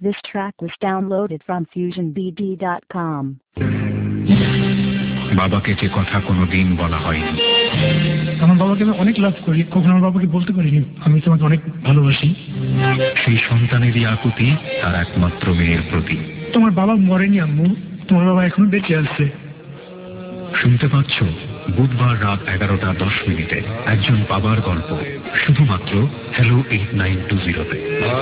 This track was downloaded from FusionBD.com. বাবাকে যে কথা কোনোদিন বলা হয়নি। আমার বাবাকে আমি অনেক লাভ করি, কখনো আমার বাবাকে বলতে পারিনি আমি তোমাকে অনেক ভালোবাসি। সেই সন্তানেরই আকুতি তার একমাত্র মেয়ের প্রতি। তোমার বাবা মরেনি আম্মু, তোমার বাবা এখনো বেঁচে আছে। শুনতে পাচ্ছ বুধবার রাত 11:10 একজন বাবার গল্প, শুধুমাত্র হ্যালো 8920-তে।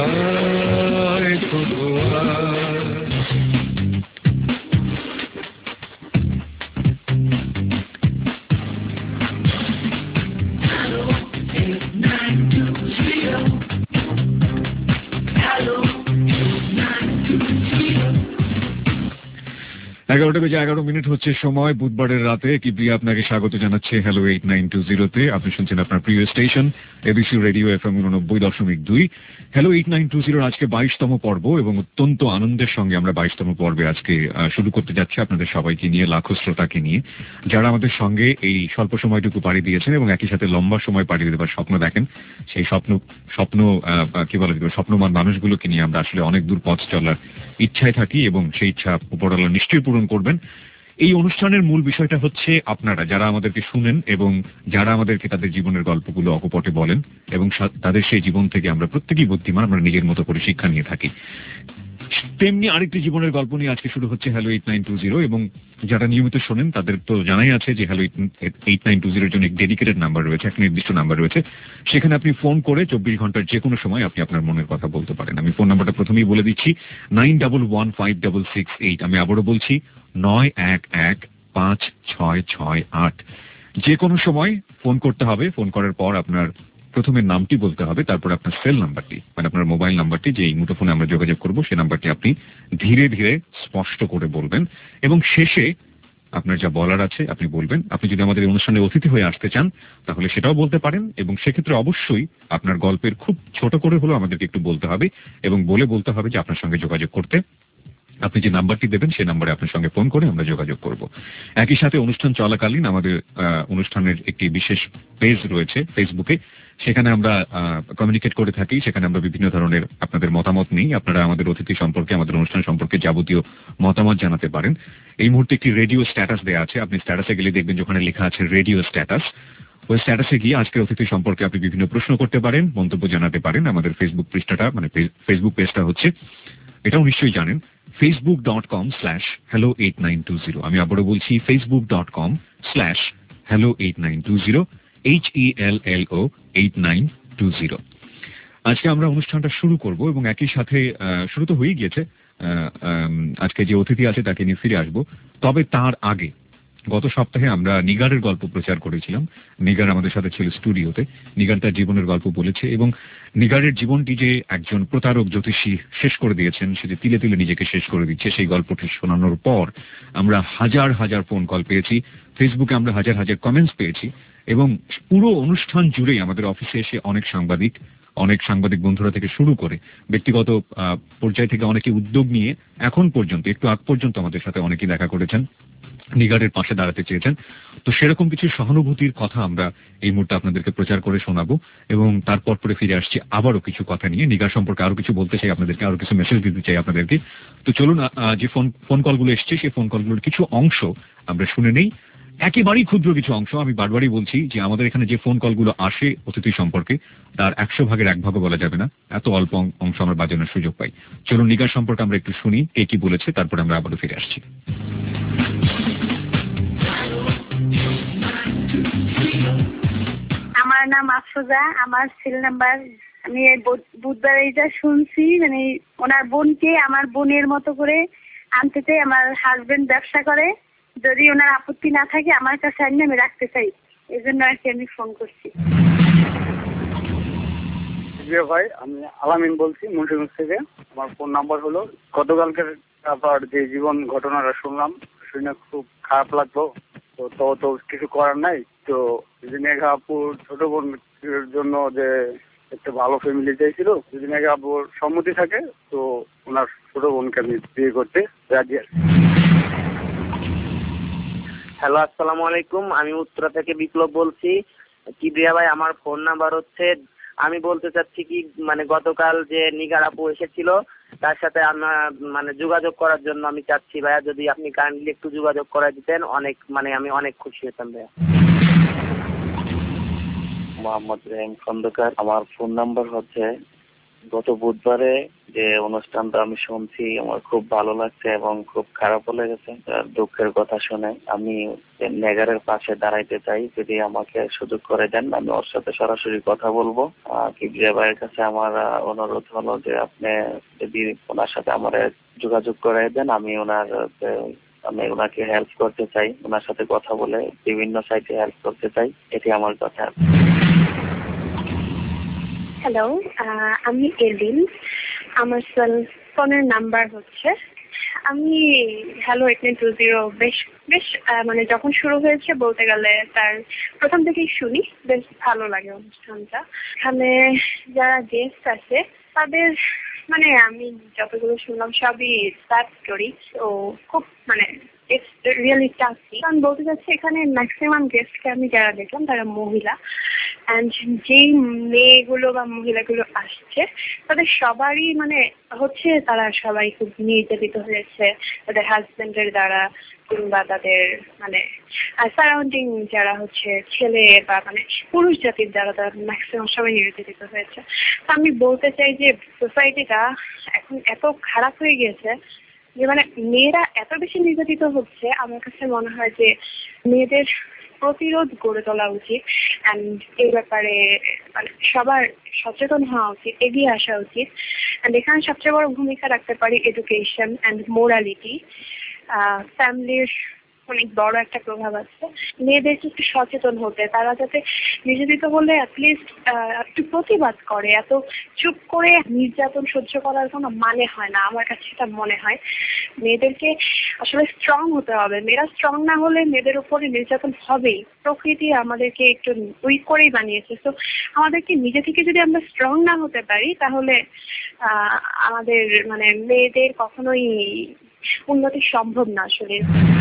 11:11 হচ্ছে সময়, বুধবারের রাতে। কিবরিয়া আপনাকে স্বাগত জানাচ্ছে হ্যালো 8920-তে। আপনি শুনছেন আপনার প্রিয় station ABC radio FM 89.2। Hello 8920 আজকে 22তম পর্ব, এবং অত্যন্ত আনন্দের সঙ্গে আমরা 22তম পর্বে আজকে শুরু করতে যাচ্ছি আপনাদের সবাইকে নিয়ে, লাখো শ্রোতাকে নিয়ে, যারা আমাদের সঙ্গে এই স্বল্প সময়টুকু পাড়ি দিয়েছেন এবং একই সাথে লম্বা সময় পাড়ি দেবার স্বপ্ন দেখেন। সেই স্বপ্ন কি বলা যাবে, স্বপ্নমান মানুষগুলোকে নিয়ে আমরা আসলে অনেক দূর পথ চলার ইচ্ছায় থাকি, এবং সেই ইচ্ছা উপরওয়ালা নিশ্চয়ই পূরণ করবেন। এই অনুষ্ঠানের মূল বিষয়টা হচ্ছে আপনারা যারা আমাদেরকে শুনেন এবং যারা আমাদেরকে তাদের জীবনের গল্পগুলো অকপটে বলেন, এবং তাদের সেই জীবন থেকে আমরা প্রত্যেকেই বুদ্ধিমান, আমরা নিজের মতো করে শিক্ষা নিয়ে থাকি। তেমনি আরেকটি জীবনের গল্প নিয়ে আজকে শুরু হচ্ছে হ্যালো 8920, এবং যারা নিয়মিত শোনেন তাদের তো জানাই আছে যে হ্যালো 8920 এর জন্য এক ডেডিকেটেড নাম্বার রয়েছে, এক নির্দিষ্ট নাম্বার রয়েছে। সেখানে আপনি ফোন করে 24 ঘন্টার যে কোনো সময় আপনি আপনার মনের কথা বলতে পারেন। আমি ফোন নাম্বারটা প্রথমেই বলে দিচ্ছি, 91156668। আমি আবারও বলছি 91156668। যে কোনো সময় ফোন করতে হবে। ফোন করার পর আপনার প্রথমে নামটি বলতে হবে, তারপর আপনার সেল নাম্বারটি, মানে আপনার মোবাইল নাম্বারটি, যে এই মুঠোফোনে আমরা যোগাযোগ করব, সেই নাম্বারটি আপনি ধীরে ধীরে স্পষ্ট করে বলবেন, এবং শেষে আপনার যা বলার আছে আপনি বলবেন। আপনি যদি আমাদের অনুষ্ঠানে অতিথি হয়ে আসতে চান তাহলে সেটাও বলতে পারেন, এবং সেক্ষেত্রে অবশ্যই আপনার গল্পের খুব ছোট করে হলেও আমাদেরকে একটু বলতে হবে, এবং বলতে হবে যে আপনার সঙ্গে যোগাযোগ করতে আপনি যে নাম্বারটি দেবেন সেই নাম্বারে আপনার সঙ্গে ফোন করে আমরা যোগাযোগ করব। একই সাথে অনুষ্ঠান চলাকালীন আমাদের অনুষ্ঠানের একটি বিশেষ পেজ রয়েছে ফেসবুকে, সেখানে আমরা কমিউনিকেট করে থাকি। সেখানে আমরা বিভিন্ন ধরনের আপনাদের মতামত নিই। আপনারা আমাদের অতিথি সম্পর্কে, আমাদের অনুষ্ঠান সম্পর্কে যাবতীয় মতামত জানাতে পারেন। এই মুহূর্তে একটি রেডিও স্ট্যাটাস দেওয়া আছে, আপনি স্ট্যাটাসে গেলে দেখবেন যেখানে লেখা আছে রেডিও স্ট্যাটাস। ওই স্ট্যাটাসে গিয়ে আজকের অতিথি সম্পর্কে আপনি বিভিন্ন প্রশ্ন করতে পারেন, মন্তব্য জানাতে পারেন। আমাদের ফেসবুক পৃষ্ঠাটা, মানে ফেসবুক পেজটা হচ্ছে, এটাও নিশ্চয়ই জানেন, facebook.com/hello8920। আমি আবারও বলছি facebook.com/hello8920, HELLO8920। আজকে আমরা অনুষ্ঠানটা শুরু করব, এবং একই সাথে শুরু তো হয়ে গিয়েছে। আজকে যে অতিথি আছে তাকে নিয়ে ফিরে আসবো, তবে তার আগে গত সপ্তাহে আমরা নিগারের গল্প প্রচার করেছিলাম। নিগার আমাদের সাথে ছিল স্টুডিওতে। নিগার তার জীবনের গল্প বলেছে, এবং নিগারের জীবনটি যে একজন প্রতারক জ্যোতিষী শেষ করে দিয়েছেন, সে যে তিলে তিলে নিজেকে শেষ করে দিচ্ছে, সেই গল্পটি শোনানোর পর আমরা হাজার হাজার ফোন কল পেয়েছি, ফেসবুকে আমরা হাজার হাজার কমেন্টস পেয়েছি, এবং পুরো অনুষ্ঠান জুড়েই আমাদের অফিসে এসে অনেক সাংবাদিক বন্ধুরা থেকে শুরু করে ব্যক্তিগত পর্যায় থেকে অনেকে উদ্যোগ নিয়ে এখন পর্যন্ত, একটু আগ পর্যন্ত আমাদের সাথে অনেকেই দেখা করেছেন, নিগারের পাশে দাঁড়াতে চেয়েছেন। তো সেরকম কিছু সহানুভূতির কথা আমরা এই মুহূর্তে আপনাদেরকে প্রচার করে শোনাবো, এবং তারপর পরে ফিরে আসছি আবারও কিছু কথা নিয়ে। নিগার সম্পর্কে আরো কিছু বলতে চাই আপনাদেরকে, আরো কিছু মেসেজ দিতে চাই আপনাদেরকে। তো চলুন, যে ফোন কলগুলো এসছে সেই ফোন কলগুলোর কিছু অংশ আমরা শুনে নেই, একেবারেই ক্ষুদ্র কিছু অংশ। আমি বারবারই বলছি যে আমাদের এখানে যে ফোন কলগুলো আসে অতিথি সম্পর্কে, তার 100 ভাগের 1 ভাগও বলা যাবে না, এত অল্প অংশ আমরা বাজানোর সুযোগ পাই। চলুন নিগার সম্পর্কে আমরা একটু শুনি কে কি বলেছে, তারপরে আমরা আবারও ফিরে আসছি। আমার নাম আফরোজা, আমার সেল নাম্বার। আমি এই বুধবার এইটা শুনছি, মানে ওনার বোনকে আমার বোনের মতো করে আনতে চাই। আমার হাজবেন্ড ব্যবসা করে, যদি ওনার আপত্তি না থাকে আমার কাছে আনিয়ে আমি রাখতে চাই, এই জন্য আর কি আমি ফোন করছি। ভাই, আমি আলামিন বলছি মুন্সিগঞ্জ থেকে। আমার ফোন নাম্বার হলো, গতকালকের আবার যে জীবন ঘটনাটা শুনলাম, শুনে খুব খারাপ লাগলো। তো কিছু করার নাই। তো মেঘা আপুর ছোট বোনের জন্য যে একটা ভালো ফ্যামিলি চাইছিল, যদি মেঘা আপুর সম্মতি থাকে তো ওনার ছোট বোনকে আমি বিয়ে করতে রাজি আছি। হ্যালো, আসসালামু আলাইকুম। আমি উত্তরা থেকে বিপ্লব বলছি। কিবরিয়া ভাই, আমার ফোন নাম্বার হচ্ছে, আমি বলতে চাচ্ছি কি, মানে গতকাল যে নিগার আপু এসেছিল, তার সাথে আমরা মানে যোগাযোগ করার জন্য আমি চাচ্ছি ভাইয়া, যদি আপনি কাইন্ডলি একটু যোগাযোগ করে দিতেন অনেক মানে আমি অনেক খুশি হতাম ভাইয়া। মোহাম্মদ রহিম খন্দকার। আমার ফোন নাম্বার হচ্ছে, গত বুধবারে যে অনুষ্ঠানটা আমি শুনছি আমার খুব ভালো লাগছে এবং খুব খারাপও লেগেছে। দুঃখের কথা শুনে আমি নেগারের পাশে দাঁড়াইতে চাই, যদি আমাকে সুযোগ করে দেন আমি ওর সাথে সরাসরি কথা বলবো। কিবরিয়া ভাইয়ের কাছে আমার অনুরোধ হলো যে আপনি যদি ওনার সাথে আমার যোগাযোগ করে দেন, আমি ওনাকে হেল্প করতে চাই, ওনার সাথে কথা বলে বিভিন্ন সাইটে হেল্প করতে চাই, এটি আমার কথা। হ্যালো, আমি এলিন। আমার সেল ফোনের নাম্বার হচ্ছে, আমি হ্যালো 8920 বেশ বেশ মানে যখন শুরু হয়েছে বলতে গেলে তার প্রথম থেকেই শুনি, বেশ ভালো লাগে অনুষ্ঠানটা। এখানে যারা গেস্ট আছে তাদের মানে আমি যতগুলো শুনলাম সবই স্যাড স্টোরি, তো খুব মানে ইটস রিয়েলি টাফি। আমি বলতে চাচ্ছি এখানে ম্যাক্সিমাম গেস্টকে আমি যারা দেখলাম তারা মহিলা, অ্যান্ড যেই মেয়েগুলো বা মহিলাগুলো আসছে তাদের সবারই মানে হচ্ছে তারা সবাই খুব নির্যাতিত হয়েছে তাদের হাজবেন্ডের দ্বারা, কিংবা তাদের মানে সারাউন্ডিং যারা হচ্ছে ছেলে বা মানে পুরুষ জাতির দ্বারা তারা ম্যাক্সিমাম সবাই নির্যাতিত হয়েছে। তো আমি বলতে চাই যে সোসাইটিটা এখন এত খারাপ হয়ে গিয়েছে যে মানে মেয়েরা এত বেশি নির্যাতিত হচ্ছে, আমার কাছে মনে হয় যে মেয়েদের প্রতিরোধ গড়ে তোলা উচিত, অ্যান্ড এই ব্যাপারে মানে সবার সচেতন হওয়া উচিত, এগিয়ে আসা উচিত। অ্যান্ড এখানে সবচেয়ে বড় ভূমিকা রাখতে পারি এডুকেশন অ্যান্ড মোরালিটি। ফ্যামিলির অনেক বড় একটা প্রভাব আছে। মেয়েদেরকে একটু সচেতন হতে, তারা যাতে নির্যাতিত হলে অ্যাটলিস্ট একটু প্রতিবাদ করে। এত চুপ করে নির্যাতন সহ্য করার কোনো মানে হয় না, আমার কাছে এটা মনে হয়। মেয়েদেরকে আসলে স্ট্রং হতে হবে, মেয়েরা স্ট্রং না হলে মেয়েদের উপরে নির্যাতন হবেই। প্রকৃতি আমাদেরকে একটু উইক করেই বানিয়েছে, তো আমাদেরকে নিজে থেকে যদি আমরা স্ট্রং না হতে পারি তাহলে আমাদের মানে মেয়েদের কখনোই উন্নতি সম্ভব না আসলে।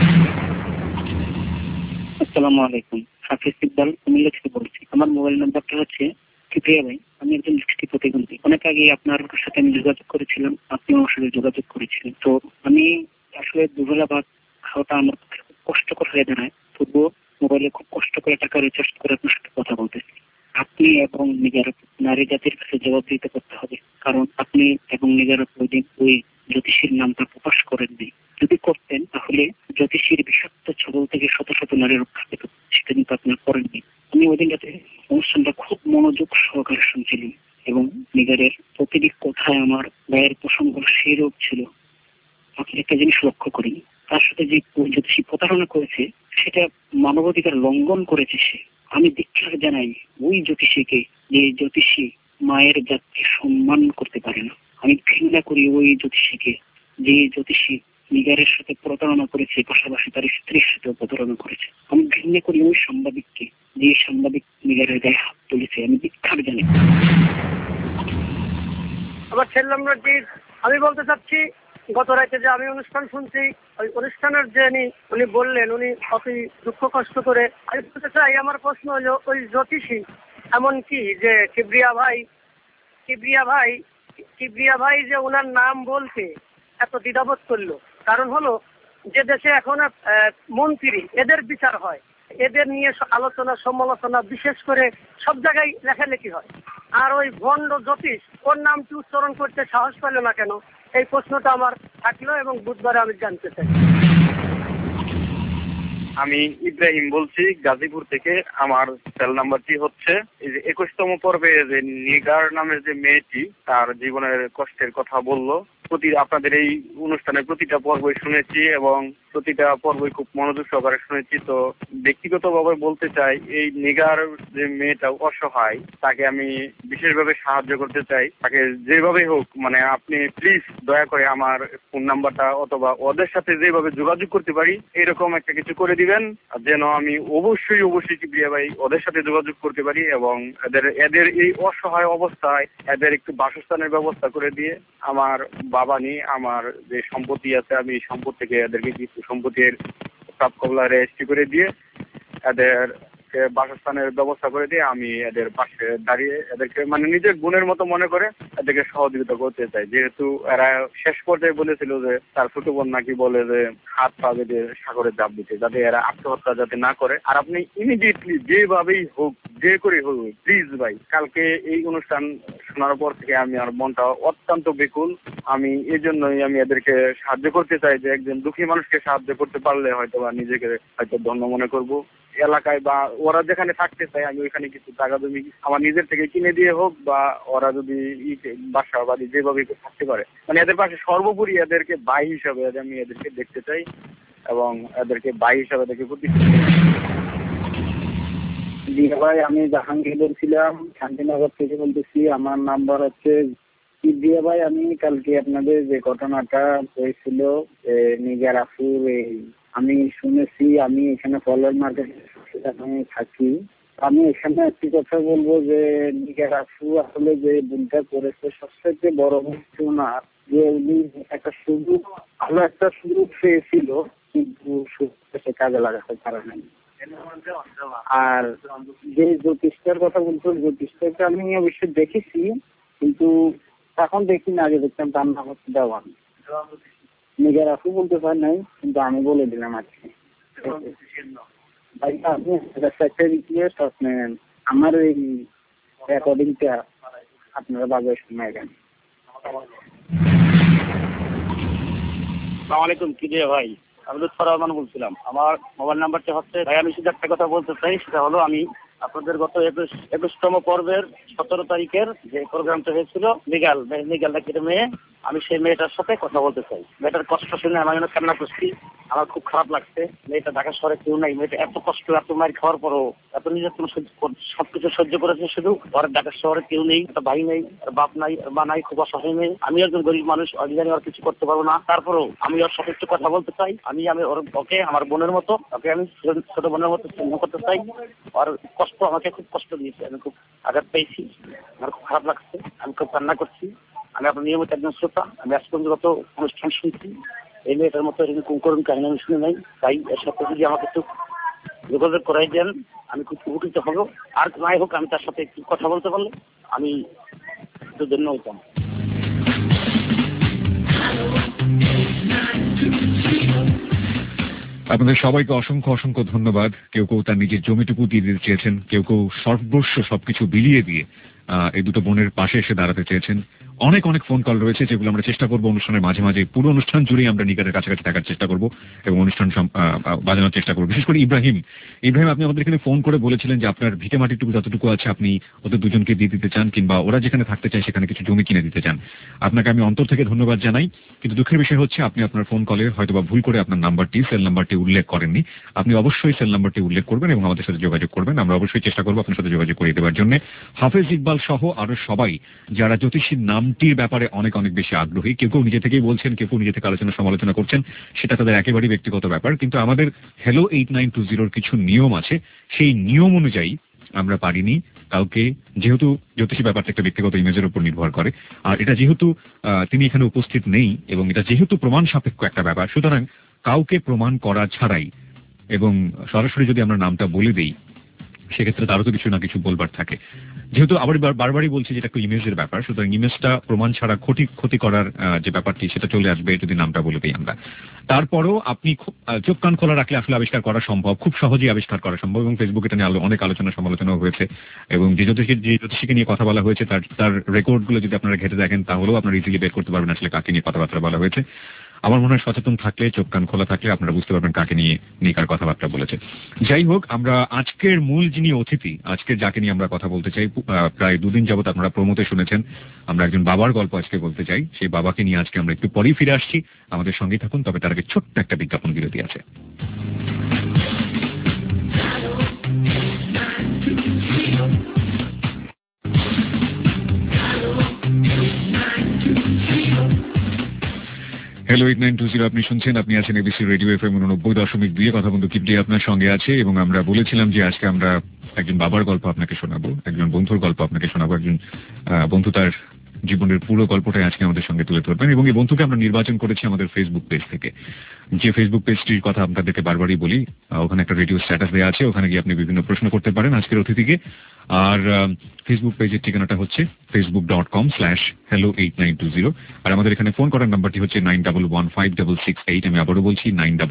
আসসালামু আলাইকুম, হাফিজ ইকবাল কুমিল্লা থেকে বলছি। আমার মোবাইল নাম্বারটা হচ্ছে কিবরিয়া ভাই, আমি একজন দৃষ্টি প্রতিবন্ধী। অনেক আগে আপনার সাথে আমি যোগাযোগ করেছিলাম, আপনি আমার সাথে যোগাযোগ করেছিলেন। তো আমি আসলে দুবেলা ভাত খাওয়াটা আমার খুব কষ্টকর হয়ে দাঁড়ায়, তবুও মোবাইলে খুব কষ্ট করে টাকা রিচার্জ করে আপনার সাথে কথা বলতেছি। আপনি এবং নিজের নারী জাতির কাছে জবাব দিতে করতে হবে, কারণ আপনি এবং নিজের ওই জ্যোতিষীর নামটা প্রকাশ করেননি। যদি করতেন তাহলে জ্যোতিষীর বিষাক্ত ছবল থেকে শত শত নারী রক্ষা পেত, সেটা কিন্তু আপনি করেননি। আমি ওই দিনটাতে অনুষ্ঠানটা খুব মনোযোগ সহকারে শুনছিলাম এবং নিজের প্রতিটি কথায় আমার গায়ের প্রসঙ্গ সেই রূপ ছিল। আপনি একটা জিনিস লক্ষ্য করি, তার সাথে যে জ্যোতিষী প্রতারণা করেছে সেটা মানবাধিকার লঙ্ঘন করেছে সে। আমি দীক্ষা জানাই ওই জ্যোতিষীকে, যে জ্যোতিষী মায়ের জাতকে সম্মান করতে পারে না। আমি ঘৃণা করি ওই জ্যোতিষীকে, যে জ্যোতিষী নিগারের সাথে প্রতারণা করেছে, পাশাপাশি তার স্ত্রীর সাথে প্রতারণা করেছে। আমি ঘৃণা করি ওই সাংবাদিককে, যে সাংবাদিক নিগারের গায়ে হাত তুলেছে। আমি দীক্ষার জানাই। আমার ছেলে আমি বলতে চাচ্ছি, গত রাতে যে আমি অনুষ্ঠান শুনছি, ওই অনুষ্ঠানের যে উনি বললেন, উনি অতি দুঃখ কষ্ট করে। আমি বলতে চাই, আমার প্রশ্ন হলো ওই জ্যোতিষী এমন কি যে কিবরিয়া ভাই যে ওনার নাম বলতে এত দ্বিধাবোধ করলো? কারণ হলো যে দেশে এখন মন্ত্রী, এদের বিচার হয়, এদের নিয়ে আলোচনা সমালোচনা বিশেষ করে সব জায়গায় লেখালেখি হয়, আর ওই ভণ্ড জ্যোতিষ ওর নামটি উচ্চারণ করতে সাহস পেল না কেন? এই প্রশ্নটা আমার থাকলো এবং বুধবারে আমি জানতে চাই। আমি ইব্রাহিম বলছি গাজীপুর থেকে। আমার সেল নাম্বারটি হচ্ছে 21তম পর্বে যে নিগার নামের যে মেয়েটি তার জীবনের কষ্টের কথা বললো। আপনাদের এই অনুষ্ঠানের প্রতিটা পর্বই শুনেছি এবং প্রতিটা পর্বই খুব মনোযোগ সহকারে শুনেছি। তো ব্যক্তিগতভাবে বলতে চাই, এই নিগার যে মেয়েটা অসহায়, তাকে আমি বিশেষভাবে সাহায্য করতে চাই। তাকে যেভাবে হোক, মানে আপনি প্লিজ দয়া করে আমার ফোন নাম্বারটা অথবা ওদের সাথে যেভাবে যোগাযোগ করতে পারি এরকম একটা কিছু করে দিবেন, যেন আমি অবশ্যই কিবরিয়া ভাই ওদের সাথে যোগাযোগ করতে পারি এবং এদের এই অসহায় অবস্থায় এদের একটু বাসস্থানের ব্যবস্থা করে দিয়ে আমার বাবা নিয়ে আমার যে সম্পত্তি আছে, আমি সম্পদ থেকে এদেরকে কিছু সম্পত্তির প্রাপ্য রেজিস্ট্রি করে দিয়ে এদের বাসস্থানের ব্যবস্থা করে দিয়ে আমি এদের পাশে দাঁড়িয়ে এদেরকে মানে নিজের বোনের মতো মনে করে এদেরকে সহযোগিতা করতে চাই। যেহেতু এরা শেষ পর্যায়ে বলেছিল যে তার ছোট বোন নাকি বলে যে হাত পা বেঁধে সাগরে চাপ দিতে, যাতে এরা আত্মহত্যা যাতে না করে। আর আপনি ইমিডিয়েটলি যেভাবেই হোক, যে করে হোক, প্লিজ ভাই, কালকে এই অনুষ্ঠান শোনার পর থেকে আমি আর মনটা অত্যন্ত বেকুল। আমি এই জন্যই আমি এদেরকে সাহায্য করতে চাই, যে একজন দুঃখী মানুষকে সাহায্য করতে পারলে হয়তো বা নিজেকে হয়তো ধন্য মনে করব। এলাকায় বা ওরা যেখানে থাকতে চায় আমি ওইখানে কিছু জায়গা জমি আমার নিজের থেকে কিনে দিয়ে হোক, বা ওরা যদি বাসা বাড়ি যেভাবে থাকতে পারে, মানে এদের পাশে সর্বোপরি এদেরকে ভাই হিসাবে আমি এদেরকে দেখতে চাই এবং এদেরকে ভাই হিসাবে দেখে ভাই। আমি জাহাঙ্গীর বলছিলাম, শান্তিনগর থেকে বলতেছি। আমার নাম্বার হচ্ছে দিয়া ভাই। আমি কালকে আপনাদের যে ঘটনাটা হয়েছিল নিগার আফুর, আমি শুনেছি। আমি এখানে ফলের মার্কেটে থাকি। আমি এখানে একটি কথা বলবো যে নিগার আফু আসলে যে ভুলটা করেছে সবচেয়ে বড় কিছু না, যে উনি একটা সুযোগ, ভালো একটা সুযোগ পেয়েছিল, কিন্তু সে কাজে লাগাতে পারে নাই। আর যে জ্যোতিষটার কথা বলতো, জ্যোতিষটাকে আমি অবশ্যই দেখেছি, কিন্তু এখন দেখি না। আগে দেখতাম তার নাম হচ্ছে দেওয়ান। নিজের আপু বলতে পার নাই, কিন্তু আমি বলে দিলাম আজকে। আপনি একটা রিকোয়েস্ট, আপনি আমার এই রেকর্ডিংটা আপনারা বাজারে শুনে গেন। আসসালামু আলাইকুম। কি দিয়ে ভাই, আমি লুৎফর রহমান বলছিলাম। আমার মোবাইল নাম্বারটা হচ্ছে, ভাই আমি শুধু একটা কথা বলতে চাই, সেটা হলো আমি আপনাদের গত 21তম পর্বের 17 তারিখের যে প্রোগ্রামটা হয়েছিল লিগাল একটা মেয়ে, আমি সেই মেয়েটার সাথে কথা বলতে চাই। মেয়েটার কষ্ট শুনে আমি কান্না করছি, আমার খুব খারাপ লাগছে। মেয়েটা ঢাকা শহরে কেউ নাই, মেয়েটা এত কষ্ট, এত মার খাওয়ার পরও এত নির্যাতন সবকিছু সহ্য করেছে, শুধু ঘরের ঢাকা শহরে কেউ নেই, একটা ভাই নেই, বাপ নাই, মা নাই, খুব অসহায় নেই। আমি একজন গরিব মানুষ, অধিকারী আর কিছু করতে পারবো না। তারপরেও আমি ওর সাথে একটু কথা বলতে চাই। আমি ওকে আমার বোনের মতো, ওকে আমি ছোট বোনের মতো স্নেহ করতে চাই। আর কষ্ট আমাকে খুব কষ্ট দিয়েছে, আমি খুব আঘাত পেয়েছি, আমার খুব খারাপ লাগছে, আমি খুব কান্না করছি। আমি আপনার নিয়মিত একজন শ্রোতা, আমি আজ পর্যন্ত গত অনুষ্ঠান শুনছি। এই মেয়েটার মতো এরকম করুন কাহিনী আমি শুনে নাই। তাই এর সাথে যদি আমাকে একটু যোগাযোগ করাই দেন, আমি খুব উপকৃত হব। আর নাই হোক, আমি তার সাথে একটু কথা বলতে পারলে আমি একটু ধন্য হইতাম। আপনাদের সবাইকে অসংখ্য অসংখ্য ধন্যবাদ। কেউ কেউ তার নিজের জমিটুকু দিয়ে দিতে চেয়েছেন, কেউ কেউ সর্বস্ব সবকিছু বিলিয়ে দিয়ে এই দুটো বোনের পাশে এসে দাঁড়াতে চেয়েছেন। অনেক অনেক ফোন কল রয়েছে, যেগুলো আমরা চেষ্টা করবো অনুষ্ঠানের মাঝে মাঝে, পুরো অনুষ্ঠান জুড়েই আমরা নিগারের কাছাকাছি থাকার চেষ্টা করবো এবং অনুষ্ঠান বাজানোর চেষ্টা করবো। বিশেষ করে ইব্রাহিম, আপনি আমাদের এখানে ফোন করে বলেছিলেন যে আপনার ভিটে মাটিটুকু যতটুকু আছে আপনি ওদের দুজনকে দিয়ে দিতে চান, কিংবা ওরা যেখানে থাকতে চায় সেখানে কিছু জমি কিনে দিতে চান। আপনাকে আমি অন্তর থেকে ধন্যবাদ জানাই। কিন্তু দুঃখের বিষয় হচ্ছে আপনি আপনার ফোন কলে হয়তোবা ভুল করে আপনার সেল নাম্বারটি উল্লেখ করেননি। আপনি অবশ্যই সেল নাম্বারটি উল্লেখ করবেন এবং আমাদের সাথে যোগাযোগ করবেন। আমরা অবশ্যই চেষ্টা করবো আপনার সাথে যোগাযোগ করে দেওয়ার জন্য। হাফেজ ইকবাল সহ আরো সবাই যারা জ্যোতিষীর নামটির ব্যাপারে অনেক অনেক বেশি আগ্রহী, কেউ কেউ নিজে থেকেই বলছেন, কেউ নিজে থেকে আলোচনা সমালোচনা করছেন, সেটা তাদের একেবারেই ব্যক্তিগত ব্যাপার। কিন্তু আমাদের হ্যালো 8920 কিছু নিয়ম আছে, সেই নিয়ম অনুযায়ী আমরা পারিনি কাউকে, যেহেতু জ্যোতিষী ব্যাপারটা একটা ব্যক্তিগত ইমেজের উপর নির্ভর করে, আর এটা যেহেতু তিনি এখানে উপস্থিত নেই এবং এটা যেহেতু প্রমাণ সাপেক্ষ একটা ব্যাপার, সুতরাং কাউকে প্রমাণ করা ছাড়াই এবং সরাসরি যদি আমরা নামটা বলে দিই, সেক্ষেত্রে তারও তো কিছু না কিছু বলবার থাকে। যেহেতু আবার বারবারই বলছি যেটা একটু ইমেজের ব্যাপার, সুতরাং ইমেজটা প্রমাণ ছাড়া ক্ষতি করার যে ব্যাপারটি সেটা চলে আসবে যদি নামটা বলে দিই আমরা। তারপরও আপনি চোখ কান খোলা রাখলে আসলে আবিষ্কার করা সম্ভব, খুব সহজেই আবিষ্কার করা সম্ভব। এবং ফেসবুকে এটা নিয়ে অনেক আলোচনা সমালোচনাও হয়েছে এবং যে জ্যোতিষীকে নিয়ে কথা বলা হয়েছে তার রেকর্ডগুলো যদি আপনারা ঘেটে দেখেন তাহলেও আপনারা ইজিলি বের করতে পারবেন আসলে কাকে নিয়ে কথাবার্তা বলা হয়েছে। আমার মনে হয় সচেতন থাকলে, চোখ কান খোলা থাকলে আপনারা বুঝতে পারবেন কাকে নিয়ে কার কথাবার্তা বলেছে। যাই হোক, আমরা আজকের মূল যিনি অতিথি, আজকের যাকে নিয়ে আমরা কথা বলতে চাই, প্রায় 2 দিন যাবত আপনারা প্রমোতে শুনেছেন, আমরা একজন বাবার গল্প আজকে বলতে চাই। সেই বাবাকে নিয়ে আজকে আমরা একটু পরেই ফিরে আসছি, আমাদের সঙ্গেই থাকুন। তবে তার আগে ছোট্ট একটা বিজ্ঞাপন বিরতি আছে। হ্যালো 8920 আপনি শুনছেন, আপনি আছেন এবিসি রেডিও FM 90.2 কথা বন্ধু কিপডি আপনার সঙ্গে আছে। এবং আমরা বলেছিলাম যে আজকে আমরা একজন বাবার গল্প আপনাকে শোনাবো, একজন বন্ধুর গল্প আপনাকে শোনাবো। একজন বন্ধু তার জীবনের পুরো গল্পটাই আজকে আমাদের সঙ্গে তুলে ধরবেন। এবং এই বন্ধুকে আমরা নির্বাচন করেছি আমাদের ফেসবুক পেজ থেকে, যে ফেসবুক পেজটির কথা আপনাদেরকে বারবারই বলি। ওখানে একটা রেডিও স্ট্যাটাস দেওয়া আছে, ওখানে গিয়ে আপনি বিভিন্ন প্রশ্ন করতে পারেন আজকের অতিথিকে। আর ফেসবুক পেজের ঠিকানাটা হচ্ছে facebook.com/hello8920। আর আমাদের এখানে ফোন করার নাম্বারটি হচ্ছে 91156668। আমি আবারও বলছি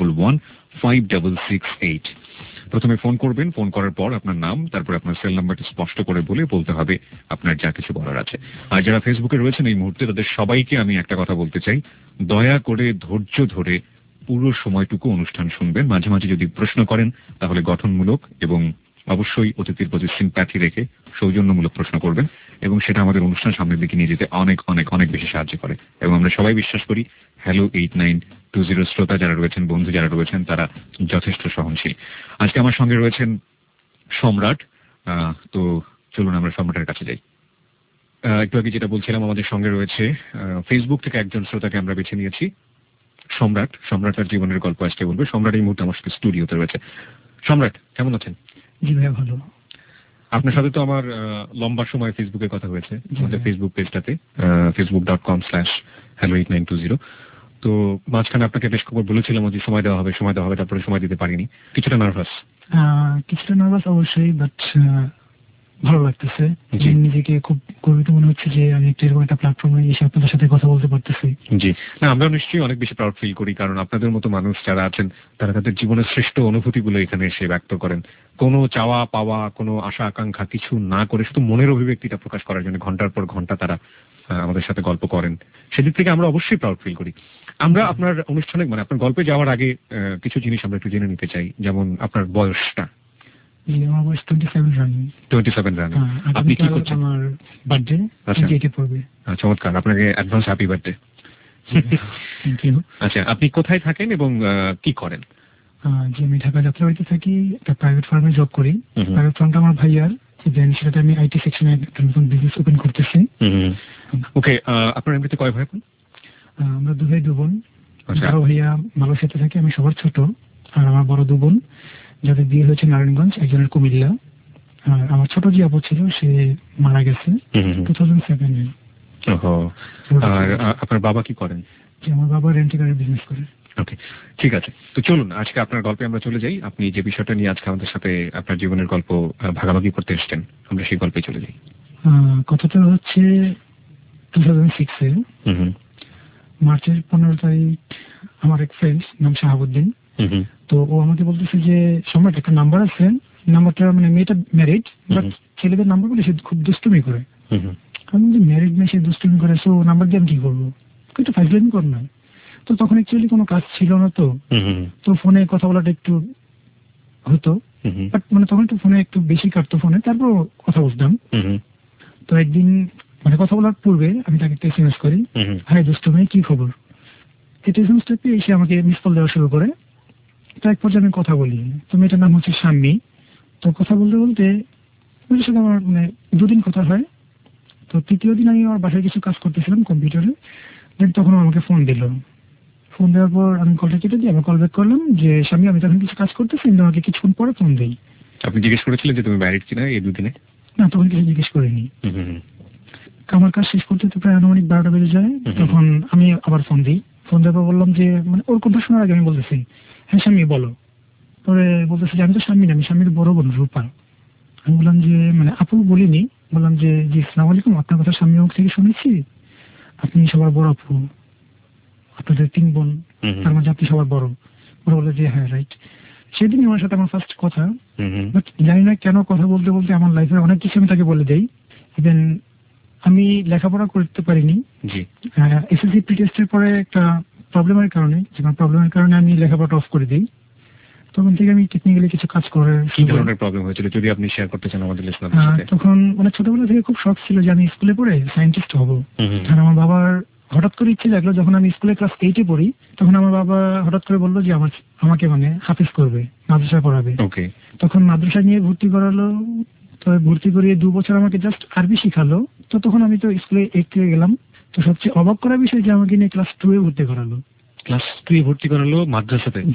91156668। প্রথমে ফোন করবেন, ফোন করার পর আপনার নাম, তারপর আপনার সেল নাম্বারটি স্পষ্ট করে বলতে হবে আপনার যা কিছু বলার আছে। আর যারা ফেসবুকে রয়েছেন এই মুহূর্তে, তাদের সবাইকে আমি একটা কথা বলতে চাই, দয়া করে ধৈর্য ধরে পুরো সময়টুকু অনুষ্ঠান শুনবেন। মাঝে মাঝে যদি প্রশ্ন করেন তাহলে গঠনমূলক এবং অবশ্যই অতিথির প্রতি সিম্প্যাথি রেখে সৌজন্যমূলক প্রশ্ন করবেন, এবং সেটা আমাদের অনুষ্ঠান সামনের দিকে নিয়ে যেতে অনেক অনেক অনেক বেশি সাহায্য করে। এবং আমরা সবাই বিশ্বাস করি হ্যালো 8920 শ্রোতা যারা রয়েছেন, বন্ধু যারা রয়েছেন, তারা যথেষ্ট সহনশীল। আজকে আমার সঙ্গে রয়েছেন সম্রাট। তো চলুন আমরা সম্রাটের কাছে যাই। একটু আগে যেটা বলছিলাম, আমাদের সঙ্গে রয়েছে ফেসবুক থেকে একজন শ্রোতাকে আমরা বেছে নিয়েছি, সম্রাট। সম্রাট তার জীবনের গল্প আজকে বলবে। সম্রাট এই মুহূর্তে আমার সাথে স্টুডিওতে রয়েছে। সম্রাট, কেমন আছেন? জি ভাইয়া, ভালো। আপনার সাথে তো আমার লম্বা সময় ফেসবুকে কথা হয়েছে, আমাদের ফেসবুক পেজটাতে facebook.com/hello8920। তো মাঝখানে আপনাকে বেশ খবর বলেছিলাম যে সময় দেওয়া হবে, তারপরে সময় দিতে পারিনি। কিছুটা নার্ভাস? কিছুটা নার্ভাস অবশ্যই, বাট ভালো লাগতেছে। নিজেকে খুব গর্বিত মনে হচ্ছে যে আমি এরকম একটা প্ল্যাটফর্মে এসে আপনাদের সাথে কথা বলতে পারতেছি। জি না, আমরা নিশ্চয়ই অনেক বেশি প্রাউড ফিল করি, কারণ আপনাদের মতো মানুষ যারা আছেন তারা তাদের জীবনের শ্রেষ্ঠ অনুভূতিগুলো এখানে এসে ব্যক্ত করেন। কোনো চাওয়া পাওয়া, কোনো আশা আকাঙ্ক্ষা কিছু না করে শুধু মনের অভিব্যক্তিটা প্রকাশ করার জন্য ঘন্টার পর ঘন্টা তারা আমাদের সাথে গল্প করেন। সেদিক থেকে আমরা অবশ্যই প্রাউড ফিল করি। আমরা আপনার অনুষ্ঠানে আপনার গল্পে যাওয়ার আগে কিছু জিনিস আমরা একটু জেনে নিতে চাই, যেমন আপনার বয়সটা। আমার বয়স 27 রানিং। 27 রানিং। আপনি কি করছেন? আমার বার্থডে 28 পড়বে। চমৎকার, আপনাকে advance happy birthday. Thank you. আচ্ছা, আপনি কোথায় থাকেন এবং কি করেন? যে আমি ঢাকা যাত্রাবাড়িতে থাকি, একটা প্রাইভেট ফার্মে জব করি। প্রাইভেট ফার্মটা আমার ভাইয়ার, দেন সেটাতে আমি আইটি সেকশনে একটা নতুন বিজনেস ওপেন করতেছি। ওকে, আপনার এমনিতে কয় ভাই বোন? আমরা 2 ভাই 2 বোন। বড় ভাইয়া মালয়েশিয়াতে থাকে, আমি সবার ছোট। আর আমার বড় 2 বোন, যাদের বিয়ে হয়েছে নারায়ণগঞ্জ, একজনের কুমিল্লা। আর আমার ছোট যে আপু ছিল সে মারা গেছে 2007-এ। আর আপনার বাবা কি করেন? আমার বাবা রেন্টেকারের বিজনেস করে। ওকে, ঠিক আছে। তো চলুন আজকে আপনার গল্পে আমরা চলে যাই। আপনি যে বিষয়টা নিয়ে আজকে আমাদের সাথে আপনার জীবনের গল্প ভাগাভাগি করতে এসেছেন, আমরা সেই গল্পে চলে যাই। কথাটা হচ্ছে 2006-এ মার্চের 15 তারিখ আমার এক ফ্রেন্ড নাম শাহাবুদ্দিন, তো ও আমাকে বলতেছে যে সম্রাট একটা নাম্বার আছে, নাম্বারটা মেয়েটা ম্যারিড, বাট ছেলেদের নাম্বার বলে সে খুব দুষ্টুমি করে। আমি যে ম্যারিড মেয়ে, সে দুষ্টুমি করে, সো নাম্বার দিয়ে আমি কি করবো, একটু ফাইজলামি কর না। তো তখন অ্যাকচুয়ালি কোনো কাজ ছিল না, তো ফোনে কথা বলাটা একটু হতো, বাট তখন একটু ফোনে একটু বেশি কাটতো ফোনে, তারপর কথা বলতাম। তো একদিন কথা বলার পূর্বে আমি তাকে একটা এসএমএস করি, হাই দুষ্টু মেয়ে, কি খবর। এটা এসএমএসটা পেয়ে এসে আমাকে মিস কল দেওয়া শুরু করে। তো এক পর্যায়ে আমি কথা বলি, তো মেয়েটার নাম হচ্ছে শাম্মী। তো কথা বলতে বলতে মেয়েটার সাথে আমার 2 দিন কথা হয়। তো 3য় দিন আমি আমার বাসায় কিছু কাজ করতেছিলাম কম্পিউটারে, দেন তখন আমাকে ফোন দিল। ফোন দেওয়ার পর আমি কলটা কেটে দিয়ে আমি কল ব্যাক করলাম যে স্বামী আমি তখন কিছু কাজ করতেছি, কিন্তু আমাকে কিছুক্ষণ পরে ফোন দেই। আপনি জিজ্ঞেস করেছিলেন যে তুমি ম্যারিড কিনা এই 2 দিনে? না, তখন কিছু জিজ্ঞেস করিনি। আমার কাজ শেষ করতে তো প্রায় আনুমানিক 12টা বেজে যায়। তখন আমি আবার ফোন দিই। ফোন দেওয়ার পর বললাম যে ওর কথা শোনার আগে আমি বলতেছি, হ্যাঁ স্বামী বলো। পরে বলতেছে যে আমি তো স্বামী না, আমি স্বামীর বড় বোন রূপা। আমি বললাম যে আপু বলিনি, বললাম যে জি আসসালামু আলাইকুম, আপনার কথা স্বামী মুখ থেকে শুনেছি, আপনি সবার বড় আপু, আপনাদের 3 বোন, তার মাঝে আপনি সবার বড়। ওরা বলে যে হ্যাঁ রাইট। সেদিনই আমার সাথে আমার ফার্স্ট কথা, বাট জানি না কেন কথা বলতে বলতে আমার লাইফের অনেক কিছু আমি তাকে বলে দেই। ইভেন আমি লেখাপড়া করতে পারিনি। এসএসসি প্রি টেস্টের পরে একটা প্রবলেমের কারণে আমি লেখাপড়া অফ করে দিই। তখন থেকে আমি টেকনিক্যালি কিছু কাজ করে। কি ধরনের প্রবলেম হয়েছিল যদি আপনি শেয়ার করতে চান আমাদের লিসনারদের সাথে? তখন ছোটবেলা থেকে খুব শখ ছিল যে আমি স্কুলে পড়ে সায়েন্টিস্ট হব। আর আমার বাবার হঠাৎ করে ইচ্ছে জাগলো, যখন আমি স্কুলে ক্লাস 8-এ পড়ি, তখন আমার বাবা হঠাৎ করে বললো যে আমাকে হাফেজ করবে, মাদ্রাসায় পড়াবে। তখন মাদ্রাসা নিয়ে ভর্তি করালো। তো ভর্তি করিয়ে 2 বছর আমাকে জাস্ট আরবি শিখালো। তো তখন আমি তো স্কুলে 8 থেকে গেলাম। তো সবচেয়ে অবাক করা বিষয় যে আমাকে নিয়ে ক্লাস 2-এ ভর্তি করালো। ক্লাস 2-এ ভর্তি করালো মাদ্রাসাতে? জি।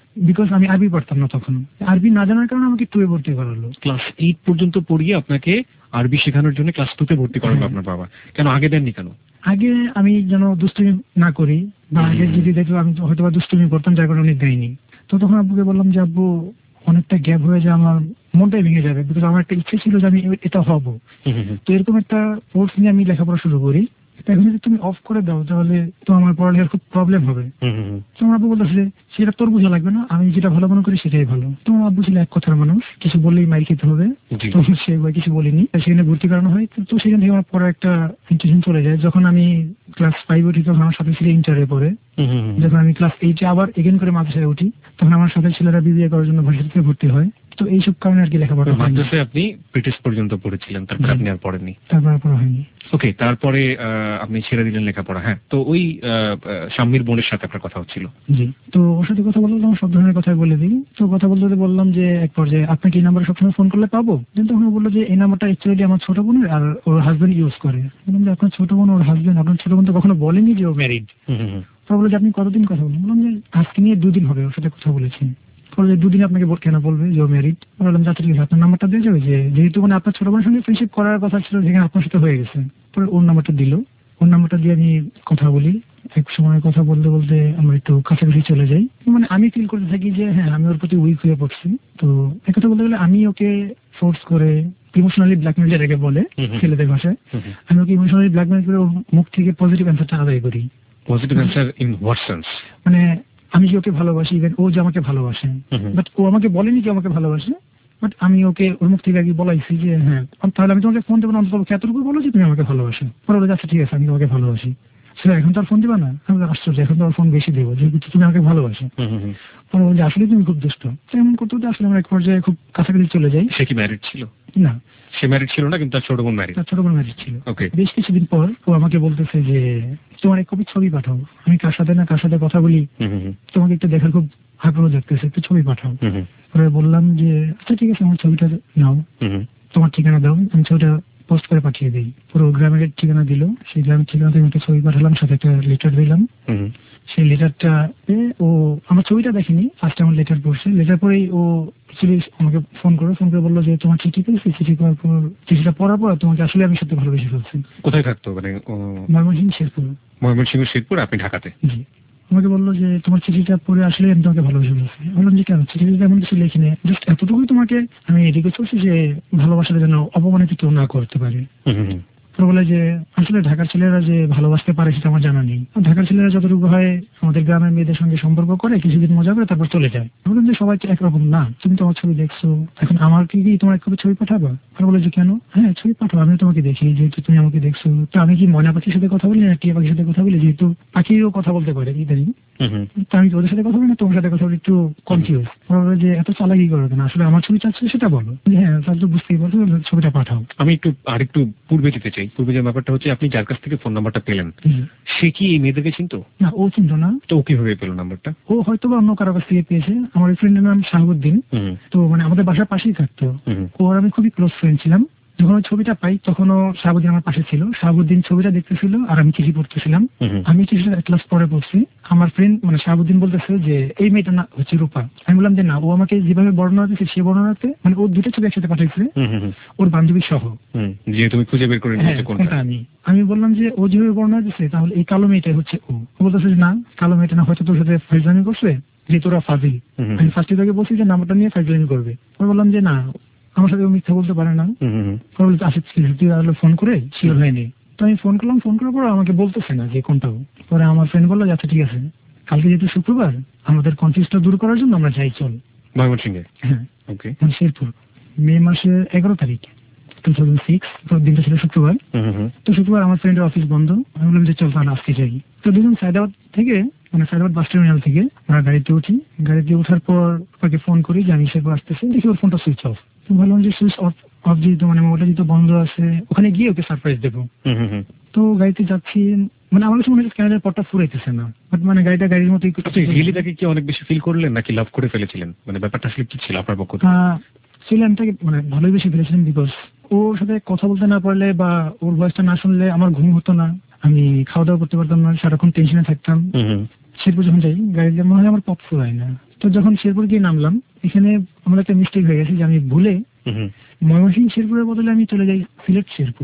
বিকজ আমি আরবি পড়তাম না তখন, আরবি না জানার কারণে আমাকে 2 এ ভর্তি করালো। ক্লাস 8 পর্যন্ত পড়িয়ে আপনাকে আরবি শেখানোর জন্য ক্লাস 2 তে ভর্তি করালো আপনার বাবা। কেন আগে দেননি কেন? আগে আমি যেন দুষ্টুমি না করি, বা আগে যদি দেখলো আমি হয়তো বা দুষ্টুমি করতাম, যার কারণে উনি দেয়নি। তো তখন আব্বুকে বললাম যে আব্বু অনেকটা গ্যাপ হয়ে যায়, আমার মনটাই ভেঙে যাবে, বিকজ আমার একটা ইচ্ছে ছিল যে আমি এটা হব। তো এরকম একটা কোর্স নিয়ে আমি লেখাপড়া শুরু করি, এখন যদি তুমি অফ করে দাও তাহলে তো আমার পড়ালেখার খুব প্রবলেম হবে। তোমার আব্বু বলতেছে সেটা তোর বোঝা লাগবে না, আমি যেটা ভালো মনে করি সেটাই ভালো। তোমার আব্বু ছিল এক কথার মানুষ, কিছু বললেই মাইর খেতে হবে, তো সে কিছু বলিনি, সেখানে ভর্তি করানো হয়। তো সেখান থেকে আমার পড়ার একটা ইন্টারেস্ট চলে যায়। যখন আমি ক্লাস 5 উঠি তখন আমার সাথে ছিল ইন্টারে পড়ে। যখন আমি ক্লাস 8 আবার এগেন করে মাদ্রাসায় উঠি তখন আমার সাথে ছেলেরা বিবিএ করার জন্য ভার্সিটিতে ভর্তি হয়। তো এইসব কারণে আর কি লেখাপড়া। মাদ্রাসায় আপনি ব্রিটিশ পর্যন্ত পড়েছিলেন, তারপর আপনি আর পড়েননি? তারপর পড়া হয়নি। ওকে, তারপরে আপনি ছেড়ে দিলেন লেখাপড়া। হ্যাঁ, তো ওই শাম্মীর বোনের সাথে আপনার কথা হচ্ছিল? জি, তো ওর সাথে কথা বলতে সব ধরনের কথাই বলে দিই। তো কথা বলতে বললাম যে এক পর্যায়ে আপনাকে এই নাম্বারে সবসময় ফোন করলে পাবো? তখন বললো যে এই নাম্বারটা অ্যাকচুয়ালি আমার ছোট বোনের, আর ওর হাজবেন্ড ইউজ করে। বললাম যে আপনার ছোট বোন ওর হাজবেন্ড, আপনার ছোট বোন তো কখনো বলেনি যে ও ম্যারিড। তো বললো যে আপনি কতদিন কথা বললেন? বললাম যে আজকে নিয়ে 2 দিন হবে ওর সাথে কথা বলেছি। বললো যে 2 দিন আপনাকে কেন বলবে যে ও ম্যারিড? বললাম যে ঠিক আছে, আপনার নাম্বারটা দিয়ে যাবে, যে যেহেতু মানে আপনার ছোট বোনের সঙ্গে ফ্রেন্ডশিপ করার কথা ছিল, যেখানে আপনার সাথে হয়ে গেছে। পরে ওর নাম্বারটা দিল, ওর নাম্বারটা দিয়ে আমি কথা বলি। এক সময় কথা বলতে বলতে আমরা একটু কাছাকাছি চলে যাই, মানে আমি ফিল করতে থাকি যে হ্যাঁ আমি ওর প্রতি উইক হয়ে পড়ছি। তো এক কথা বলতে গেলে আমি ওকে ফোর্স করে ইমোশনালি ব্ল্যাকমেল, যেটাকে বলে ছেলেদের ভাষায়, আমি ওকে ইমোশনালি ব্ল্যাকমেল করে ওর মুখ থেকে পজিটিভ অ্যান্সারটা আদায় করি। Positive answer in what sense? মানে আমি যে ওকে ভালোবাসি, ইভেন ও যে আমাকে ভালোবাসে, বাট ও আমাকে বলেনি যে আমাকে ভালোবাসে, বাট আমি ওকে ওর মুখ থেকে আগে বলাইছি যে হ্যাঁ তাহলে আমি তোমাকে ফোন দেবো না, অন্তত এতটুকু বলো যে তুমি আমাকে ভালোবাসো। পরে বলে যাচ্ছে ঠিক আছে আমি তোমাকে ভালোবাসি। সেটা এখন তো আর ফোন দিবা না? আমি আশ্চর্য, এখন তো আর ফোন বেশি দেবো যেহেতু তুমি আমাকে ভালোবাসো। পরে বলছে আসলে তুমি খুব দুষ্ট। এমন করতে করতে আসলে আমরা এক পর্যায়ে খুব কাছাকাছি চলে যাই। সে কি ম্যারিড ছিল? না, সে ম্যারিড ছিল না, কিন্তু তার ছোট বোন ম্যারিড। তার ছোট বোন ম্যারিড ছিল। বেশ কিছুদিন পর ও আমাকে বলতেছে যে তোমার এক কপি ছবি পাঠাও, আমি কার সাথে না কার সাথে কথা বলি, তোমাকে একটু দেখার খুব আগ্রহ দেখতেছে, একটু ছবি পাঠাও। পরে বললাম যে আচ্ছা ঠিক আছে, আমার ছবিটা নাও, তোমার ঠিকানা দাও, আমি ছবিটা পোস্ট করে পাঠিয়ে দিই। পুরো গ্রামের ঠিকানা দিল, সেই গ্রামের ঠিকানা থেকে একটা ছবি পাঠালাম, সাথে একটা লেটার দিলাম। সেই লেটারটা ও আমার ছবিটা দেখেনি, ফার্স্ট আমার লেটার পড়ছে। লেটার পরেই ও আমাকে ফোন করে বললো যে তোমার চিঠি পেয়েছি, চিঠি করার পর চিঠিটা পড়ার পর তোমাকে আসলে আমি সত্যি ভালোবেসে ফেলছি। কোথায় থাকতো? মানে ময়মনসিংহ শেরপুর। ময়মনসিংহ শেরপুর, আপনি ঢাকাতে? জি। আমাকে বললো যে তোমার চিঠিটা পড়ে আসলে আমি তোমাকে ভালোবেসে ফেলছি। বললাম যে কেন? চিঠিটা এমন কিছু লিখিনি, জাস্ট এতটুকুই তোমাকে আমি রিকোয়েস্ট করছি যে ভালোবাসাটা যেন অপমানিত কেউ না করতে পারে। বলে যে আসলে ঢাকার ছেলেরা যে ভালোবাসতে পারে সেটা আমার জানা নেই। ঢাকার ছেলেরা যতটুকু হয় আমাদের গ্রামের মেয়েদের সঙ্গে সম্পর্ক করে, কিছুদিন মজা করে তারপর চলে যায়। বললাম যে সবাই তো একরকম না, তুমি তোমার ছবি দেখছো, এখন আমার কি তোমার এক কপি ছবি পাঠাবা? আর বলে যে কেন? হ্যাঁ ছবি পাঠাও, আমি তোমাকে দেখি, যেহেতু তুমি আমাকে দেখছো। তো আমি কি ময়না পাখির সাথে কথা বলি না টিয়া পাখির সাথে কথা বলি? যেহেতু পাখিও কথা বলতে পারে ইদানিং, তো আমি ওদের সাথে কথা বলি না তোমার সাথে কথা বলি, একটু কনফিউজ। বলে যে এত চালাকি করো কেন, আসলে আমার ছবি চাচ্ছে সেটা বলো। হ্যাঁ তাহলে তো বুঝতেই পারছো, ছবিটা পাঠাও। আমি একটু আরেকটু পূর্বে যেতে চাই। পূর্বে যে ব্যাপারটা হচ্ছে, আপনি যার কাছ থেকে ফোন নাম্বারটা পেলেন সে কি এই মেয়েদেরকে চিনতো? না, ও চিনতো না। তো ও কিভাবে পেলো নাম্বারটা? ও হয়তো বা অন্য কারো কাছ থেকে পেয়েছে। আমার ফ্রেন্ডের নাম শাহাবুদ্দিন, তো মানে আমাদের বাসার পাশেই থাকতো। ওর আমি খুবই ক্লোজ ফ্রেন্ড ছিলাম। যখন ওই ছবিটা পাই তখনও শাহাবুদ্দিন আমার পাশে ছিল। শাহাবুদ্দিন ছবিটা দেখতেছিল আর আমি চিঠি পড়তেছিলাম। আমি চিঠিটা এক ক্লাস পরে পড়ছি। আমার ফ্রেন্ড মানে শাহাবুদ্দিন বলতেছে যে এই মেয়েটা না হচ্ছে রূপা। আমি বললাম যে না, ও আমাকে যেভাবে বর্ণনা দিচ্ছে সে বর্ণনাতে মানে ও দুটো ছবি একসাথে পাঠাইছে, ওর বান্ধবী সহ। যে তুমি খুঁজে বের করে নিয়েছো কোনটা? আমি বললাম যে ও যেভাবে বর্ণনা দিচ্ছে তাহলে এই কালো মেয়েটাই হচ্ছে ও। বলতেছে যে না, কালো মেয়েটা না, হয়তো তোর সাথে ফাইজলামি করছে, যে তোরা ফাজিল। আমি ফার্স্টে তাকে বলছি যে নাম্বারটা নিয়ে ফাইজলামি করবে। বললাম যে না, আমার সাথে ও মিথ্যা বলতে পারে না। আসলে ফোন করে শিওর হয়নি। তো আমি ফোন করলাম, ফোন করার পর আমাকে বলতেছে না যে কোনটাও। পরে আমার ফ্রেন্ড বললো আচ্ছা ঠিক আছে, কালকে যেহেতু শুক্রবার আমাদের কনফিউজটা দূর করার জন্য আমরা যাই, চল। ময়মনসিংহে? হ্যাঁ, শেরপুর। মে মাসের 11 তারিখ 2006, দিনটা ছিল শুক্রবার। তো শুক্রবার আমার ফ্রেন্ডের অফিস বন্ধ। আমি বললাম যে চল তাহলে আজকে যাই। তো দুজন সায়দাবাদ থেকে মানে সায়দাবাদ বাস টার্মিনাল থেকে আমরা গাড়িতে উঠি। গাড়িতে ওঠার পর ওকে ফোন করি যে আমি শেরপুর আসতেছি। দেখি ওর ফোনটা সুইচ অফ। ভাবলাম যে সুইচ অফ যেহেতু মানে ওটা যেহেতু বন্ধ আছে, ওখানে গিয়ে ওকে সারপ্রাইজ দেবো। তো গাড়িতে যাচ্ছি, মানে আমার কাছে মনে হচ্ছে ক্যানাডার পথটা ফুরাইতেছে না, বাট মানে গাড়ির মতোই। রিয়েলি তাকে কি অনেক বেশি ফিল করলেন নাকি লাভ করে ফেলেছিলেন? মানে ব্যাপারটা আসলে কি ছিল আপনার পক্ষ থেকে? ছিল আমি তাকে মানে ভালোই বেশি ফেলেছিলাম, বিকজ ওর সাথে কথা বলতে না পারলে বা ওর ভয়েসটা না শুনলে আমার ঘুম হতো না, আমি খাওয়া দাওয়া করতে পারতাম না, সারাক্ষণ টেনশনে থাকতাম। শেরপুর যখন যাই গাড়িতে মনে হয় আমার পথ ফুরায় না। তো যখন শেরপুর গিয়ে নামলাম, এখানে আমার একটা মিস্টেক হয়ে গেছে যে আমি ভুলে ময়মনসিংহ শেরপুরের বদলে আমি চলে যাই সিলেট শেরপুর।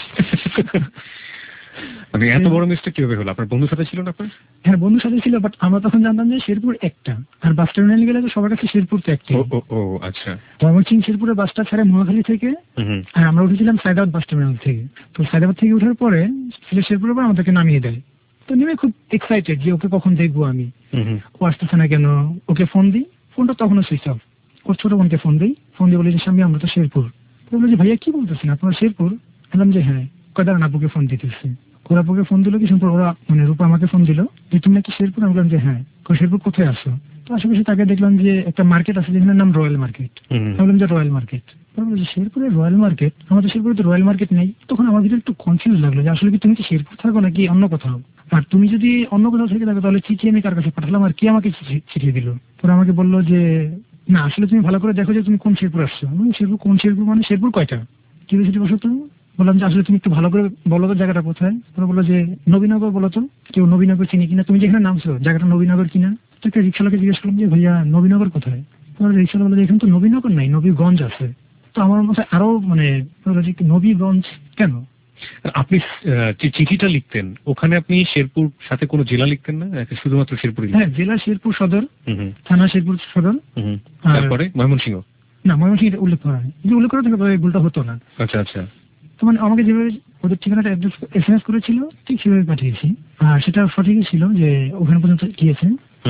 মানে এত বড় মিস্টেক কিভাবে হলো? আপনার বন্ধুর সাথে ছিল না আপনার? হ্যাঁ, বন্ধুর সাথে ছিল, বাট আমরা তখন জানতাম যে শেরপুর একটা, আর বাস টার্মিনালে গেলে তো সবার কাছে শেরপুর তো একটা। ও আচ্ছা। ময়মনসিংহ শেরপুরের বাসটা ছাড়ে মহাখালী থেকে, আর আমরা উঠেছিলাম সায়দাবাদ বাস টার্মিনাল থেকে। তো সায়দাবাদ থেকে ওঠার পরে সিলেট শেরপুরের পর আমাদেরকে নামিয়ে দেয়। তো নেমে খুব এক্সাইটেড যে ওকে কখন দেখবো আমি, ও আসতেছে না কেন। ওকে ফোন দিই, ফোনটা তখনও সুইচ অফ। ওর ছোট বোনকে ফোন দিই, ফোন দিয়ে বলি যে স্বামী আমরা তো শেরপুর। তো বলে যে ভাইয়া কি বলতেছেন আপনারা শেরপুর? বললাম যে হ্যাঁ। কয়দার আপুকে ফোন দিতেছে। ওরা আপুকে ফোন দিল, কিছু পর ওরা মানে রূপা আমাকে ফোন দিল যে তুমি নাকি শেরপুর। আমি বললাম যে হ্যাঁ। শেরপুর কোথায় আসো? তো আশেপাশে তাকে দেখলাম যে একটা মার্কেট আছে যেখানে নাম রয়্যাল মার্কেট। আমি বললাম যে রয়্যাল মার্কেট। শেরপুরের রয়্যাল মার্কেট? আমাদের শেরপুরে তো রয়্যাল মার্কেট নেই। তখন আমার ভিতরে একটু কনফিউজ লাগলো যে আসলে কি তুমি কি শেরপুর থাকো নাকি অন্য কোথাও, আর তুমি যদি অন্য কোথাও থেকে থাকো তাহলে চিঠি আমি কার কাছে পাঠালাম আর কি আমাকে চিঠি দিল? পরে আমাকে বললো যে না আসলে তুমি ভালো করে দেখো যে তুমি কোন শেরপুর আসছো। শেরপুর কোন শেরপুর মানে শেরপুর কয়টা, কি হয়েছে বসো তো? বললাম যে আসলে তুমি একটু ভালো করে বলো তো জায়গাটা কোথায়। ওরা বললো যে নবীনগর বলো তো, কেউ নবীনগর চিনি কিনা, তুমি যেখানে নামছো জায়গাটা নবীনগর কিনা। তো একটা রিক্সাওয়ালাকে জিজ্ঞেস করলাম যে ভাইয়া নবীনগর কোথায়? রিক্সাওয়ালা বললো যে এখানে তো নবীনগর নাই, নবীগঞ্জ আছে। তো আমার মাথায় আরো মানে নবীগঞ্জ কেন? আপনি চিঠিটা লিখতেন ওখানে আপনি শেরপুর সাথে কোনো জেলা লিখতেন না, শুধুমাত্র শেরপুর? হ্যাঁ, জেলা শেরপুর সদর, থানা শেরপুর সদর। তারপরে ময়মনসিংহ? না, ময়মনসিংহ উল্লেখ করা হয়, উল্লেখ করা থাকে ভুলটা হতো না। আচ্ছা আচ্ছা। তো মানে আমাকে যেভাবে ওদের ঠিকানাটা SMS করেছিল ঠিক সেভাবে পাঠিয়েছি, আর সেটা সঠিকই ছিল যে ওখানে পর্যন্ত গিয়েছে।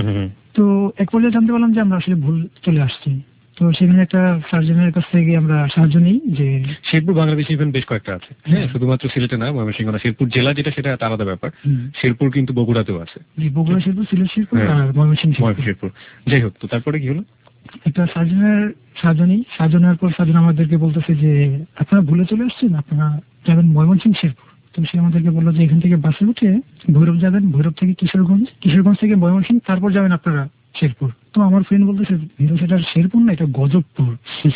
তো এক পর্যায়ে জানতে পারলাম যে আমরা আসলে ভুল চলে আসছি। তো সেখানে একটা সার্জনের কাছ থেকে আমরা সাহায্য নিই যে শেরপুর বাংলাদেশে ইভেন বেশ কয়েকটা আছে, হ্যাঁ, শুধুমাত্র সিলেটে না, ময়মনসিংহ না, শেরপুর জেলা যেটা সেটা আলাদা ব্যাপার। শেরপুর কিন্তু বগুড়াতেও আছে। বগুড়া শেরপুর, সিলেট শেরপুর আর ময়মনসিংহ শেরপুর। যাই হোক, তো তারপরে কি হলো? একটা সার্জনের সাহায্য নেওয়ার পর সার্জন আমাদেরকে বলতেছে যে আপনারা ভুলে চলে আসছেন, আপনারা যাবেন ময়মনসিংহ শেরপুর। তো সে আমাদেরকে বললো যে এখান থেকে বাসে উঠে ভৈরব যাবেন, ভৈরব থেকে কিশোরগঞ্জ, কিশোরগঞ্জ থেকে ময়মনসিংহ, তারপর যাবেন আপনারা শেরপুর। তো আমার ফ্রেন্ড বলতেছে সেটা শেরপুর না, এটা গজবপুর।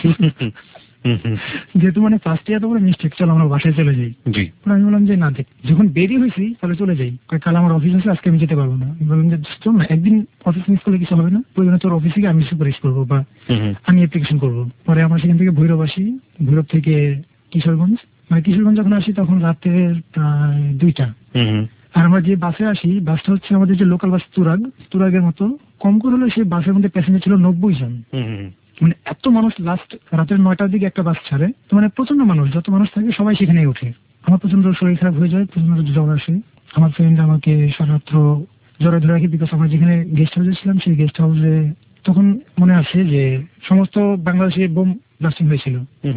যেহেতু মানে ফার্স্টে এত বড় মিস্টেক, চলো আমরা বাসায় চলে যাই। আমি বললাম যে না, দেখ যখন বেরিয়ে হয়েছি তাহলে চলে যাই, কাল আমার অফিস আছে, আজকে আমি যেতে পারবো না। বললাম যে চল না, একদিন অফিস মিস করলে কিছু হবে না, প্রয়োজনে তোর অফিসে গিয়ে আমি সুপারিশ করবো বা আমি অ্যাপ্লিকেশন করবো। পরে আমরা সেখান থেকে ভৈরব আসি, ভৈরব থেকে কিশোরগঞ্জ, মানে কিশোরগঞ্জ যখন আসি তখন রাতের প্রায় 2টা। আর আমরা যে বাসে আসি, বাসটা হচ্ছে আমাদের যে লোকাল বাস তুরাগের মতো, কম করে হলে সেই বাসের মধ্যে প্যাসেঞ্জার ছিল 90 জন। মানে এত মানুষ, লাস্ট রাতের 9টার দিকে একটা বাস ছাড়ে, তো মানে প্রচন্ড মানুষ, যত মানুষ থাকে সবাই সেখানে ওঠে। আমার প্রচন্ড শরীর খারাপ হয়ে যায়, প্রচন্ড জ্বর আসে। আমার ফ্রেন্ড আমাকে সারারাত্র জ্বরে ধরে রাখি, বিকজ আমরা যেখানে গেস্ট হাউসে ছিলাম সেই গেস্ট হাউসে তখন মনে আছে যে সমস্ত বাংলাদেশে বোম ব্লাস্টিং হয়েছিল।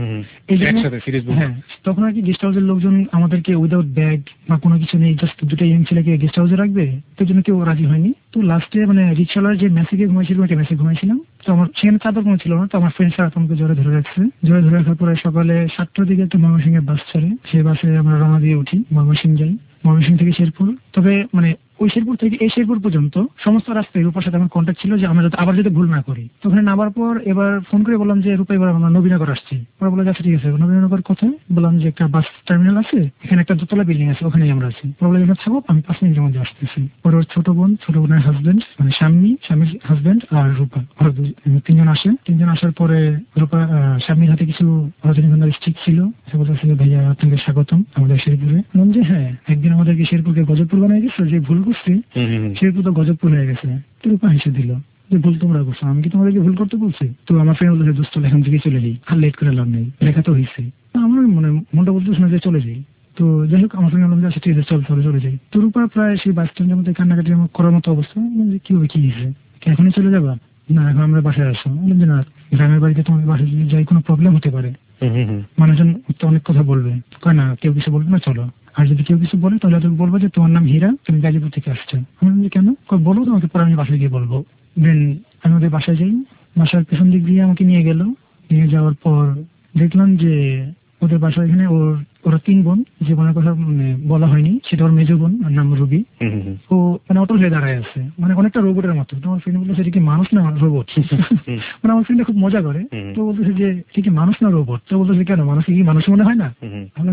হ্যাঁ, তখন আর কি গেস্ট হাউসের লোকজন আমাদেরকে উইদাউট ব্যাগ বা কোনো কিছু নেই, জাস্ট 2টা ইয়ং ছেলেকে গেস্ট হাউসে রাখবে, তো জন্য কেউ রাজি হয়নি। তো লাস্টে মানে রিক্সাওয়ালার যে মেসেজে ঘুমাইছিল ওইটা মেসেজ ঘুমাইছিলাম। তো আমার সেখানে চাদর কোনো ছিল না, তো আমার ফ্রেন্ড সারা আমাকে জ্বরে ধরে রাখছে। জ্বরে ধরে রাখার পরে সকালে 7টার দিকে একটা ময়মনসিংহের বাস ছাড়ে, সেই বাসে আমরা রওনা দিয়ে উঠি, ময়মনসিংহ যাই, ময়মনসিংহ থেকে শেরপুর। তবে মানে ওই শেরপুর থেকে এই শেরপুর পর্যন্ত সমস্ত রাস্তায় রূপার সাথে আমার কন্ট্যাক্ট ছিল যে আমরা আবার যদি ভুল না করি। তো ওখানে নামার পর এবার ফোন করে বললাম যে রূপা এবার আমরা নবীনগর আসছি। ওরা বলে আচ্ছা ঠিক আছে, নবীনগর কোথায়? বললাম যে একটা বাস টার্মিনাল আছে, এখানে একটা দোতলা বিল্ডিং আছে, ওখানেই আমরা আছি। বলে এখানে থাকো, আমি 5 মিনিটের মধ্যে আসতেছি। পরে ওর ছোট বোনের হাজবেন্ড, মানে স্বামীর হাজবেন্ড আর রূপা, ওরা 3জন আসে। 3জন আসার পরে রূপা স্বামীর হাতে কিছু রজনীগন্ধার স্টিক ছিল, সে বলতেছে ভাইয়া আপনাকে স্বাগতম আমাদের শেরপুরে। বললাম যে হ্যাঁ, একদিন আমাদেরকে শেরপুরকে গজবপুর বানিয়ে গেছে, যে ভুল করছি শেরপুর তো গজবপুর হয়ে গেছে। তো রূপা হেসে দিল যে ভুল তোমরা করছো, আমি কি তোমাদেরকে ভুল করতে বলছি? তো আমার ফ্রেন্ড বলছে দোস্ত এখান থেকে চলে যাই, আর লেট করে লাভ নেই, লেখা তো হয়েছে। আমার মানে মনটা বলতেছে না যে চলে যাই। তো যাই হোক আমার ফ্রেন্ড বললাম যে ঠিক আছে চল চলে যাই। তো রূপা প্রায় সেই বাস স্ট্যান্ডের মধ্যে কান্নাকাটি করার মতো অবস্থা, কি হবে, কি হয়েছে, এখনই চলে যাবা? না এখন আমরা বাসায় আসো। বললাম যে না, গ্রামের বাড়িতে তোমাদের বাসায় যদি যাই কোনো প্রবলেম হতে পারে, মানুষজন তো অনেক কথা বলবে। কয় না, কেউ কিছু বলবে না, চলো। আর যদি কেউ কিছু বলে তাহলে তুমি বলবো যে তোমার নাম হীরা, তুমি গাজীপুর থেকে আসছো। আমি বললাম যে কেন? বলো তোমাকে, পরে আমি বাসায় গিয়ে বলবো। দেন আমি ওদের বাসায় যাই, বাসার পেছন দিক দিয়ে আমাকে নিয়ে গেল। নিয়ে যাওয়ার পর দেখলাম যে ওদের বাসায় এখানে ওরা 3 বোন, যে বোনের কথা মানে বলা হয়নি সেটা ওর মেজো বোন, নাম রুবি। ও মানে অটল হয়ে দাঁড়ায় আছে, মানে অনেকটা রোবটের মতো। তো আমার ফ্রেন্ড বলছে সেটা কি মানুষ না রোবট? মানে আমার ফ্রেন্ডটা খুব মজা করে। তো বলতেছে যে ঠিক মানুষ না রোবট? তো বলতেছে কেন, মানুষ কি মানুষ মনে হয় না? ভাবলাম যে বাহ,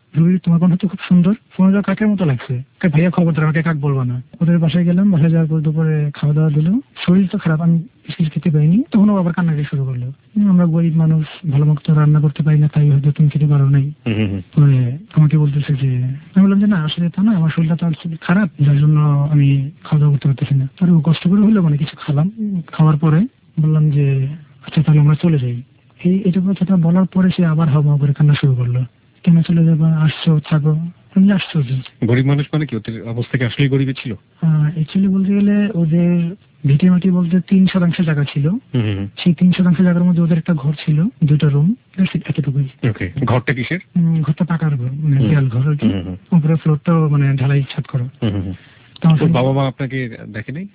রুবি তোমার কণ্ঠ তো খুব সুন্দর, ফোনটা কাকের মতো লাগছে, ভাইয়া খবরদার আমাকে কাক বলবো না। ওদের বাসায় গেলাম, বাসায় যাওয়ার পর দুপুরে খাওয়া দাওয়া দিল, শরীর তো খারাপ, আমি কিছু খেতে পাইনি, তখন ও আবার কান্নাকাটি শুরু করলো। আমরা গরিব মানুষ, ভালো মতো রান্না করতে পারি না, তাই হয়তো তুমি খেতে পারো নাই। পরে আমাকে বলতেছে যে, আমি বললাম যে না আসলে তা না, আমার শরীরটা তো আসলে খারাপ, যার জন্য আমি খাওয়া দাওয়া করতে পারতেছি না। আর ও কষ্ট করে হলো মানে কিছু খালাম, খাওয়ার পরে বললাম যে আচ্ছা তাহলে আমরা চলে যাই। এইটুকু কথাটা বলার পরে সে আবার হাওয়া করে কান্না শুরু করলো, কেন চলে যাবা, আসছো থাকো। আশ্চর্য, গরিব মানুষ মানে কি ওদের অবস্থা কি আসলে গরিবের ছিল? অ্যাকচুয়ালি বলতে গেলে ওদের ভিটে মাটি বলতে 3% জায়গা ছিল, সেই 3% জায়গার মধ্যে ওদের একটা ঘর ছিল, 2টা রুম, এতটুকুই। ঘরটা কিসের? ঘরটা পাকার ঘর, মানে দেয়াল ঘর আর কি, উপরে ফ্লোরটাও মানে ঢালাই ছাদ করা। বাবা মা আপনাকে দেখে নাই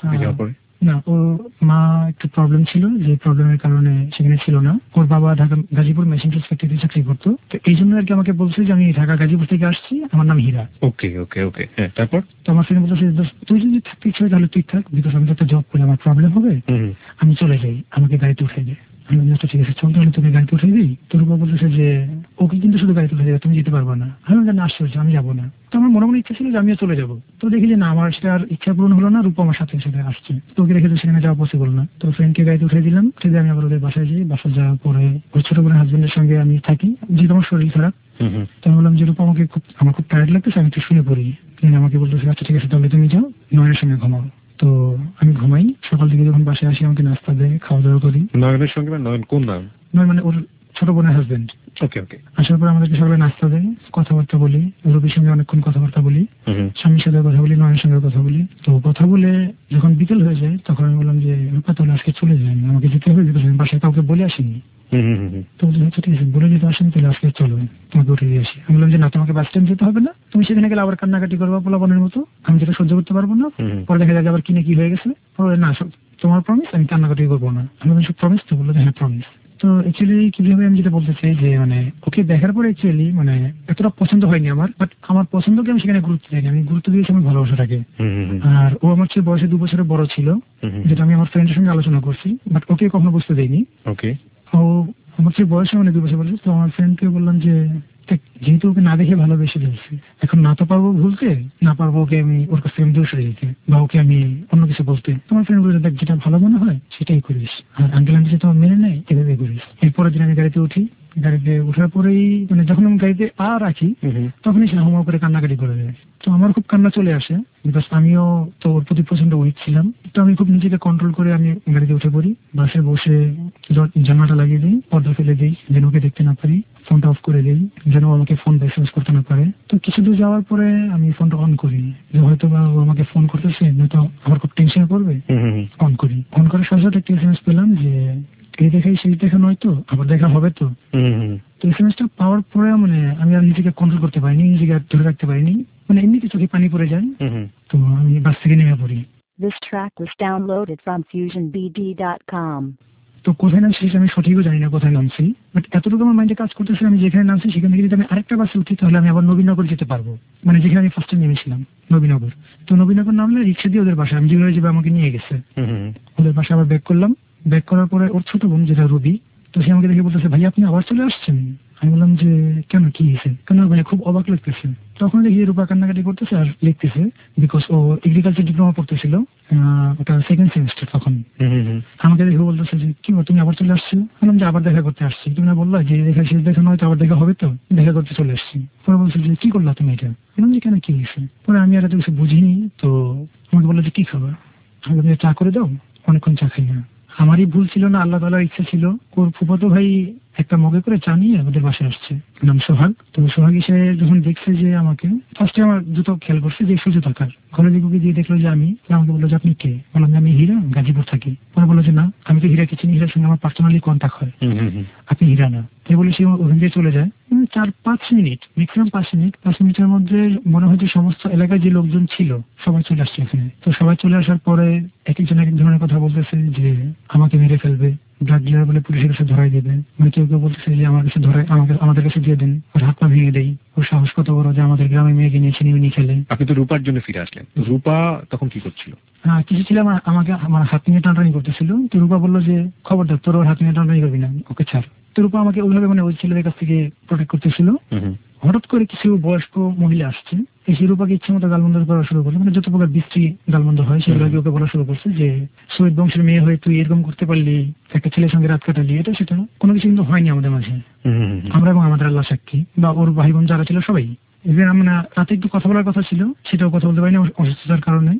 না? ওর মা একটু প্রবলেম ছিল, যে প্রবলেমের কারণে সেখানে ছিল না। ওর বাবা ঢাকা গাজীপুর মেশিন টুলস ফ্যাক্টরিতে চাকরি করতো, তো এই জন্য আর কি আমাকে বলছে যে আমি ঢাকা গাজীপুর থেকে আসছি, আমার নাম হীরা। ওকে ওকে ওকে, তারপর তো আমার ফ্রেন্ড বলছে তুই যদি থাকতে ইচ্ছে হয় তাহলে তুই থাক, বিকজ আমি তো একটা জব করে আমার প্রবলেম হবে, আমি চলে যাই, আমাকে গাড়িতে উঠাই দে। আমি ঠিক আছে চল, তাহলে তোকে গাড়িতে উঠাই দিই। তোর উপর বলতেছে যে ওকে কিন্তু শুধু গাড়িতে উঠে যাবে, তুমি যেতে পারবো না। আমি জানি আশ্চর্য, আমি যাবো না। তো আমার মনে মনে ইচ্ছা ছিল যে আমিও চলে যাবো। তো দেখি যে না, আমার সেটা আর ইচ্ছা পূরণ হলো না, রূপ আমার সাথে সাথে আসছে, তোকে রেখে তো সেখানে যাওয়া পসিবল না। তো ফ্রেন্ডকে গাড়িতে উঠে দিলাম, উঠে দিয়ে আমি আবার ওদের বাসায় যাই। বাসায় যাওয়ার পরে ওর ছোট বোনের হাজবেন্ডের সঙ্গে আমি থাকি, যেহেতু আমার শরীর খারাপ। তো আমি বললাম যে রূপ আমার খুব টায়ার্ড লাগতেছে, আমি একটু শুয়ে পড়ি। আমাকে বলতেছে আচ্ছা ঠিক আছে তাহলে তুমি যাও, নয়নের সঙ্গে ঘুমাও। তো আমি ঘুমাই। সকাল থেকে যখন বাসায় আসি আমাকে নাস্তা দেয়, খাওয়া দাওয়া করি। নয়নের সঙ্গে? নয়ন কোন নাম? নয় মানে ওর ছোট বোনের হাজবেন্ড। ওকে ওকে। আসার পর আমাদেরকে সকালে নাস্তা দেয়, কথাবার্তা বলি, রবির সঙ্গে অনেকক্ষণ কথাবার্তা বলি, স্বামীর সাথে কথা বলি, নয়নের সঙ্গে কথা বলি। তো কথা বলে যখন বিকেল হয়ে যায় তখন আমি বললাম যে রূপা তাহলে আজকে চলে যাই, আমাকে যেতে হবে, বিকজ আমি বাসায় কাউকে বলে আসিনি। তো আচ্ছা ঠিক আছে, বলে যেতে আসেন তাহলে আজকে চলো, তোমাকে উঠে দিয়ে আসি। আমি বললাম যে না, তোমাকে বাস স্ট্যান্ড যেতে হবে না, তুমি সেখানে গেলে আবার কান্নাকাটি করবো পোলাপনের মতো, আমি যেটা সহ্য করতে পারবো না। পরে দেখা যাবে আবার কিনে কি হয়ে গেছে। না তোমার প্রমিস, আমি কান্নাকাটি করবো না। আমি বললাম সব প্রমিস? তো বললো হ্যাঁ প্রমিস। তো অ্যাকচুয়ালি কিভাবে আমি যেটা বলতে চাই যে মানে ওকে দেখার পরে অ্যাকচুয়ালি মানে এতটা পছন্দ হয়নি আমার, বাট আমার পছন্দকে আমি সেখানে গুরুত্ব দিইনি, আমি গুরুত্ব দিয়েছি আমার ভালোবাসাটাকে। আর ও আমার চেয়ে বয়সে 2 বছরের বড় ছিল, যেটা আমি আমার ফ্রেন্ডের সঙ্গে আলোচনা করছি, বাট ওকে কখনো বুঝতে দেয়নি। ও আমার চেয়ে বয়সে মানে 2 বছর বলেছে। তো আমার ফ্রেন্ডকে বললাম যে যেহেতু ওকে না দেখে ভালোবেসে ফেলছি, এখন না তো পারবো ভুলতে, না পারবো ওকে আমি ওর কাছ থেকে দূরে সরে যেতে বা ওকে আমি অন্য কিছু বলতে। তোমার ফ্রেন্ড বলে দেখ যেটা ভালো মনে হয় সেটাই করিস, আর আঙ্কেল আন্টি যেটা মেনে নেয় এভাবে করিস। এরপরের দিন আমি গাড়িতে উঠি, গাড়িতে ওঠার পরেই মানে যখন আমি গাড়িতে পা রাখি তখনই সে হামা করে কান্নাকাটি করে দেয়। তো আমার খুব কান্না চলে আসে, বিকজ আমিও তো ওর প্রতি প্রচন্ড উইক ছিলাম। তো আমি খুব নিজেকে কন্ট্রোল করে আমি গাড়িতে উঠে পড়ি, বাসে বসে জানালাটা লাগিয়ে দিই, পর্দা ফেলে দিই যেন ওকে দেখতে না পারি, ফোনটা অফ করে দিই যেন আমাকে ফোন এসএমএস করতে না পারে। তো কিছু দূর যাওয়ার পরে আমি ফোনটা অন করি, যে হয়তো বা ও আমাকে ফোন করতেছে, নয়তো আমার খুব টেনশন করবে। অন করি, অন করার সাথে সাথে একটা এসএমএস পেলাম যে এই দেখাই সেই দেখা নয় তো, আবার দেখা হবে তো। তো এসএমএসটা পাওয়ার পরে মানে আমি আর নিজেকে কন্ট্রোল করতে পারিনি, নিজেকে ধরে রাখতে পারিনি, মানে এমনিতে চোখে পানি পড়ে যায়। তো আমি বাস থেকে নেমে পড়ি। This track was downloaded from FusionBD.com. তো কোথায় নামছি আমি সঠিকও জানি না কোথায় নামছি, বাট এতটুকু আমার মাইন্ডে কাজ করতেছে আমি যেখানে নামছি সেখান থেকে যদি আমি আরেকটা বাসে উঠি তাহলে আমি আবার নবীনগর যেতে পারবো, মানে যেখানে আমি ফার্স্টে নেমেছিলাম নবীনগর। তো নবীনগর নামলে রিক্সা দিয়ে ওদের বাসায়, আমি যেভাবে যাবে আমাকে নিয়ে গেছে ওদের বাসায়। আবার ব্যাক করলাম, ব্যাক করার পরে ওর ছোট বোন যেটা রুবি, তো সে আমাকে দেখে বলতেছে ভাই আপনি আবার চলে আসছেন। আমি বললাম যে কেন, কি হয়েছে? কেন ভাই খুব অবাক লাগতেছে। তখন দেখি রূপা কান্নাকাটি করতেছে আর লিখতেছে, বিকজ ও এগ্রিকালচার ডিপ্লোমা পড়তেছিল, ওটা 2nd সেমিস্টার তখন। আমাকে দেখে বলতেছে যে কি তুমি আবার চলে আসছো? বললাম যে আবার দেখা করতে আসছি। তুমি না বললা যে দেখা শেষ দেখা নয় তো আবার দেখা হবে, তো দেখা করতে চলে আসছি। পরে বলছে যে কি করলা তুমি এটা? বললাম যে কেন কি হয়েছে? পরে আমি আর এত কিছু বুঝিনি। তো আমাকে বললো যে কি খাবার? আমি বললাম চা করে দাও, অনেকক্ষণ চা খাই না। আমারই ভুল ছিল না, আল্লাহ তাআলার ইচ্ছা ছিল। ওর ফুফাতো ভাই একটা মগে করে চা নিয়ে আমাদের বাসায় আসছে, নাম সোহাগ। তো সোহাগ এসে যখন দেখছে যে আমাকে, ফার্স্টে আমার জুতো খেয়াল করছে যে সুযোগ থাকার ঘরে দিকে দিয়ে দেখলো যে আমি, আমাকে বললো যে আপনি কে? বললাম যে আমি হীরা, গাজীপুর থাকি। পরে বললো যে না আমি তো হীরাকে চিনি, হীরার সঙ্গে আমার পার্সোনালি কন্ট্যাক্ট হয়, আপনি হীরা না। তাই বলে সে ওখান দিয়ে চলে যায়। 4-5 মিনিট, ম্যাক্সিমাম 5 মিনিট। 5 মিনিটের মধ্যে মনে হয় যে সমস্ত এলাকায় যে লোকজন ছিল সবাই চলে আসছে এখানে। তো সবাই চলে আসার পরে এক একজন এক এক ধরনের কথা বলতেছে যে আমাকে মেরে ফেলবে, ড্রাগ ডিলার বলে পুলিশের কাছে ধরাই দেবে, মানে কেউ কেউ বলতেছে যে আমার কাছে ধরে আমাদের কাছে দিয়ে দেন, ওর হাত পা ভেঙে দেয়, ওর সাহস কত বড় যে আমাদের গ্রামে মেয়েকে নিয়ে ছিনিমিনি খেলে। আপনি তো রূপার জন্য ফিরে আসলেন, তো রূপা তখন কি করছিল? হ্যাঁ কিছু ছিল, আমাকে আমার হাত নিয়ে টানটানি করতেছিল। তো রূপা বললো যে খবরদার তোর ওর হাত নিয়ে টানটানি করবি না, ওকে ছাড়। তো রূপা আমাকে ওইভাবে মানে ওই ছেলেদের কাছ থেকে প্রোটেক্ট করতেছিল। হঠাৎ করে কিছু বয়স্ক মহিলা আসছে, এসে রূপাকে ইচ্ছে মতো গালমন্দ করা শুরু করলো, মানে যত প্রকার বিশ্রী গালমন্দ হয় সেগুলো ওকে বলা শুরু করছে যে শহীদ বংশের মেয়ে হয়ে তুই এরকম করতে পারলি, একটা ছেলের সঙ্গে রাত কাটালি, এটা সেটা কোনো কিছু কিন্তু হয়নি আমাদের মাঝে। আমরা এবং আমাদের আল্লাহ সাক্ষী, বা ওর ভাই বোন যারা ছিল সবাই। ইভেন আমরা রাতে একটু কথা বলার কথা ছিল, সেটাও কথা বলতে পারিনি অসুস্থতার কারণে।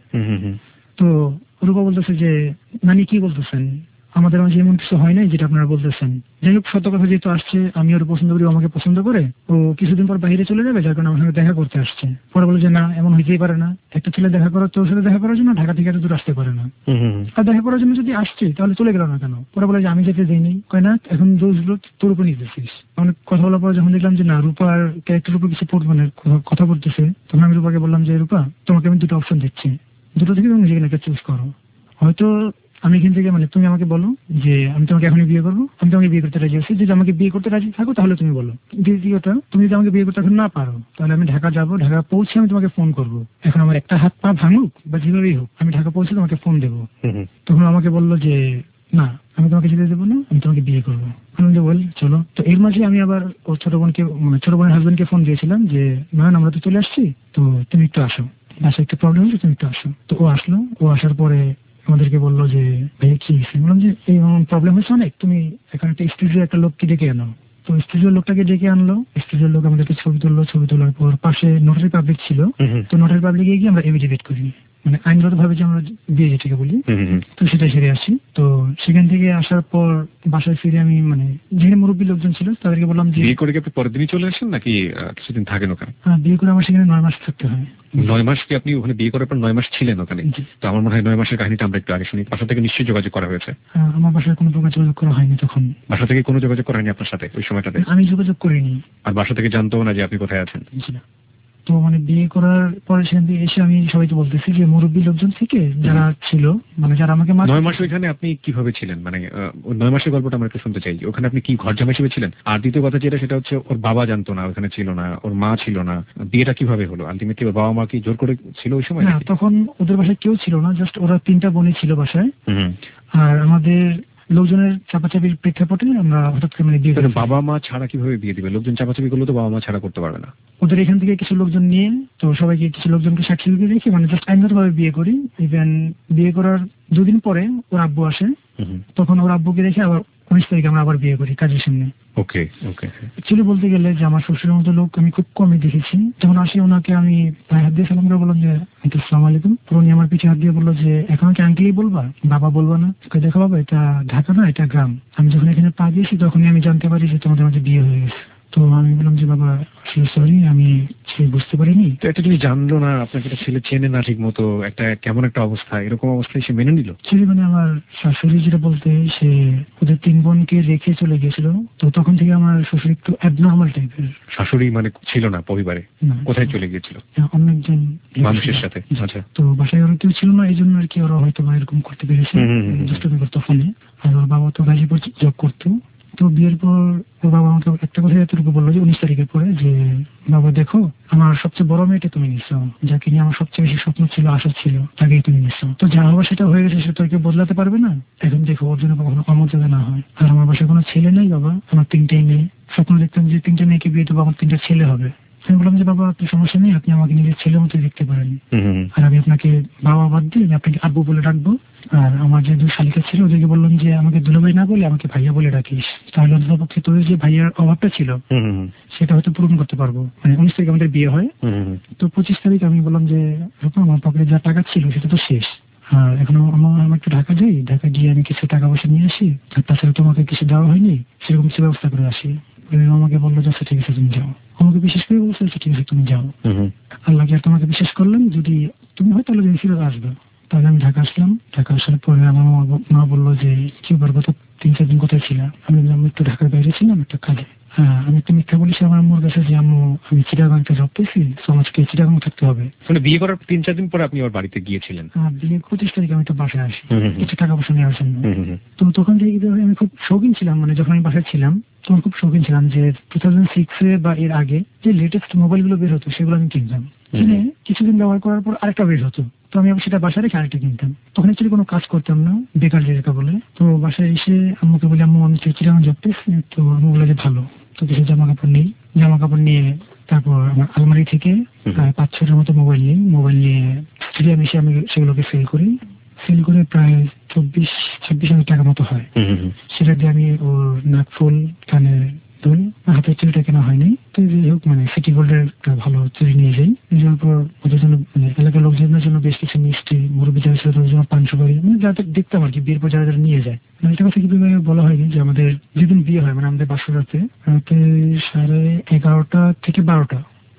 তো রূপা বলতেছে যে নানি কি বলতেছেন, আমাদের মাঝে এমন কিছু হয় নাই যেটা আপনারা বলতেছেন। যাই হোক, সত্য কথা যেহেতু আসছে, আমি ওর পছন্দ করি, আমাকে পছন্দ করে, ও কিছুদিন পর বাইরে চলে যাবে, যার কারণে আমার সঙ্গে দেখা করতে আসছে। পরে বলে যে না, এমন হইতেই পারে না, একটা ছেলে দেখা করার, তোর সাথে দেখা করার জন্য ঢাকা থেকে এত দূর আসতে পারে না, আর দেখা করার জন্য যদি আসছে তাহলে চলে গেল না কেন? পরে বলে যে আমি যেতে দেইনি। কয় না, এখন দোষগুলো তোর উপর নিতেছিস। অনেক কথা বলার পরে যখন দেখলাম যে না, রূপার ক্যারেক্টার উপর কিছু মানে কথা বলতেছে, তখন আমি রূপাকে বললাম যে রূপা, তোমাকে আমি দুটো অপশন দিচ্ছি, দুটো থেকে তুমি যেখানে একটা চুজ করো। হয়তো আমি এখান থেকে মানে তুমি আমাকে বলো যে আমি তোমাকে এখনই বিয়ে করবো, আমি তোমাকে বিয়ে করতে রাজি আছি। যদি আমাকে বিয়ে করতে রাজি থাকো তাহলে তুমি বলো। দ্বিতীয়টা, তুমি যদি আমাকে বিয়ে করতে এখন না পারো, তাহলে আমি ঢাকা যাবো, ঢাকা পৌঁছে আমি তোমাকে ফোন করবো। এখন আমার একটা হাত পা ভাঙুক বা যেভাবেই হোক, আমি ঢাকা পৌঁছে তোমাকে ফোন দেবো। তখন আমাকে বললো যে না, আমি তোমাকে যেতে দেবো না, আমি তোমাকে বিয়ে করবো। আমি বল চলো। তো এর মাঝে আমি আবার ওর ছোট বোনকে, মানে ছোট বোনের হাজবেন্ডকে ফোন দিয়েছিলাম যে নয়ন, আমরা তো চলে আসছি, তো তুমি একটু আসো, বাসায় একটা প্রবলেম হচ্ছে, তুমি একটু আসো। তো ও আসলো। ও আসার পরে আমাদেরকে বললো যে ভাইয়া কি হয়েছে? বললাম যে এই প্রবলেম হয়েছে অনেক, তুমি এখন একটা স্টুডিও একটা লোককে ডেকে আনো। তো স্টুডিওর লোকটাকে ডেকে আনলো। স্টুডিওর লোক আমাদেরকে ছবি তুললো। ছবি তোলার পর পাশে নোটারি পাবলিক ছিল। তো নোটারি পাবলিকে গিয়ে আমরা এফিডেভিট করি, মানে আইনগত ভাবে যে আমরা বিয়ে যেটাকে বলি, তো সেটা সেরে আসি। তো সেখান থেকে আসার পর বাসায় ফিরে আমি মানে যেখানে মুরব্বী লোকজন ছিল তাদেরকে বললাম যে বিয়ে করে কি আপনি পরের দিনই চলে আসেন নাকি কিছুদিন থাকেন ওখানে? হ্যাঁ, বিয়ে করে আমার সেখানে 9 মাস থাকতে হয়। 9 মাস কি আপনি ওখানে বিয়ে করার পর 9 মাস ছিলেন ওখানে? তো আমার মনে হয় 9 মাসের কাহিনীটা আমরা একটু আগে শুনি। বাসা থেকে নিশ্চয়ই যোগাযোগ করা হয়েছে? আমার বাসায় কোনো প্রকার যোগাযোগ করা হয়নি তখন। বাসা থেকে কোনো যোগাযোগ করা হয়নি আপনার সাথে ওই সময়টাতে? আমি যোগাযোগ করিনি। আর বাসা থেকে জানতো না যে আপনি কোথায় আছেন? তো মানে বিয়ে করার পরে সেখান থেকে এসে আমি সবাইকে বলতেছি যে মুরব্বী লোকজন থেকে যারা ছিল, মানে যারা আমাকে 9 মাস ওইখানে আপনি কিভাবে ছিলেন, মানে 9 মাসের গল্পটা আমরা একটু শুনতে চাই। ওখানে আপনি কি ঘর জামাই হিসেবে ছিলেন? আর দ্বিতীয় কথা যেটা, সেটা হচ্ছে ওর বাবা জানতো না, ওখানে ছিল না, ওর মা ছিল না, বিয়েটা কিভাবে হলো? আলটিমেটলি ওর বাবা মা কি জোর করে ছিল ওই সময়? না, তখন ওদের বাসায় কেউ ছিল না, জাস্ট ওরা 3টা বোনই ছিল বাসায়। আর আমাদের লোকজনের চাপাচাপির প্রেক্ষাপটে আমরা হঠাৎ করে বিয়ে করি। বাবা মা ছাড়া কিভাবে বিয়ে দিবে? লোকজন চাপাচাপি করলে তো বাবা মা ছাড়া করতে পারবে না। ওদের এখান থেকে কিছু লোকজন নিয়ে, তো সবাইকে কিছু লোকজনকে সাক্ষী রেখে মানে জাস্ট আইনগত ভাবে বিয়ে করি। ইভেন বিয়ে করার 2 দিন পরে ওর আব্বু আসে, তখন ওর আব্বুকে রেখে আবার 19 তারিখে আমরা আবার বিয়ে করি কাজের সামনে। ওকে ওকে। অ্যাকচুয়ালি বলতে গেলে যে আমার শ্বশুরের মতো লোক আমি খুব কমই দেখেছি। যখন আসি ওনাকে আমি হাত দিয়ে সালাম করে বললাম যে আসসালামু আলাইকুম। উনি আমার পিছে হাত দিয়ে বললো যে এখন কি আঙ্কেলই বলবা, বাবা বলবা না? দেখো বাবা, এটা ঢাকা না, এটা গ্রাম। আমি যখন এখানে পা দিয়েছি তখনই আমি জানতে পারি যে তোমাদের মাঝে বিয়ে হয়ে গেছে। তো আমি বললাম যে বাবা সরি, আমি বুঝতে পারিনি। তো একটা জিনিস জানলো না, আপনাকে একটা ছেলে চেনে না ঠিক মতো, একটা কেমন একটা অবস্থা, এরকম অবস্থায় সে মেনে নিল? ছেলে মানে আমার শাশুড়ি যেটা বলতে, সে ওদের 3 বোনকে রেখে চলে গেছিল। তো তখন থেকে আমার শ্বশুর একটু অ্যাবনর্মাল টাইপের। শাশুড়ি মানে ছিল না পরিবারে? কোথায় চলে গিয়েছিল? অন্য একজন মানুষের সাথে। আচ্ছা। তো বাসায় ওরা কেউ ছিল না, এই জন্য আর কি ওরা হয়তো এরকম করতে পেরেছে, দুষ্টুমি করতো ফোনে। আর ওর বাবা তো গাজীপুর জব করতো। তো বিয়ের পর ওর বাবা আমাকে একটা কথা এতটুকু বললো যে 19 তারিখের পরে যে বাবা দেখো, আমার সবচেয়ে বড় মেয়েটা তুমি নিচ্ছো, যাকে নিয়ে আমার সবচেয়ে বেশি স্বপ্ন ছিল, আশা ছিল, তাকেই তুমি নিচ্ছো। তো যা হওয়া সেটা হয়ে গেছে, সেটা কেউ বদলাতে পারবে না। এখন দেখো ওর জন্য কখনো অমর্যাদা না হয়। আর আমার বাসায় কোনো ছেলে নেই বাবা, আমার 3টাই মেয়ে। স্বপ্ন দেখতাম যে 3টা মেয়েকে বিয়ে দেবো, আমার 3টা ছেলে হবে। আমি বললাম যে বাবা আপনি সমস্যা নেই, আপনি আমাকে নিজের ছেলের মতো দেখতে পারেন। আর আমি আপনাকে বাবা বাদ দিয়ে আমি আপনাকে আব্বু বলে ডাকবো। আর আমার যে 2 শালিকা ছিল ওদেরকে বললাম যে আমাকে দুলাভাই না বলে আমাকে ভাইয়া বলে ডাকিস, তাহলে অন্ততপক্ষে তোদের যে ভাইয়ার অভাবটা ছিল সেটা হয়তো পূরণ করতে পারবো। মানে 19 তারিখ আমাদের বিয়ে হয়। তো 25 তারিখ আমি বললাম যে আমার পকেটে যা টাকা ছিল সেটা তো শেষ, আর এখনো আমার একটু ঢাকা যাই, ঢাকা গিয়ে আমি কিছু টাকা পয়সা নিয়ে আসি, আর তাছাড়া তোমাকে কিছু দেওয়া হয়নি, সেরকম কিছু ব্যবস্থা করে আসি। আমাকে বললো যে আচ্ছা ঠিক আছে তুমি যাও। আমাকে বিশেষ করে বলছে আচ্ছা ঠিক আছে তুমি যাও, আল্লাহকে আর তোমাকে বিশেষ করলাম, যদি তুমি হয় তাহলে ফিরে আসবে। তাহলে আমি ঢাকা আসলাম। ঢাকা আসার পরে আমার মা বললো যে কি বার গত 3-4 দিন কোথায় ছিলাম? আমি একটু ঢাকার বাইরে ছিলাম একটা কাজে। হ্যাঁ, আমি একটা মিথ্যা বলেছি আমার আম্মুর কাছে যে আমি চিটাগাংতে জব পেয়েছি, সমাজকে চিটাগাং থাকতে হবে। বিয়ে করার 3-4 দিন পরে আপনি ওর বাড়িতে গিয়েছিলেন? বিয়ে 25 তারিখে আমি তো বাসায় আসি কিছু টাকা পয়সা নেওয়ার জন্য। তো তখন থেকে আমি খুব শৌখিন ছিলাম, মানে যখন আমি বাসায় ছিলাম তখন খুব শৌখিন ছিলাম যে 2006-এ বা এর আগে যে লেটেস্ট মোবাইল গুলো বের হতো সেগুলো আমি কিনতাম, কিনে কিছুদিন ব্যবহার করার পর আরেকটা বের হতো, তো আমি আবার সেটা বাসায় রেখে আরেকটা কিনতাম। তখন অ্যাকচুয়ালি কোনো কাজ করতাম না, বেকার যেটা বলে। তো বাসায় এসে আম্মুকে বলি, আম্মু আমি চিরাং জব পেয়েছি। তো আম্মু বলে যে ভালো, তো কিছু জামা কাপড় নেই, জামা কাপড় নিয়ে তারপর আমার আলমারি থেকে প্রায় 5-6টার মতো মোবাইল নিয়ে স্টেডিয়াম এসে আমি সেগুলোকে সেল করে প্রায় 24-26,000 টাকা মতো হয়। সেটা দিয়ে আমি ওর নাক ফুল, কানে দুল, হাতের চুড়িটা কেনা হয়নি। তো যাই হোক, মানে সিটি গোল্ডের একটা ভালো চুড়ি নিয়ে যাই, নিয়ে যাওয়ার পর ওদের জন্য মানে এলাকার লোকজনের জন্য বেশ কিছু মিষ্টি, মুরব্বী যারা ছিল তাদের জন্য 500 বাড়ি, মানে যাদের দেখতাম আর কি বিয়ের পর যারা যারা নিয়ে যায়। মানে এটা কথা কিভাবে বলা হয়নি যে আমাদের যেদিন বিয়ে হয়, মানে আমাদের বাসর রাতে 11:30 থেকে 12টা।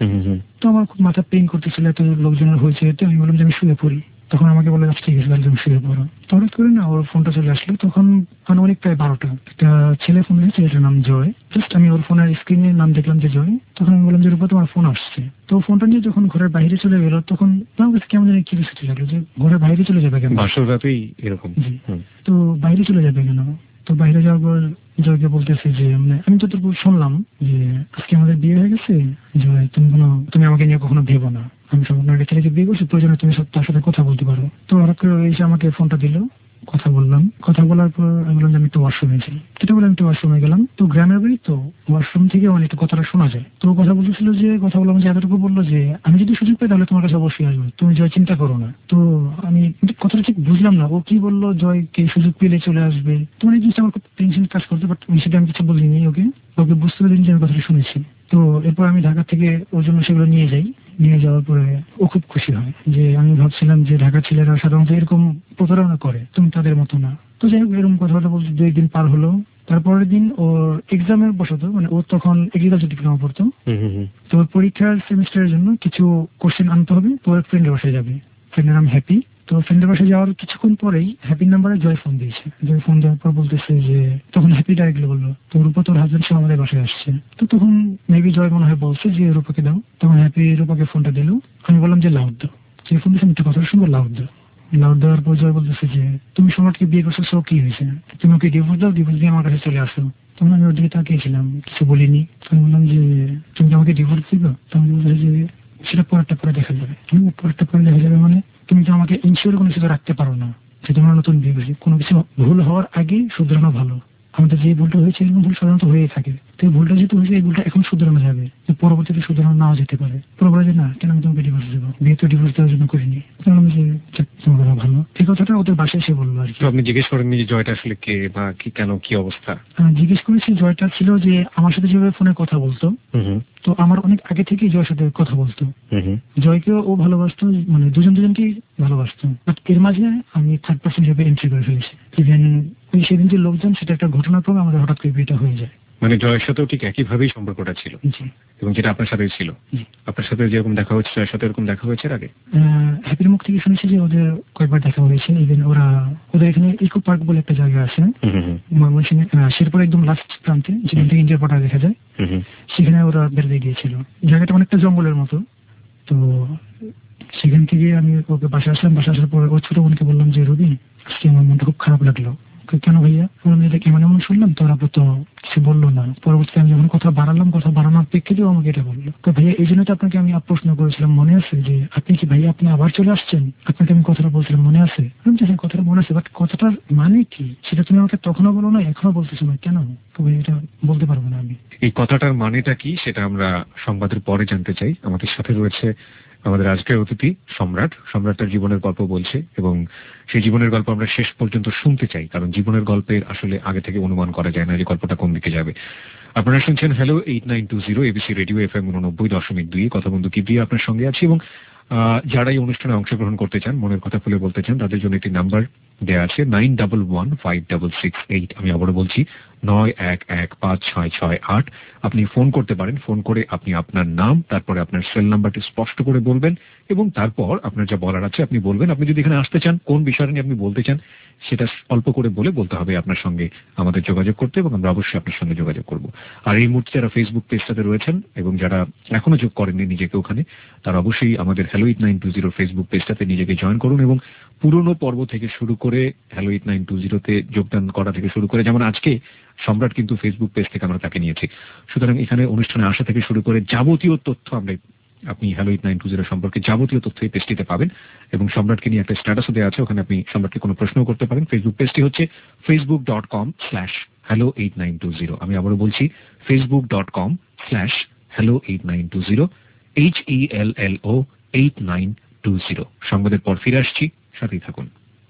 তো আমার খুব মাথা পেইন করতেছিল, এত লোকজনের হয়েছে। তো আমি বললাম যে আমি শুয়ে পড়ি। তখন আমাকে বলে আচ্ছা ঠিক আছে তাহলে তুমি শুয়ে পড়ো। তো হঠাৎ করে না ওর ফোনটা চলে আসলো, তখন আনুমানিক প্রায় 12টা। একটা ছেলে ফোন দিয়েছে, ছেলেটার নাম জয়। জাস্ট আমি ওর ফোনের স্ক্রিনের নাম দেখলাম যে জয়। তখন আমি বললাম যে রূপা তোমার ফোন আসছে। তো ফোনটা নিয়ে যখন ঘরের বাইরে চলে গেল, তখন আমার কাছে কেমন জানি কিউরিওসিটি লাগলো যে ঘরের বাইরে চলে যাবে কেন, বাসর রাতেই এরকম। তো বাইরে চলে যাবে কেন। তো বাইরে যাওয়ার পর জয়কে বলতেছে যে মানে আমি তো তোর শুনলাম যে আজকে আমাদের বিয়ে হয়ে গেছে, জয় তুমি আমাকে নিয়ে কখনো ভেবো না, আমি সম্পূর্ণ একটা ছেলেকে বিয়ে করছি, প্রয়োজনে তুমি তার সাথে কথা বলতে পারো। তো হঠাৎ করে এসে আমাকে ফোনটা দিল, কথা বললাম। কথা বলার পর আমি বললাম যে আমি একটু ওয়াশরুমে যাই। এটা বলে আমি একটু ওয়াশরুমে গেলাম। তো গ্রামের বাড়ি, তো ওয়াশরুম থেকে অনেক কথাটা শোনা যায়। তো কথা বলতেছিল যে কথা বললাম যে এতটুকু বললো যে আমি যদি সুযোগ পাই তাহলে তোমার কাছে অবশ্যই আসবো, তুমি জয় চিন্তা করো না। তো আমি কথাটা ঠিক বুঝলাম না, ও কি বললো জয়কে সুযোগ পেলে চলে আসবে। তো এই জিনিসটা আমার খুব টেনশন কাজ করতে, বাট সেটা আমি কিছু বলিনি ওকে বুঝতে পারিনি যে আমি কথাটা শুনেছি। তো এরপর আমি ঢাকা থেকে ওর জন্য সেগুলো নিয়ে যাই। নিয়ে যাওয়ার পরে ও খুব খুশি হয় যে আমি ভাবছিলাম যে ঢাকার ছেলেরা সাধারণত এরকম প্রতারণা করে, তুমি তাদের মতো না। তো যাই হোক, এরকম কথাবার্তা বলতে 2 দিন পার হলো। তারপরের দিন ওর এক্সামের বসতো, মানে ও তখন এগ্রিকালচার ডিপ্লোমা পড়তো। তো ওর পরীক্ষার সেমিস্টারের জন্য কিছু কোশ্চেন আনতে হবে। তো ওর ফ্রেন্ডের বাসায় যাবে, ফ্রেন্ডের নাম হ্যাপি। তো ফ্রেন্ডের বাসায় যাওয়ার কিছুক্ষণ পরেই হ্যাপির নাম্বারে জয় ফোন দিয়েছে। জয় ফোন দেওয়ার পর বলতেছে যে তখন হ্যাপি ডাইরেক্টলি বললো তো রূপা তোর হাজবেন্ড সে আমাদের বাসায় আসছে। তো তখন মেবি জয় মনে হয় বলছে যে রূপাকে দাও। তখন হ্যাপি রূপাকে ফোনটা দিল। আমি বললাম যে লাউড দাও। যে ফোন দিয়েছে একটা কথা শুনবো, লাউড দাও। লাউড দেওয়ার পর জয় বলতেছে যে তুমি সম্রাটকে বিয়ে করছো, সব কি হয়েছে, তুমি ওকে ডিভোর্স দাও, ডিভোর্স দিয়ে আমার কাছে চলে আসো। তখন আমি ওর দিকে তাকিয়েছিলাম, কিছু বলিনি। আমি বললাম যে তুমি কি আমাকে ডিভোর্স দিবে। তখন বলছে যে সেটা পরেরটা পরে দেখা যাবে। পরেরটা পরে দেখা যাবে মানে তুমি তো আমাকে ইনশিওর কোনো কিছু রাখতে পারো না যে তোমার নতুন বিয়ে করছি। কোনো কিছু ভুল হওয়ার আগে শুধরানো ভালো। আমাদের যে ভুলটা হয়েছে এরকম ভুল সাধারণত হয়ে থাকে। তো এই ভুলটা যেহেতু হয়েছে, এই ভুলটা এখন শুধরানো যাবে, পরবর্তীতে শুধরানো নাও যেতে পারে। পরে যে না কেন আমি তোমাকে ডিভোর্স দেবো, বিয়ে তো ডিভোর্স দেওয়ার জন্য করিনি। আমি যে তোমার কথা ভালো, এই কথাটা ওদের বাসায় এসে বললো আর কি। আপনি জিজ্ঞেস করেননি যে জয়টা আসলে কে বা কি, কেন, কি অবস্থা? জিজ্ঞেস করেছি। জয়টা ছিল যে আমার সাথে যেভাবে ফোনে কথা বলতো, তো আমার অনেক আগে থেকেই জয়ের সাথে কথা বলতো। জয়কেও ও ভালোবাসতো, মানে দুজনকেই ভালোবাসতো। বাট এর মাঝে আমি থার্ড পার্সন হিসেবে এন্ট্রি করে ফেলেছি। ইভেন ওই সেদিন যে লোকজন, সেটা একটা ঘটনাক্রমে আমাদের হঠাৎ করে বিয়েটা হয়ে যায়। মানে জয়ের সাথেও ঠিক একইভাবেই সম্পর্কটা ছিল এবং যেটা আপনার সাথে ছিল। আপনার সাথে যেরকম দেখা হচ্ছে জয়ের সাথে এরকম দেখা হয়েছে আগে? হ্যাপির মুখ থেকে শুনেছি যে ওদের কয়েকবার দেখা হয়েছে। ইভেন ওদের এখানে ইকো পার্ক বলে একটা জায়গা আছে শেরপুর একদম লাস্ট প্রান্তে, যেখান থেকে ইন্ডিয়ার বর্ডার দেখা যায়। সেখানে ওরা বেড়াতে গিয়েছিল। জায়গাটা অনেকটা জঙ্গলের মতো। তো সেখান থেকে আমি ওকে বাসায় আসলাম। বাসায় আসার পর ওর ছোট বোনকে বললাম যে রবি আজকে আমার মনটা খুব খারাপ লাগলো। কেন ভাইয়া? বললাম যে এমন শুনলাম, তোর আপু তো কিছু বললো না। পরবর্তীতে আমি যখন কথা বাড়ানোর প্রেক্ষিতেও আমাকে এটা বললো। তো ভাইয়া এই জন্য তো আপনাকে আমি প্রশ্ন করেছিলাম, মনে আছে যে আপনি কি ভাইয়া আপনি আবার চলে আসছেন, আপনাকে আমি কথাটা বলছিলাম মনে আছে? হ্যাঁ কথাটা মনে আছে, বাট কথাটার মানে কি সেটা তুমি আমাকে তখনও বলো না, এখনো বলতেছো না কেন? তো ভাই এটা বলতে পারবো না আমি। এই কথাটার মানেটা কি সেটা আমরা সংবাদের পরে জানতে চাই। আমাদের সাথে রয়েছে আমাদের আজকের অতিথি সম্রাট তার জীবনের গল্প বলছে এবং সেই জীবনের গল্প আমরা শেষ পর্যন্ত শুনতে চাই, কারণ জীবনের গল্পের আসলে আগে থেকে অনুমান করা যায় না যে গল্পটা কোন দিকে যাবে। আপনারা শুনছেন হ্যালো 8920 এবিসি রেডিও FM 89.2 কথা বন্ধু কিবরিয়া আপনার সঙ্গে আছি। এবং যারা এই অনুষ্ঠানে অংশগ্রহণ করতে চান, মনের কথা খুলে বলতে চান, তাদের জন্য একটি নাম্বার দেওয়া আছে 91156668। আমি আবারও বলছি 91156668। আপনি ফোন করতে পারেন। ফোন করে আপনি আপনার নাম, তারপরে আপনার সেল নাম্বারটি স্পষ্ট করে বলবেন এবং তারপর আপনার যা বলার আছে আপনি বলবেন। আপনি যদি এখানে আসতে চান, কোন বিষয় নিয়ে আপনি বলতে চান সেটা অল্প করে বলতে হবে আপনার সঙ্গে আমাদের যোগাযোগ করতে, এবং আমরা অবশ্যই আপনার সঙ্গে যোগাযোগ করব। আর এই মুহূর্তে যারা ফেসবুক পেজটাতে রয়েছেন এবং যারা এখনো যোগ করেননি নিজেকে ওখানে, তারা অবশ্যই আমাদের হ্যালো 8920 ফেসবুক পেজটাতে নিজেকে জয়েন করুন, এবং পুরনো পর্ব থেকে শুরু করে হ্যালো 8920-তে যোগদান করা থেকে শুরু করে, যেমন আজকে সম্রাট কিন্তু ফেসবুক পেজ থেকে আমরা তাকে নিয়েছি। সুতরাং এখানে অনুষ্ঠানে আসা থেকে শুরু করে যাবতীয় তথ্য আপনি হ্যালো 8920 সম্পর্কে যাবতীয় তথ্য এই পেজটিতে পাবেন, এবং সম্রাটকে নিয়ে একটা স্ট্যাটাসও দেওয়া আছে, ওখানে আপনি সম্রাটকে কোনো প্রশ্নও করতে পারেন। ফেসবুক পেজটি হচ্ছে facebook.com/hello8920। আমি আবারও বলছি facebook.com/hello8920, HELLO8920। সংবাদের পর ফিরে আসছি, সাথেই থাকুন।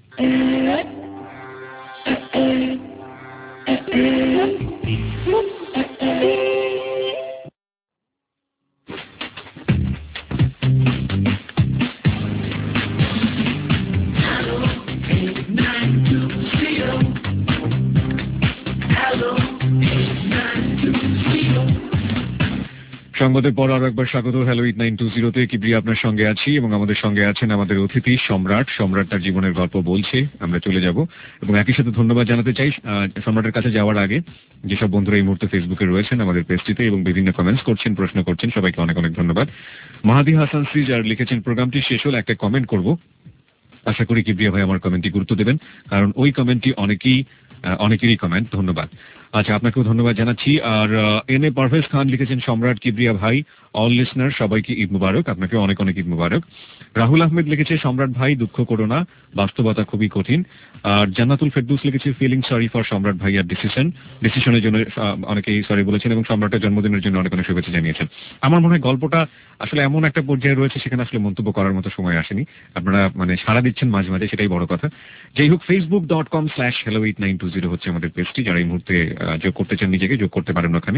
সংবাদের পর আরো একবার স্বাগত হ্যালো 8920-তে। কিবরিয়া আপনার সঙ্গে আছি, এবং আমাদের সঙ্গে আছেন আমাদের অতিথি সম্রাট। সম্রাট তার জীবনের গল্প বলছে, আমরা চলে যাব, এবং একই সাথে ধন্যবাদ জানাতে চাই সম্রাটের কাছে যাওয়ার আগে যেসব বন্ধুরা এই মুহূর্তে ফেসবুকে রয়েছেন আমাদের পেজটিতে এবং বিভিন্ন কমেন্টস করছেন, প্রশ্ন করছেন, সবাইকে অনেক অনেক ধন্যবাদ। মাহাদি হাসান শ্রী যারা লিখেছেন প্রোগ্রামটি শেষ হলে একটা কমেন্ট করব, আশা করি কিবরিয়া ভাই আমার কমেন্টটি গুরুত্ব দেবেন, কারণ ওই কমেন্টটি অনেকেরই কমেন্ট। ধন্যবাদ। আচ্ছা, আপনাকেও ধন্যবাদ জানাচ্ছি। আর এন এ পারভেজ খান লিখেছেন, সম্রাট, কিবরিয়া ভাই, অল লিসনার সবাইকে ঈদ মুবারক। আপনাকে অনেক অনেক ঈদ মুবারক। রাহুল আহমেদ লিখেছে, সম্রাট ভাই, দুঃখ করো না, বাস্তবতা খুবই কঠিন। আর জান্নাতুল ফেরদৌস লিখেছে, ফিলিং সরি ফর সম্রাট ভাইয়ার ডিসিশনের জন্য অনেকেই সরি বলেছেন, এবং সম্রাটের জন্মদিনের জন্য অনেক অনেক শুভেচ্ছা জানিয়েছেন। আমার মনে হয় গল্পটা আসলে এমন একটা পর্যায়ে রয়েছে সেখানে আসলে মন্তব্য করার মতো সময় আসেনি। আপনারা সাড়া দিচ্ছেন মাঝে মাঝে, সেটাই বড় কথা। যাই হোক, facebook.com/hello8920 হচ্ছে আমাদের পেজটি। যারা এই মুহূর্তে যোগ করতে চান নিজেকে, যোগ করতে পারেন ওখানে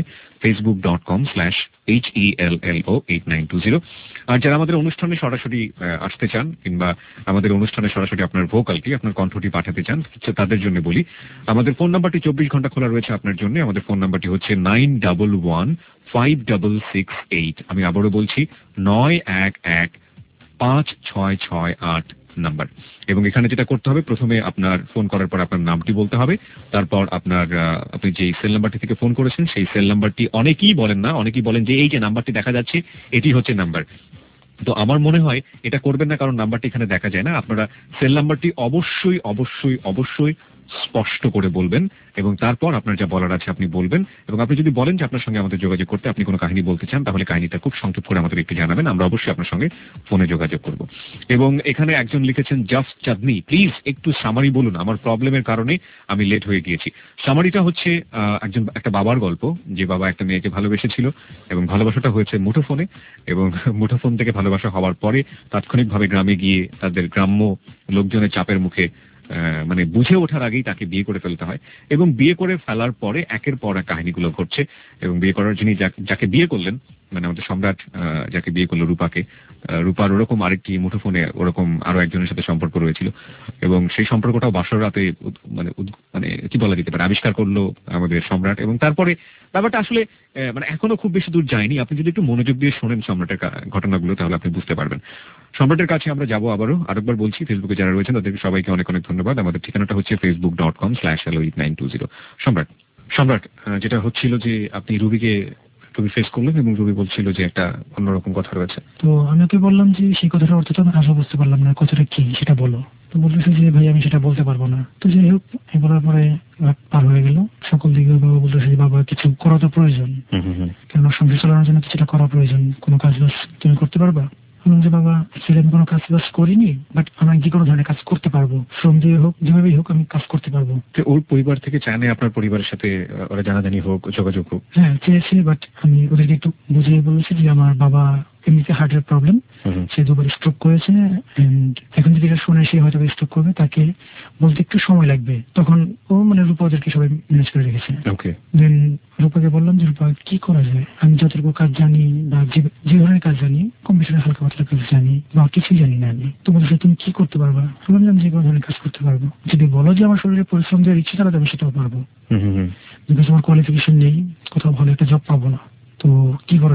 facebook.com/HELLO8920। আর যারা আমাদের অনুষ্ঠানে সরাসরি আসতে চান, কিংবা আমাদের অনুষ্ঠানে সরাসরি আপনার ভোকালটি, আপনার কণ্ঠটি পাঠাতে চান, তাদের জন্য বলি আমাদের ফোন নাম্বারটি 24 ঘন্টা খোলা রয়েছে আপনার জন্য। আমাদের ফোন নাম্বারটি হচ্ছে 91156668। আমি আবারও বলছি 91156668 নাম্বার। এবং এখানে যেটা করতে হবে, প্রথমে আপনার ফোন করার পর আপনার নামটি বলতে হবে, তারপর আপনি যে সেল নাম্বারটি থেকে ফোন করেছেন সেই সেল নাম্বারটি, অনেকেই বলেন যে এই যে নাম্বারটি দেখা যাচ্ছে এটি হচ্ছে নাম্বার। তো আমার মনে হয় এটা করবেন না, কারণ নাম্বারটি এখানে দেখা যায় না। আপনারা সেল নাম্বারটি অবশ্যই অবশ্যই অবশ্যই স্পষ্ট করে বলবেন, এবং তারপর আপনার যা বলার আছে আপনি বলবেন। এবং আপনি যদি বলেন যে আপনার সঙ্গে আমাদের যোগাযোগ করতে, আপনি কোনো কাহিনী বলতে চান, তাহলে কাহিনীটা খুব সংক্ষেপ করে আমাদের একটু জানাবেন, আমরা অবশ্যই আপনার সঙ্গে ফোনে যোগাযোগ করব। এবং এখানে একজন লিখেছেন, জাস্ট চাঁদনি, প্লিজ একটু সামারি বলুন, আমার প্রবলেমের কারণে আমি লেট হয়ে গিয়েছি। সামারিটা হচ্ছে একটা বাবার গল্প, যে বাবা একটা মেয়েকে ভালোবেসেছিল, এবং ভালোবাসাটা হয়েছে মুঠোফোনে, এবং মুঠোফোন থেকে ভালোবাসা হওয়ার পরে তাৎক্ষণিকভাবে গ্রামে গিয়ে তাদের গ্রাম্য লোকজনের চাপের মুখে বুঝে ওঠার আগেই তাকে বিয়ে করে ফেলতে হয়, এবং বিয়ে করে ফেলার পরে একের পর এক কাহিনীগুলো ঘটছে। এবং বিয়ে করার যিনি যাকে বিয়ে করলেন, আমাদের সম্রাট যাকে বিয়ে করলো রূপার ওরকম আরেকটি মুঠোফোনে ওরকম আরো একজনের সাথে সম্পর্ক রয়েছিল, এবং সেই সম্পর্কটাও বাসর রাতে কি বলা যেতে পারে আবিষ্কার করলো আমাদের সম্রাট। এবং তারপরে ব্যাপারটা আসলে এখনো খুব বেশি দূর যায়নি। আপনি যদি একটু মনোযোগ দিয়ে শোনেন সম্রাটের ঘটনাগুলো, তাহলে আপনি বুঝতে পারবেন। সম্রাটের কাছে আমরা যাবো আরেকবার বলছি, ফেসবুকে যারা রয়েছেন তাদেরকে সবাইকে অনেক অনেক ধন্যবাদ। আমাদের ঠিকানাটা হচ্ছে facebook.com/hello8920। সম্রাট, যেটা হচ্ছিল যে আপনি রুবি ফেস করলেন, এবং রুবি বলছিল যে একটা অন্যরকম কথা রয়েছে। তো আমি ওকে বললাম যে সেই কথাটার অর্থ তো আমি আশা বুঝতে পারলাম না, কথাটা কি সেটা বলো। তো বলতেছে যে ভাই আমি সেটা বলতে পারবো না। তো যাই হোক, বলার পরে পার হয়ে গেল। সকল দিকে বাবা বলতেছে যে বাবা কিছু করা তো প্রয়োজন, কেন সংসার চালানোর জন্য কিছুটা করা প্রয়োজন, কোনো কাজ বাজ তুমি করতে পারবা? বললাম যে বাবা ছেলে আমি কোনো কাজ বাজ করিনি, বাট আমি যে কোনো ধরনের কাজ করতে পারবো, শ্রম দিয়ে হোক যেভাবেই হোক আমি কাজ করতে পারবো। ওর পরিবার থেকে চায় না আপনার পরিবারের সাথে ওরা জানাজানি হোক, যোগাযোগ হোক? হ্যাঁ চেয়েছে, বাট আমি ওদেরকে একটু বুঝিয়ে বলেছি যে আমার বাবা এমনিতে হার্টের প্রবলেম, সে দুবার স্ট্রোক করেছে, এখন যদি এটা শুনে সে হয়তো স্ট্রোক করবে, তাকে বলতে একটু সময় লাগবে। তখন ও রূপা ওদেরকে সবাই ম্যানেজ করে রেখেছে। দেন রূপাকে বললাম যে রূপা কি করা যায়, আমি যতটুকু কাজ জানি বা যে ধরনের কাজ জানি, কম বেশি হালকা পাতলা কাজ জানি বা কিছুই জানি না আমি। তো বলছে তুমি কি করতে পারবা? বললাম যে কোনো ধরনের কাজ করতে পারবো, যদি বলো যে আমার শরীরে পরিশ্রম দেওয়ার ইচ্ছে, তাহলে আমি সেটাও পারবো, বিকজ আমার কোয়ালিফিকেশন নেই, কোথাও ভালো একটা জব পাবো না। তো কি করা যায়?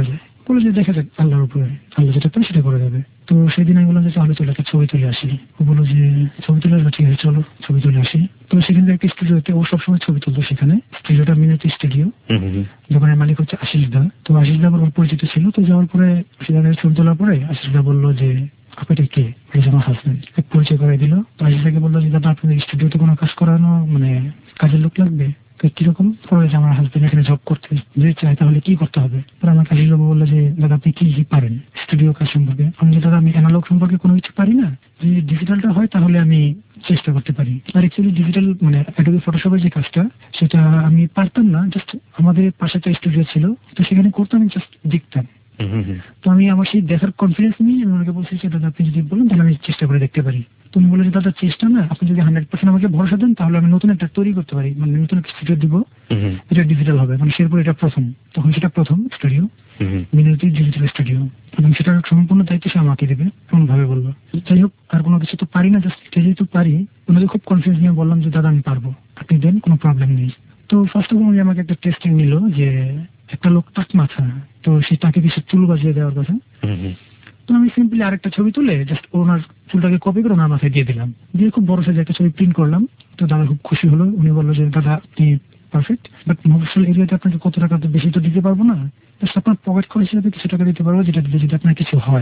বলে যে দেখা যাক আল্লাহর উপরে, আল্লাহ যেটা পারে সেটা করে যাবে। তো সেদিন আমি বললাম যে তাহলে চলে একটা ছবি তুলে আসি। ও বললো যে ছবি তুলে আসবে, ঠিক আছে চলো ছবি তুলে আসি। তো সেখানে একটা স্টুডিওতে ও সবসময় ছবি তুলতো, সেখানে স্টুডিওটা মিনাতি স্টুডিও, দোকানের মালিক হচ্ছে আশিস দা। তো আশিস দা আমার পরিচিত ছিল। তো যাওয়ার পরে সেখানে ছবি তোলার পরে আশিস দা বললো যে আপনার কে, আমার হাজবেন্ড, এক পরিচয় করাই দিল। তো আশিস দাকে বললো যে দাদা আপনাদের স্টুডিওতে কোনো কাজ করানো মানে কাজের লোক লাগবে? কিরকম? পরে যে আমার হাজবেন্ড এখানে জব করতে যদি চাই তাহলে কি করতে হবে? পরে আমার কাজের লোক বললো যে দাদা আপনি কি পারেন স্টুডিও কাজ সম্পর্কে? আমি যে দাদা আমি অ্যানালগ সম্পর্কে কোনো কিছু পারি না, যদি ডিজিটালটা হয় তাহলে আমি চেষ্টা করতে পারি। আর অ্যাকচুয়ালি ডিজিটাল মানে অ্যাডোবি ফটোশপের যে কাজটা সেটা আমি পারতাম না, জাস্ট আমাদের পাশে একটা স্টুডিও ছিল তো সেখানে করতাম, আমি জাস্ট দেখতাম। তো আমি আমার সেই দেখার কনফিডেন্স নিয়ে আমি ওনাকে বলছি যে দাদা আপনি যদি বলেন তাহলে আমি চেষ্টা করে দেখতে পারি। তুমি বলে যে দাদা চেষ্টা না, আপনি যদি 100% আমাকে ভরসা দেন তাহলে আমি নতুন একটা তৈরি করতে পারি, মানে নতুন একটা স্টুডিও দিব, এটা ডিজিটাল হবে। মানে সেরপর এটা প্রথম, তখন সেটা প্রথম স্টুডিও, মিনাতি ডিজিটাল স্টুডিও, এবং সেটার সম্পূর্ণ দায়িত্ব সে আমাকে দেবে এমন ভাবে বললো। যাই হোক, আর কোনো কিছু তো পারি না, জাস্ট এটা যেহেতু পারি ওনাকে খুব কনফিডেন্স নিয়ে বললাম যে দাদা আমি পারবো, আপনি দেন, কোনো প্রবলেম নেই। তো ফার্স্ট অফ অল আমাকে একটা টেস্টিং নিল যে একটা লোক টাক মাথা, তো সে তাকে কিছু চুল বাজিয়ে দেওয়ার কথা। তো আমি সিম্পলি আরেকটা ছবি তুলে জাস্ট ওনার চুলটাকে কপি করে ওনার মাথায় দিয়ে দিলাম, দিয়ে খুব বড় সাইজে একটা ছবি প্রিন্ট করলাম। তো দাদা খুব খুশি হলো, উনি বললো যে দাদা আপনি পারফেক্ট, বাট মফস্বল এরিয়াতে আপনাকে কত টাকা তো বেশি তো দিতে পারবো না, জাস্ট আপনার পকেট খরচ হিসেবে কিছু টাকা দিতে পারবো, যেটা দিলে যদি আপনার কিছু হয়।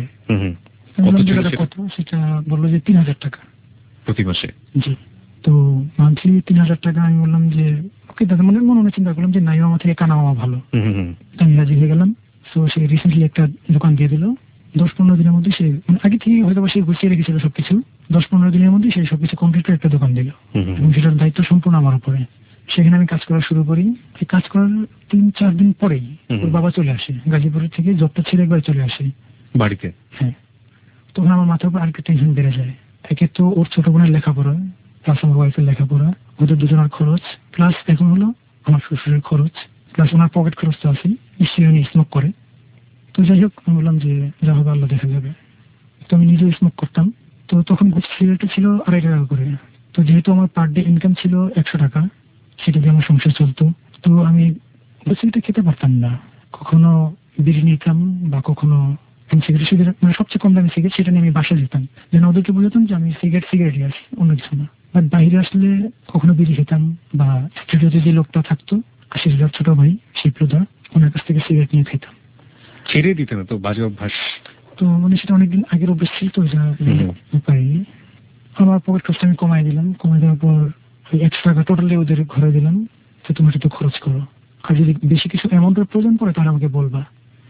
কত? সেটা বললো যে 3000 টাকা প্রতি মাসে। জি। তো মান্থলি 3000 টাকা। আমি বললাম যে ওকে দাদা, মনে মনে চিন্তা করলাম যে নাই মামা থেকে কানা মামা ভালো, আমি রাজি হয়ে গেলাম। তো সে রিসেন্টলি একটা দোকান দিয়ে দিল। 10-15 দিনের মধ্যে সে, মানে আগে থেকে হয়তো সে গুছিয়ে রেখেছিল সবকিছু, 10-15 দিনের মধ্যে সে সবকিছু কমপ্লিট করে একটা দোকান দিল, এবং সেটার দায়িত্ব সম্পূর্ণ আমার উপরে। সেখানে আমি কাজ করা শুরু করি। এই কাজ করার 3-4 দিন পরেই ওর বাবা চলে আসে গাজীপুরের থেকে, জবটা ছেড়ে একবার চলে আসে বাড়িতে। হ্যাঁ। তখন আমার মাথার উপর আরেকটা টেনশন বেড়ে যায়। একে তো ওর ছোট বোনের লেখাপড়া, প্লাস আমার ওয়াইফের লেখাপড়া, ওদের দুজনের খরচ, প্লাস এখন হলো আমার শ্বশুরের খরচ, প্লাস ওনার পকেট খরচ তো আছে, নিশ্চয়ই উনি স্মোক করে। তো যাই হোক, আমি বললাম যে যা হবে আল্লাহ দেখা যাবে। তো আমি নিজেও স্মোক করতাম। তো তখন সিগারেটটা ছিল 2.5 টাকা করে। তো যেহেতু আমার পার ডে ইনকাম ছিল 100 টাকা, সেটা দিয়ে আমার সংসার চলতো। তো আমি সিগারেট খেতে পারতাম না, কখনো বিড়ি নিতাম বা কখনো সিগারেট, মানে সবচেয়ে কম দামি সিগারেট, সেটা নিয়ে আমি বাসায় যেতাম, যেন ওদেরকে বলতাম যে আমি সিগারেটই আসি, অন্য কিছু না। বাট বাইরে আসলে কখনো বিড়ি খেতাম, বা স্টুডিওতে যে লোকটা থাকতো আশিস দার ছোট ভাই শিপ্লদা, ওনার কাছ থেকে সিগারেট নিয়ে খেতাম। ছেড়ে দিতে না তো, বাজে অভ্যাস। তো মানে সেটা অনেকদিন আগের অভ্যাস ছিল, তো পারিনি। আমার পকেট খরচটা আমি কমাই দিলাম, কমাই দেওয়ার পর ওই 100 টাকা টোটালি ওদের ঘরে দিলাম, তো তুমি সেটা খরচ করো, আর যদি বেশি কিছু অ্যামাউন্টের প্রয়োজন পড়ে তাহলে আমাকে বলবা।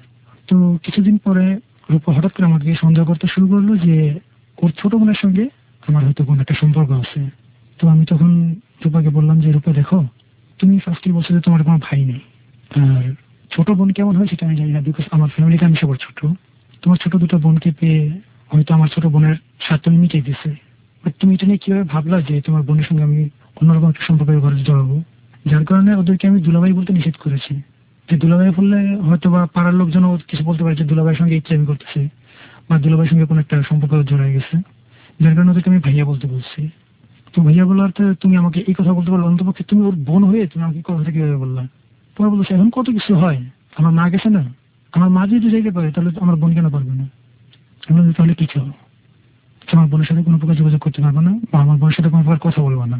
তো কিছুদিন পরে রূপা হঠাৎ করে আমাকে সন্দেহ করতে শুরু করলো যে ওর ছোট বোনের সঙ্গে আমার হয়তো কোনো একটা সম্পর্ক আছে। তো আমি তখন রূপাকে বললাম যে রূপা দেখো, তুমি ফার্স্টে বলছো যে তোমার কোনো ভাই নেই, আর ছোট বোন কেমন হয় সেটা আমি জানি না, বিকজ আমার ফ্যামিলিতে আমি সবার ছোট। তোমার ছোট দুটো বোনকে পেয়ে হয়তো আমার ছোট বোনের স্বার্থ আমি মিটিয়ে দিচ্ছে, বাট তুমি এটা নিয়ে কিভাবে ভাবলা যে তোমার বোনের সঙ্গে আমি অন্যরকম একটা সম্পর্কের ঘরে জড়াবো? যার কারণে ওদেরকে আমি দুলাভাই বলতে নিষেধ করেছি, যে দুলাভাই বললে হয়তো বা পাড়ার লোকজন কিছু বলতে পারে যে দুলাভাইয়ের সঙ্গে ইচ্ছামি করতেছে, বা দুলাভাইয়ের সঙ্গে কোনো একটা সম্পর্ক জড়াই গেছে, যার কারণে ওদেরকে আমি ভাইয়া বলতে বলছি। তো ভাইয়া বলার তো তুমি আমাকে এই কথা বলতে পারলো, অন্তপক্ষে তুমি ওর বোন হয়ে তুমি আমাকে কথাটা কিভাবে বললা? পরে বলছে এখন কত কিছু হয়, আমার মা গেছে না, আমার মা যদি যাইতে পারে তাহলে আমার বোন কেন পারবে না? তাহলে কি চাও? আমার বোনের সাথে কোনো প্রকার যোগাযোগ করতে পারবো না, বা আমার বোনের সাথে কোনো প্রকার কথা বলবো না।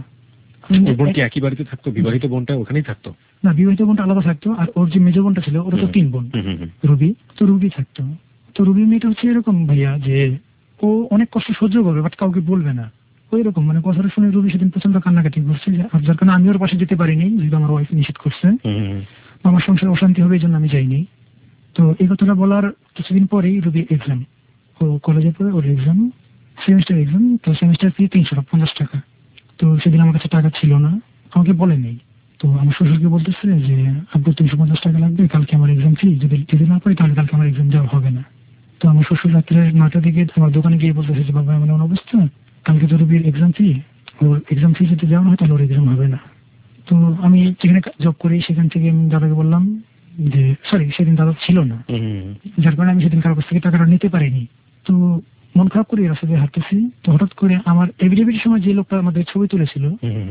বোন কি একই বাড়িতে থাকতো? বিবাহিত বোনটা ওখানেই থাকতো? না, বিবাহিত বোনটা আলাদা থাকতো, আর ওর যে মেজো বোনটা ছিল ওরা তো 3 বোন, রুবি, তো রুবি থাকতো। তো রুবি মেয়েটা হচ্ছে এরকম ভাইয়া যে ও অনেক কষ্ট সহ্য করবে বাট কাউকে বলবে না, ওই রকম। মানে কথাটা শুনে রুবি সেদিন প্রচন্ড কান্নাকাটি করছে, যার কারণে আমি ওর পাশে যেতে পারিনি, যেহেতু আমার ওয়াইফ নিষেধ করছে, আমার সংসারে অশান্তি হবে এই জন্য আমি যাইনি। তো এই কথাটা বলার কিছুদিন পরেই রুবি এক্সাম, ও কলেজে পড়ে, ওর এক্সাম সেমিস্টার এক্সাম। তো সেমিস্টার ফি 350 টাকা। তো সেদিন আমার কাছে টাকা ছিল না, আমাকে বলে নেই। তো আমার শ্বশুরকে বলতেছে যে আব্বু 350 টাকা লাগবে, কালকে আমার এক্সাম ফি, যদি না পাই তাহলে কালকে আমার এক্সাম যাওয়া হবে না। তো আমার শ্বশুর রাত্রে 9টার দিকে আমার দোকানে গিয়ে বলতেছে যে বাবা এমন অবস্থা, কালকে তো রবির এক্সাম ফি, ওর এক্সাম ফি যদি দেওয়া হয় তাহলে ওর এক্সাম হবে না। তো আমি যেখানে জব করি সেখান থেকে আমি দাদাকে বললাম যে সরি, সেদিন দাদা ছিল না, যার কারণে আমি সেদিন কারোর কাছ থেকে টাকাটা নিতে পারিনি। তো মন খারাপ করে রাস্তা দিয়ে হাঁটতেছি, তো হঠাৎ করে আমার এভিডেভিটের সময় যে লোকটা আমাদের ছবি তুলেছিল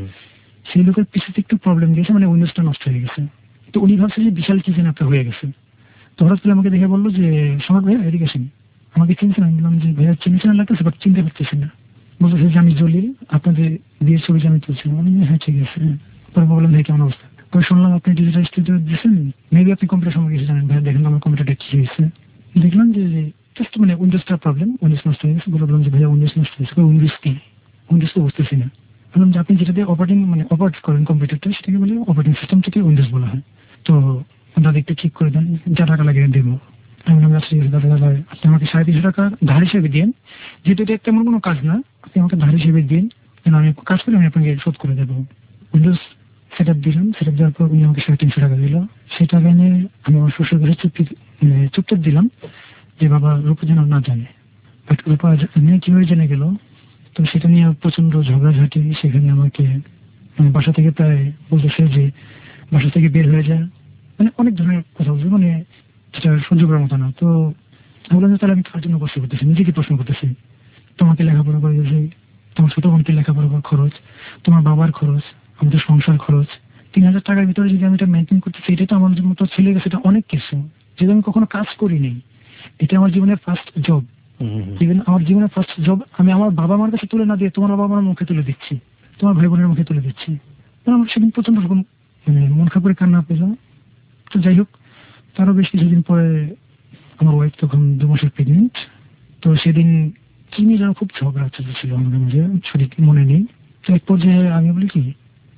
সেই লোকের পিছুতে একটু প্রবলেম দিয়েছে, মানে উইন্ডোজটা নষ্ট হয়ে গেছে। তো উনি ভাবছে যে বিশাল কি যেন একটা হয়ে গেছে। তো হঠাৎ করে আমাকে দেখে বললো যে সমাজ ভাইয়া এদিকে আসেন, আমাকে চিনছেন? আমি বললাম যে ভাইয়া চিনছেন লাগতেছে, বাট চিনতে পারতেছি না। বলতেছে যে আমি জলিল, আপনাদের বিয়ের ছবি আমি তুলছিলাম। আমি হ্যাঁ ঠিক আছে। পরে বললাম ভাই কেমন অবস্থা? পরে শুনলাম আপনি ডিজিটাল স্টুডিও দিয়েছেন, মেবি আপনি কম্পিউটার সম্পর্কে কিছু জানেন। ভাইয়া দেখেন আমার কম্পিউটারটা কি হয়েছে। দেখলাম যে জাস্ট মানে উইন্ডোজটার প্রবলেম, উইন্ডোজ নষ্ট হয়ে গেছে। বললাম যে ভাইয়া উইন্ডোজ নষ্ট হয়েছে, উইন্ডোজ কি? উইন্ডোজ তো বুঝতেছি না। বললাম যে আপনি যেটা দিয়ে অপারেট করেন কম্পিউটারটা, সেটাকে বলে অপারেটিং সিস্টেম থেকে উইন্ডোজ বলা হয়। তো দাদা একটু ঠিক করে দেন, যা টাকা লাগিয়ে দেবো। আমি বললাম ঠিক আছে দাদা, আপনি আমাকে 350 টাকা ধার হিসেবে দিন, যেহেতু এটা তেমন কোনো কাজ না, আপনি আমাকে ধার হিসেবে দিন, আমি কাজ করে আমি আপনাকে শোধ করে দেবো। উইন্ডোজ সেট আপ দিলাম, সেট আপ দেওয়ার পর উনি আমাকে 350 টাকা দিল। সেই টাকা নিয়ে আমি আমার শ্বশুর ঘরে চুপচাপ দিলাম যে বাবা রূপা যেন না জানে। বাট রূপা নিয়ে কিভাবে জেনে গেল, তো সেটা নিয়ে প্রচন্ড ঝগড়াঝাটি। সেখানে আমাকে বাসা থেকে প্রায় বলতেছে যে বাসা থেকে বের হয়ে যায়, মানে অনেক ধরনের কথা বলছে, মানে যেটা সহ্য করার মতো না। তো বললাম যে তাহলে আমি কার জন্য কষ্ট করতেছি, নিজেকে প্রশ্ন করতেছি। তোমাকে লেখাপড়া করে গেছে, তোমার ছোট বোনকে লেখাপড়া করার খরচ, তোমার বাবার খরচ, আমাদের সংসার খরচ, 3000 টাকার ভিতরে যদি আমি এটা মেনটেন করতেছি, এটা তো আমার মতো ছেলে গেছে, এটা অনেক কিছু, যেটা আমি কখনো কাজ করিনি। এটা আমার জীবনের ফার্স্ট জব। ইভেন আমার জীবনের ফার্স্ট জব আমি আমার বাবা মার কাছে তুলে না দিয়ে তোমার বাবা মার মুখে তুলে দিচ্ছি, তোমার ভাই বোনের মুখে তুলে দিচ্ছি। আমার সেদিন প্রচন্ড রকম মানে মন খারাপ করে কান্না পেলাম। তো যাই হোক, তারও বেশ কিছুদিন পরে আমার ওয়াইফ তখন 2 মাসের প্রেগনেন্ট। তো সেদিন কি নিয়ে যেন খুব ঝগড়া চলছিল আমাদের মাঝে, সঠিক মনে নেই। তো এক পর্যায়ে আমি বলি কি,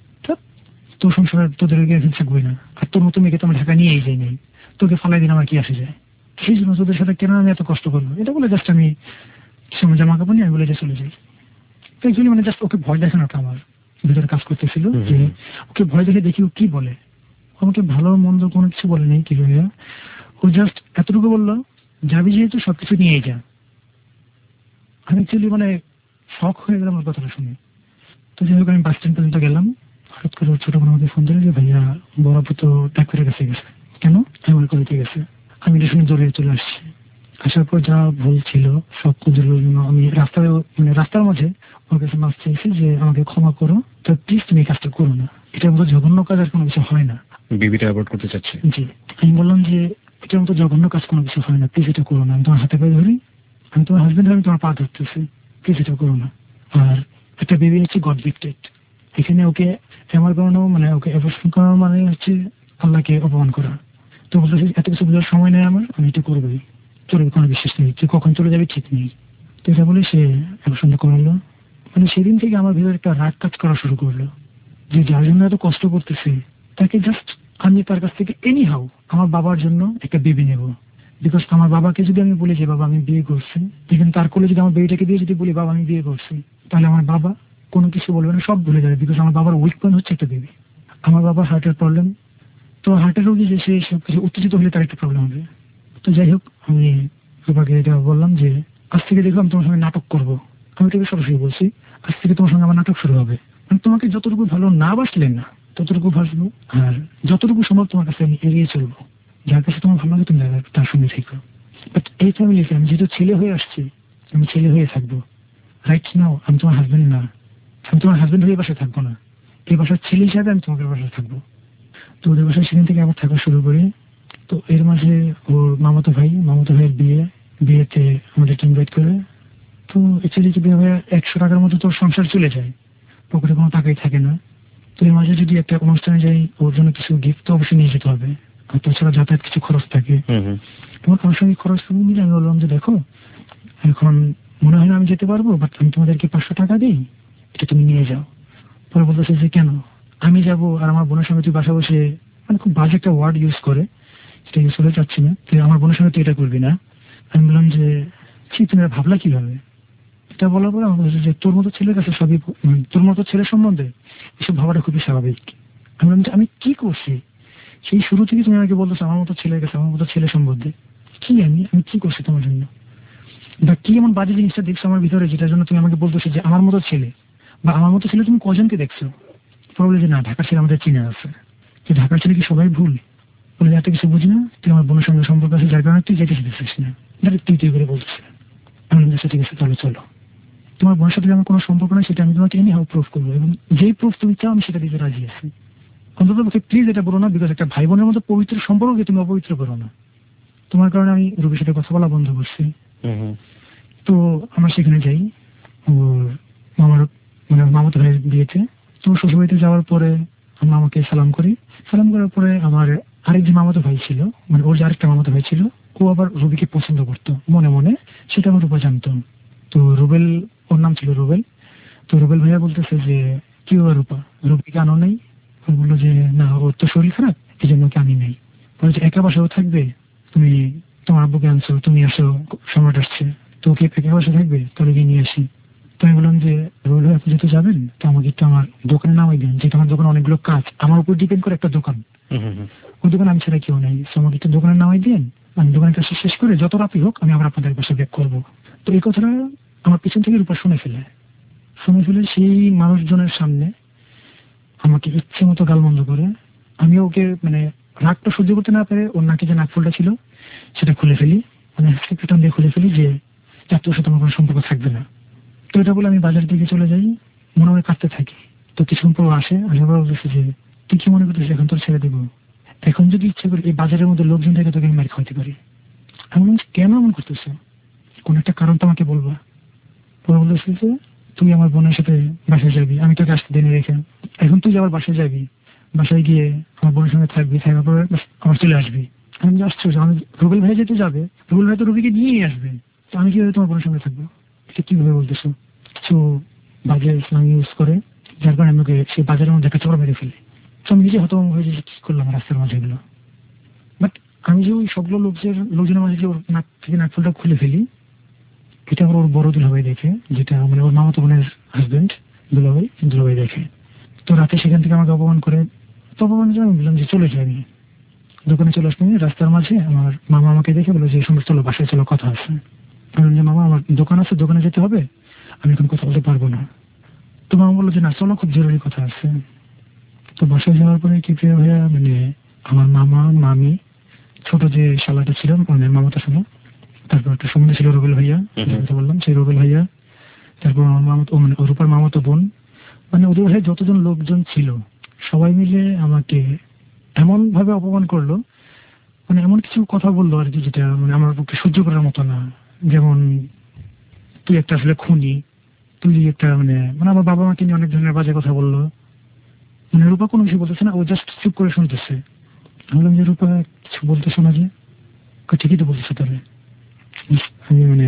তোর সংসার তোদের এখানে থাকবোই না, আর তোর মতো মেয়েকে তো আমার ঢাকা নিয়েই যাই নাই, তোকে ফালাই দিন আমার কি আসে যায়, সেই জন্য তোদের সাথে কেন আমি এত কষ্ট করবো। এটা বলে জাস্ট আমি সময় জামা কাপড় নিয়ে আমি বলে যে চলে যাই। তো অ্যাকচুয়ালি মানে জাস্ট ওকে ভয় দেখানোটা আমার ভিতরে কাজ করতেছিল, যে ওকে ভয় দেখে দেখি ও কি বলে। আমাকে ভালো মন্দ কোনো কিছু বলে নেই কি ভাইয়া, ও জাস্ট এতটুকু বললো যাবি যেহেতু সবকিছু নিয়েই যা। আমি অ্যাকচুয়ালি মানে শখ হয়ে গেলাম ওর কথাটা শুনে। তো যাই হোক আমি বাস স্ট্যান্ড পর্যন্ত গেলাম। হঠাৎ করে ওর ছোট বোন আমাকে ফোন দিল যে ভাইয়া বড় আপু তো ডাক্তারের কাছে গেছে। কেন? আমার কলেজে গেছে। আমি এটা শুনে দৌড়ে চলে আসছি। আসার পর যা ভুল ছিল সব কুজলের জন্য আমি রাস্তার মাঝে ওর কাছে মাছ চাইছি যে আমাকে ক্ষমা করো, তো প্লিজ তুমি কাজটা করো না, এটার মতো জঘন্য কাজ আর কোনো কিছু হয় না। বেবিটা অ্যাবর্ট করতে চাচ্ছে? জি। আমি বললাম যে এটার মতো জঘন্য কাজ কোনো কিছু হয় না, প্লিজ এটা করো না। আমি তোমার হাতে পায়ে ধরি, আমি তোমার হাজবেন্ড, আমি তোমার পা ধরতেছি, প্লিজ এটা করো না। আর একটা বেবি হচ্ছে গড গিফটেড, এখানে ওকে আমার করানো মানে ওকে অ্যাবর্শন করানো মানে হচ্ছে আল্লাহকে অপমান করা। তো বলতেছি এত কিছু বোঝার সময় নেই আমার, আমি এটা করবোই, চলবে, কোনো বিশ্বাস নেই, তুই কখন চলে যাবি ঠিক নেই। তো এটা বলে সে অ্যাবর্শনটা করালো। মানে সেদিন থেকে আমার ভিতরে একটা রাগ কাজ করা শুরু করলো, যে যার জন্য এত কষ্ট করতেছি তাকে জাস্ট আমি তার কাছ থেকে এনি হাউ আমার বাবার জন্য একটা বেবি নেব। বিকজ আমার বাবাকে যদি আমি বলি যে বাবা আমি বিয়ে করছি, ইভেন তার কোলে যদি আমার বেবিটাকে দিয়ে যদি বলি বাবা আমি বিয়ে করছি, তাহলে আমার বাবা কোনো কিছু বলবে না, সব ভুলে যাবে। বিকজ আমার বাবার উইক পয়েন্ট হচ্ছে একটা বেবি। আমার বাবার হার্টের প্রবলেম, তো হার্টের রোগী যে সে সব কিছু উত্তেজিত হলে তার একটা প্রবলেম হবে। তো যাই হোক আমি রূপাকে এটা বললাম যে আজ থেকে দেখো আমি তোমার সঙ্গে নাটক করবো। আমি তোকে সরাসরি বলছি আজ থেকে তোমার সঙ্গে আমার নাটক শুরু হবে। মানে তোমাকে যতটুকু ভালো না বাসলেন না ততটুকু ভাসবো, আর যতটুকু সম্ভব তোমার কাছে আমি এড়িয়ে চলবো। যার কাছে তোমার ভালো লাগে তুমি তার সঙ্গে থেকো। বাট এই ফ্যামিলিতে আমি যেহেতু ছেলে হয়ে আসছি, আমি ছেলে হয়ে থাকবো। রাইট নাও আমি তোমার হাজবেন্ড না, আমি তোমার হাজবেন্ড হয়ে বাসায় থাকবো না, এই বাসার ছেলে হিসাবে আমি তোমাকে বাসায় থাকবো। তো ওদের বাসায় সেদিন থেকে আবার থাকা শুরু করি। তো এর মাঝে ওর মামাতো ভাইয়ের বিয়েতে আমাদেরকে ইনভাইট করে। তো অ্যাকচুয়ালি যদি 100 টাকার মতো তোর সংসার চলে যায়, পকেটে কোনো টাকাই থাকে না। তো এর মাঝে যদি একটা অনুষ্ঠানে যাই ওর জন্য কিছু গিফট তো অবশ্যই নিয়ে যেতে হবে, আর তাছাড়া যাতায়াত কিছু খরচ থাকে। তোমার আনুষঙ্গিক খরচ মিলে আমি বললাম যে দেখো এখন মনে হয় না আমি যেতে পারবো, বাট আমি তোমাদেরকে 500 টাকা দিই, এটা তুমি নিয়ে যাও। পরে বলতেছে যে কেন আমি যাবো আর আমার বোনের সঙ্গে তুই বাসা বসে, মানে খুব বাজে একটা ওয়ার্ড ইউজ করে, সেটা ইউজ করে যাচ্ছি না, তুই আমার বোনের সঙ্গে তুই এটা করবি না। আমি বললাম যে তুমি ভাবলা কিভাবে? এটা বলার পরে আমার বলছে যে তোর মতো ছেলের কাছে সবই, তোর মতো ছেলের সম্বন্ধে এসব ভাবাটা খুবই স্বাভাবিক। আমি বললাম যে আমি কি করছি? সেই শুরু থেকে তুমি আমাকে বলতেছো আমার মতো ছেলের কাছে, আমার মতো ছেলে সম্বন্ধে কি আমি কি করছি তোমার জন্য, বা কি এমন বাজে জিনিসটা দেখছো আমার ভিতরে যেটার জন্য তুমি আমাকে বলতেছো যে আমার মতো ছেলে, বা আমার মতো ছেলে তুমি কজনকে দেখছো? বলে যে না ঢাকার ছেলে আমাদের চিনে আছে, যে ঢাকার ছেলে কি সবাই ভুল? বলে এত কিছু বুঝি না, তুই আমার বোনের সঙ্গে সম্পর্ক আছে যার কারণে তুই যেতে শিখেছিস না, তুই করে বলছিস। আমি বলছি ঠিক আছে তাহলে চলো, তোমার বোনের সাথে আমার কোনো সম্পর্ক নেই সেটা আমি তোমাকে এনি হাউ প্রুফ করবো, এবং যেই প্রুফ তুমি চাও আমি সেটা দিতে রাজি আছি। অন্তত প্লিজ এটা বলো না, বিকজ একটা ভাই বোনের মতো পবিত্র সম্পর্ককে তুমি অপবিত্র করো না। তোমার কারণে আমি রবির সাথে কথা বলা বন্ধ করছি। তো আমরা সেখানে যাই, ওর মামার মানে মামাতো ভাইয়ের বিয়েতে। তো শ্বশুরবাড়িতে যাওয়ার পরে আমরা আমাকে সালাম করি। সালাম করার পরে আমার আরেক যে মামাতো ভাই ছিল, মানে ওর যে আরেকটা মামাতো ভাই ছিল, ও আবার রবিকে পছন্দ করতো মনে মনে, সেটা আমার রূপা জানতো। তো রুবেল, ওর নাম ছিল রুবেল। তো রুবেল ভাইয়া বলতেছে যে কি ও রূপা, রুবিকে আনো নাই? ও বললো যে না, ওর তো শরীর খারাপ, এই জন্য কি আমি নাই। বলছে একা বাসাও থাকবে, তুমি তোমার আব্বুকে আনছো, তুমি আসো, সম্রাট আসছে, তো ওকে একা বাসা থাকবে, তাহলে গিয়ে নিয়ে আসি। তো আমি বললাম যে রুবেল ভাই আপনি যেহেতু যাবেন, তো আমাকে একটু আমার দোকানে নামাই দেন, যেহেতু আমার দোকানে অনেকগুলো কাজ, আমার উপর ডিপেন্ড করে একটা দোকান, ওই দোকানে আমি ছাড়া কেউ নেই। তো আমাকে একটু দোকানে নামাই দেন, আমি দোকানের কাজ শেষ করে যত রাতই হোক আমি আবার আপনাদের বাসা ব্যাক করবো। তো এই কথাটা আমার পিছন থেকে রূপা শুনে ফেলে সেই মানুষজনের সামনে আমাকে ইচ্ছে মতো গালমন্দ করে। আমি ওকে মানে রাগটা সহ্য করতে না পেরে ওর নাকে যে নাকফুলটা ছিল সেটা খুলে ফেলি, মানে সেক্রেটার দিয়ে খুলে ফেলি যে তোর সাথে আমার কোনো সম্পর্ক থাকবে না। তো এটা বলে আমি বাজারের দিকে চলে যাই, মনে মনে কাঁদতে থাকি। তো কিছুক্ষণ পর আসে, আসার পর বলতেছে যে তুই কি মনে করতেছিস এখন তোর ছেড়ে দেবো? এখন যদি ইচ্ছে করি এই বাজারের মধ্যে লোকজন থেকে তোকে আমি মার খাওয়াতে পারি। আমি বলছি কেন এমন করতেছো, কোন একটা কারণ তো আমাকে বলবা। পরে বলতেছে যে তুই আমার বোনের সাথে বাসায় যাবি, আমি তোকে আসতে দিনে রেখে, এখন তুই আবার বাসায় যাবি, বাসায় গিয়ে আমার বোনের সঙ্গে থাকবি, থাকার পরে আমার চলে আসবি। আমি আসছি, আমি রুবেল ভাই যেতে যাবে, রুবেল ভাই তো রুবিকে নিয়েই আসবে, তো আমি কিভাবে তোমার বোনের সঙ্গে থাকবো? এটা কিভাবে বলতেছো? কিছু বাজে ইসলাম ইউজ করে, যার কারণে আমি ওকে সেই বাজারের মধ্যে একটা চড় মেরে ফেলি। তো আমি নিজে হতভম্ব হয়ে যে কি করলাম রাস্তার মাঝে এগুলো। বাট আমি যে ওই সবগুলো লোকজনের মাঝে যে ওর নাক থেকে নাকফুলটা খুলে ফেলি, এটা আবার ওর বড় দুলাভাই দেখে, যেটা মানে ওর মামাতো বোনের হাজবেন্ড, দুলাভাই দেখে। তো রাতে সেখান থেকে আমাকে অপমান করে। তো অপমান করে আমি বললাম যে চলে যাই, আমি দোকানে চলে আসলাম। রাস্তার মাঝে আমার মামা আমাকে দেখে বলে যে সমস্ত চলো বাসায় চলো, কথা আছে। বললাম যে মামা আমার দোকান আছে, দোকানে যেতে হবে, আমি এখন কথা বলতে পারবো না। তো মামা বললো যে না চলো, খুব জরুরি কথা আছে। তো বাসায় যাওয়ার পরে কি প্রিয় ভাইয়া, মানে আমার মামা, মামি, ছোট যে শালাটা ছিল মানে মামাতো শালা, তারপর একটা সম্বন্ধ ছিল রুবেল ভাইয়া, বললাম সেই রুবেল ভাইয়া, তারপর আমার মামাতো মানে রূপার মামাতো বোন, মানে ওদের ভাই যতজন লোকজন ছিল সবাই মিলে আমাকে এমন ভাবে অপমান করলো, মানে এমন কিছু কথা বললো আর কি যেটা মানে আমার পক্ষে সহ্য করার মতো না। যেমন তুই একটা আসলে খুনি, তুই একটা মানে মানে আমার বাবা মাকে নিয়ে অনেক ধরনের বাজে কথা বললো। মানে রূপা কোনো কিছু বলতেছে না, ও জাস্ট চুপ করে শুনতেছে। বললাম যে রূপা কিছু বলতে শোনা যে ঠিকই তো বলতেছে। তাহলে আমি মানে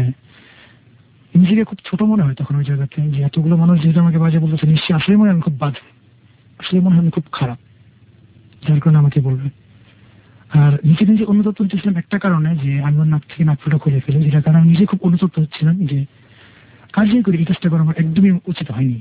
নিজেকে খুব ছোট মনে হয় তখন ওই জায়গাতে, যে এতগুলো মানুষ যেহেতু আমাকে বাজে বলতেছে, নিশ্চয়ই আসলে মনে হয় আমি খুব বাজে, আসলে মনে হয় আমি খুব খারাপ, যার কারণে আমাকে বলবে। আর নিজে নিজে অনুতপ্ত হচ্ছিলাম একটা কারণে, যে আমি ওর নাক থেকে নাকফুলটা খুলে ফেলি, যেটার কারণে আমি নিজে খুব অনুতপ্ত হচ্ছিলাম যে কাজ যে করি এই কাজটা করা আমার একদমই উচিত হয়নি।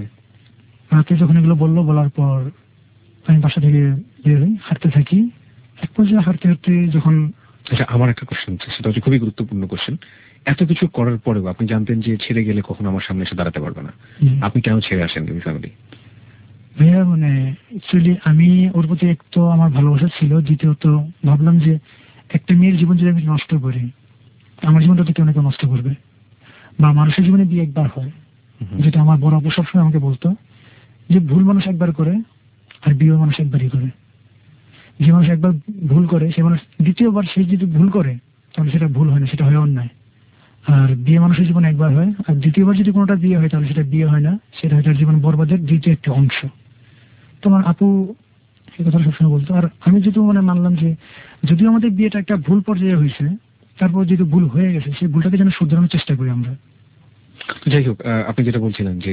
রাতে যখন এগুলো বলার পর আমি বাসা থেকে বের হই, হাঁটতে থাকি। এক পর্যায়ে হাঁটতে হাঁটতে যখন আমার একটা কোশ্চেন, সেটা হচ্ছে খুবই গুরুত্বপূর্ণ কোশ্চেন। এত কিছু করার পরেও আপনি জানতেন যে ছেড়ে গেলে কখনো আমার সামনে এসে দাঁড়াতে পারবে না, আপনি কেন ছেড়ে আসেন ফ্যামিলি? ভাইয়া মানে অ্যাকচুয়ালি আমি ওর প্রতি এক তো আমার ভালোবাসা ছিল, দ্বিতীয়ত ভাবলাম যে একটা মেয়ের জীবন যদি আমি নষ্ট করি, আমার জীবনটা তো কেউ না কেউ নষ্ট করবে। বা মানুষের জীবনে বিয়ে একবার হয়, যেটা আমার বড় আপু সবসময় আমাকে বলতো যে ভুল মানুষ একবার করে আর বিয়ে মানুষ একবারই করে। যে মানুষ একবার ভুল করে সে মানুষ দ্বিতীয়বার সে যদি ভুল করে তাহলে সেটা ভুল হয় না, সেটা হয় অন্যায়। আর বিয়ে মানুষের জীবন একবার হয়, আর দ্বিতীয়বার যদি কোনোটা বিয়ে হয় তাহলে সেটা বিয়ে হয় না, সেটা হয় তার জীবন বরবাদের দ্বিতীয় একটি অংশ। তোমার আপু এই কথা সবসময় বলতো। আর আমি যেহেতু মানে মানলাম যে যদিও আমাদের বিয়েটা একটা ভুল পর্যায়ে হয়েছে, তারপর যেহেতু ভুল হয়ে গেছে সেই ভুলটাকে যেন শুধরানোর চেষ্টা করি আমরা। যাই হোক, আপনি যেটা বলছিলেন যে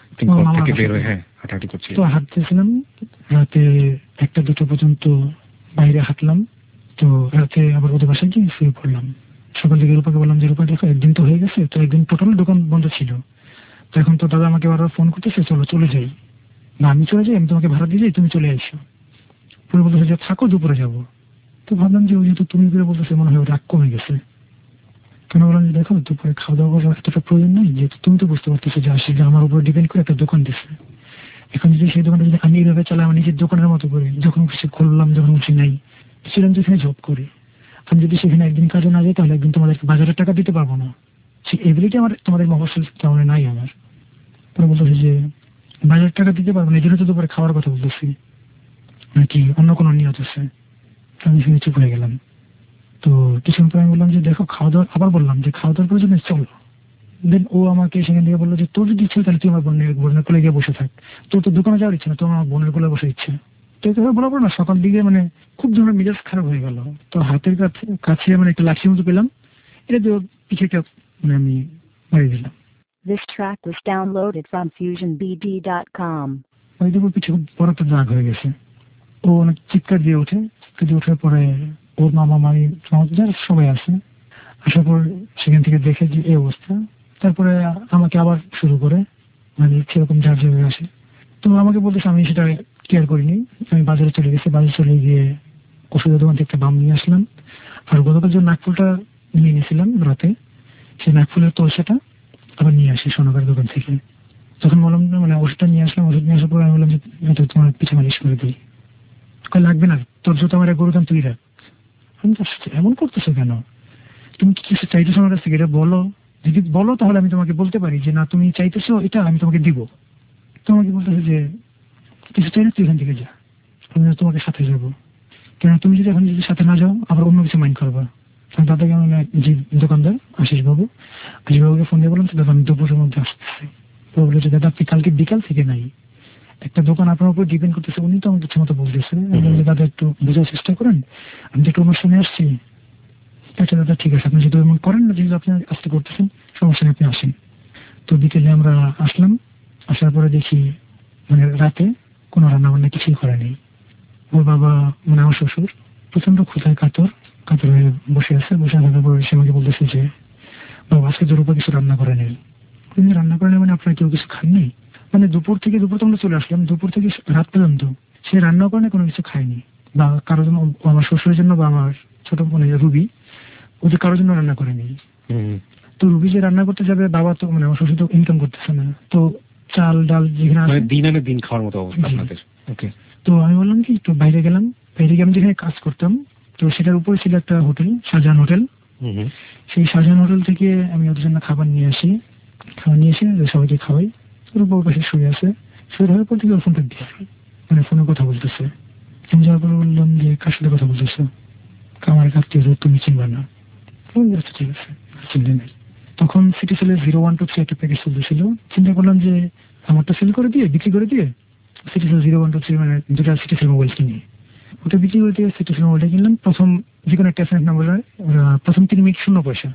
হাঁটাহাঁটি করছিলেন। তো হাঁটতেছিলাম রাতে 1টা-2টা পর্যন্ত বাইরে হাঁটলাম। তো রাতে আবার ওদের বাসায় গিয়ে শুয়ে পড়লাম। সকাল থেকে রূপাকে বললাম যে রূপা দেখো একদিন তো হয়ে গেছে, তো একদিন টোটাল দোকান বন্ধ ছিল, তো এখন তো দাদা আমাকে বারবার ফোন করতেছে চলে যাই। না আমি চলে যাই, আমি তোমাকে ভাড়া দিয়ে যাই, তুমি চলে আসো। পরে বলতেছে যে থাকো, দুপুরে যাবো। তো ভাবলাম যে ওই যেহেতু তুমি করে বলতেছে মনে হয় রাগ কমে গেছে। কেন বললাম যে দেখো দুপুরে খাওয়া দাওয়া করার এতটা প্রয়োজন নেই, যেহেতু তুমি তো বুঝতে পারতেছো যে আসলে আমার উপর ডিপেন্ড করে একটা দোকান দিচ্ছে। এখন যদি সেই দোকানটা যদি আমি এইভাবে চালাই আমার নিজের দোকানের মতো করি, যখন খুশি খুললাম, যখন খুশি নাই, সেরকম যেখানে জব করি, আমি যদি সেখানে একদিন কাজে না যাই তাহলে একদিন তোমাদেরকে বাজারের টাকা দিতে পারবো না, সেই এবিলিটি আমার তোমাদের মফসল তেমন নাই আমার। পরে বলতেছি যে বাজারের টাকা দিতে পারবো না, এই জন্য তো দুপুরে খাওয়ার কথা বলতেছি, নাকি অন্য কোনো নিয়ত আছে? আমি শুনে চুপ হয়ে গেলাম। তো কিছুক্ষণ পরে আমি বললাম যে দেখো খাওয়া দাওয়া, আবার বললাম যে খাওয়া দাওয়ার প্রয়োজনে চলো। দেন ও আমাকে সেখান থেকে বললো যে তোর যদি ইচ্ছে তাহলে তুই আমার বোনের কোলে গিয়ে বসে থাক, তোর তো দোকানে যাওয়ার ইচ্ছে না, তোর আমার বোনের কোলে বসে ইচ্ছে। তো এটা বলা পড়ো না, সকাল দিকে মানে খুব ধরনের মেজাজ খারাপ হয়ে গেল। তো হাতের কাছে মানে একটা লাঠি মতো পেলাম, এটা দিয়ে পিছিয়ে মানে আমি মারি দিলাম। This track was downloaded from FusionBD.com. ওই দেখো পিছু বড় একটা দাগ হয়ে গেছে। ও অনেক চিৎকার দিয়ে ওঠে, ওঠার পরে ওর মামা মামি সবাই আসে, আসার পর সেখান থেকে দেখে যে এই অবস্থা, তারপরে আমাকে আবার শুরু করে মানে সেরকম ঝাড় ঝাড় আসে। তো আমাকে বলতেছে, আমি সেটা কেয়ার করিনি, আমি বাজারে চলে গেছি, বাজারে চলে গিয়ে ওষুধের দোকান থেকে একটা বাম নিয়ে আসলাম। আর গতকাল যে নাকফুলটা নিয়ে নিয়েছিলাম রাতে, সেই নাকফুলের তোলসাটা আবার নিয়ে আসি সোনাকার দোকান থেকে। তখন বললাম মানে ওষুধটা নিয়ে আসলাম, ওষুধ নিয়ে আসার পর আমি বললাম যে তোমার পিঠে মালিশ করে দিই। লাগবে না, তোর যত আমার গরু দাম তুই রাখ। আমি এমন করতেছো কেন, তুমি কি কিছু চাইতেছো আমার কাছ থেকে, এটা বলো। যদি বলো তাহলে আমি তোমাকে বলতে পারি যে না তুমি চাইতেছো এটা, আমি তোমাকে দিব। তোমাকে বলতেছে যে কিছু চাই না, তুই এখান থেকে যা, আমি তোমাকে সাথে যাবো। কেন তুমি যদি এখন যদি সাথে না যাও আবার অন্য কিছু মাইন্ড করবা। দাদাকে মানে যে দোকানদার আশিস বাবুকে ফোন দিয়ে বললাম দাদা আমি দুপুরের মধ্যে আসতেছি। তো বলে যে দাদা আপনি কালকে বিকাল থেকে নাই, একটা দোকান আপনার উপর ডিপেন্ড করতেছে, উনি তো আমাকে মতো বলতেছে। দাদা একটু বোঝার চেষ্টা করেন, আমি তো একটু অনুষ্ঠানে আসছি। আচ্ছা দাদা ঠিক আছে, আপনি যদি এমন করেন না, যেহেতু আপনি আসতে করতেছেন সমস্যা নেই, আপনি আসেন। তো বিকেলে আমরা আসলাম, আসার পরে দেখি মানে রাতে কোনো রান্না বান্না কিছুই করেনি। ওর বাবা মানে আমার শ্বশুর প্রচন্ড ক্ষুধায় কাতর হয়ে বসে আছে। বসে থাকার পরে সে আমাকে বলতেছে যে বাবা আজকে তোর উপর কিছু রান্না করে নেই। রান্না করে নেই মানে আপনারা কেউ কিছু খাননি? মানে দুপুর তো আমরা চলে আসলাম, দুপুর থেকে রাত পর্যন্ত সে রান্না করে কোনো কিছু খায়নি, বা কারোর জন্য, আমার শ্বশুরের জন্য বা আমার ছোট বোন রুবি, ওদের কারোর জন্য রান্না করেনি। তো রুবি যে রান্না করতে যাবে, বাবা তো মানে আমার শ্বশুর তো ইনকাম করতেছে না, তো চাল ডাল যেখানে দিন আনে দিন খাওয়ার মতো অবস্থা আপনাদের। ওকে, তো আমি বললাম কি তো বাইরে গেলাম, বাইরে গিয়ে আমি যেখানে কাজ করতাম তো সেটার উপরে ছিল একটা হোটেল, শাহজাহান হোটেল। সেই শাহজাহান হোটেল থেকে আমি ওদের জন্য খাবার নিয়ে এসে সবাইকে খাওয়াই। ওর উপর পাশে শুয়ে আছে, শুয়ে হওয়ার পর থেকে ওর ফোনটা দিয়েছি, মানে ফোনে কথা বলতেছে। আমি যাওয়ার পরে বললাম যে কার সাথে কথা বলতেছো? আমার কাছে তুমি চিনবা না। ঠিক আছে, চিনতে নেই। তখন সিটি সেলের 0123 একটা প্যাকেজ চলতেছিল। চিন্তা করলাম যে আমারটা সেল করে দিয়ে, বিক্রি করে দিয়ে সিটি সেল 0123 মানে দুটা সিটি সেল মোবাইল কিনি, ওটা বিক্রি করে দিয়ে সিটি সেল মোবাইলটা কিনলাম। প্রথম যে কোনো একটা এসএমএস নাম্বার প্রথম 3 মিনিট 0 পয়সা।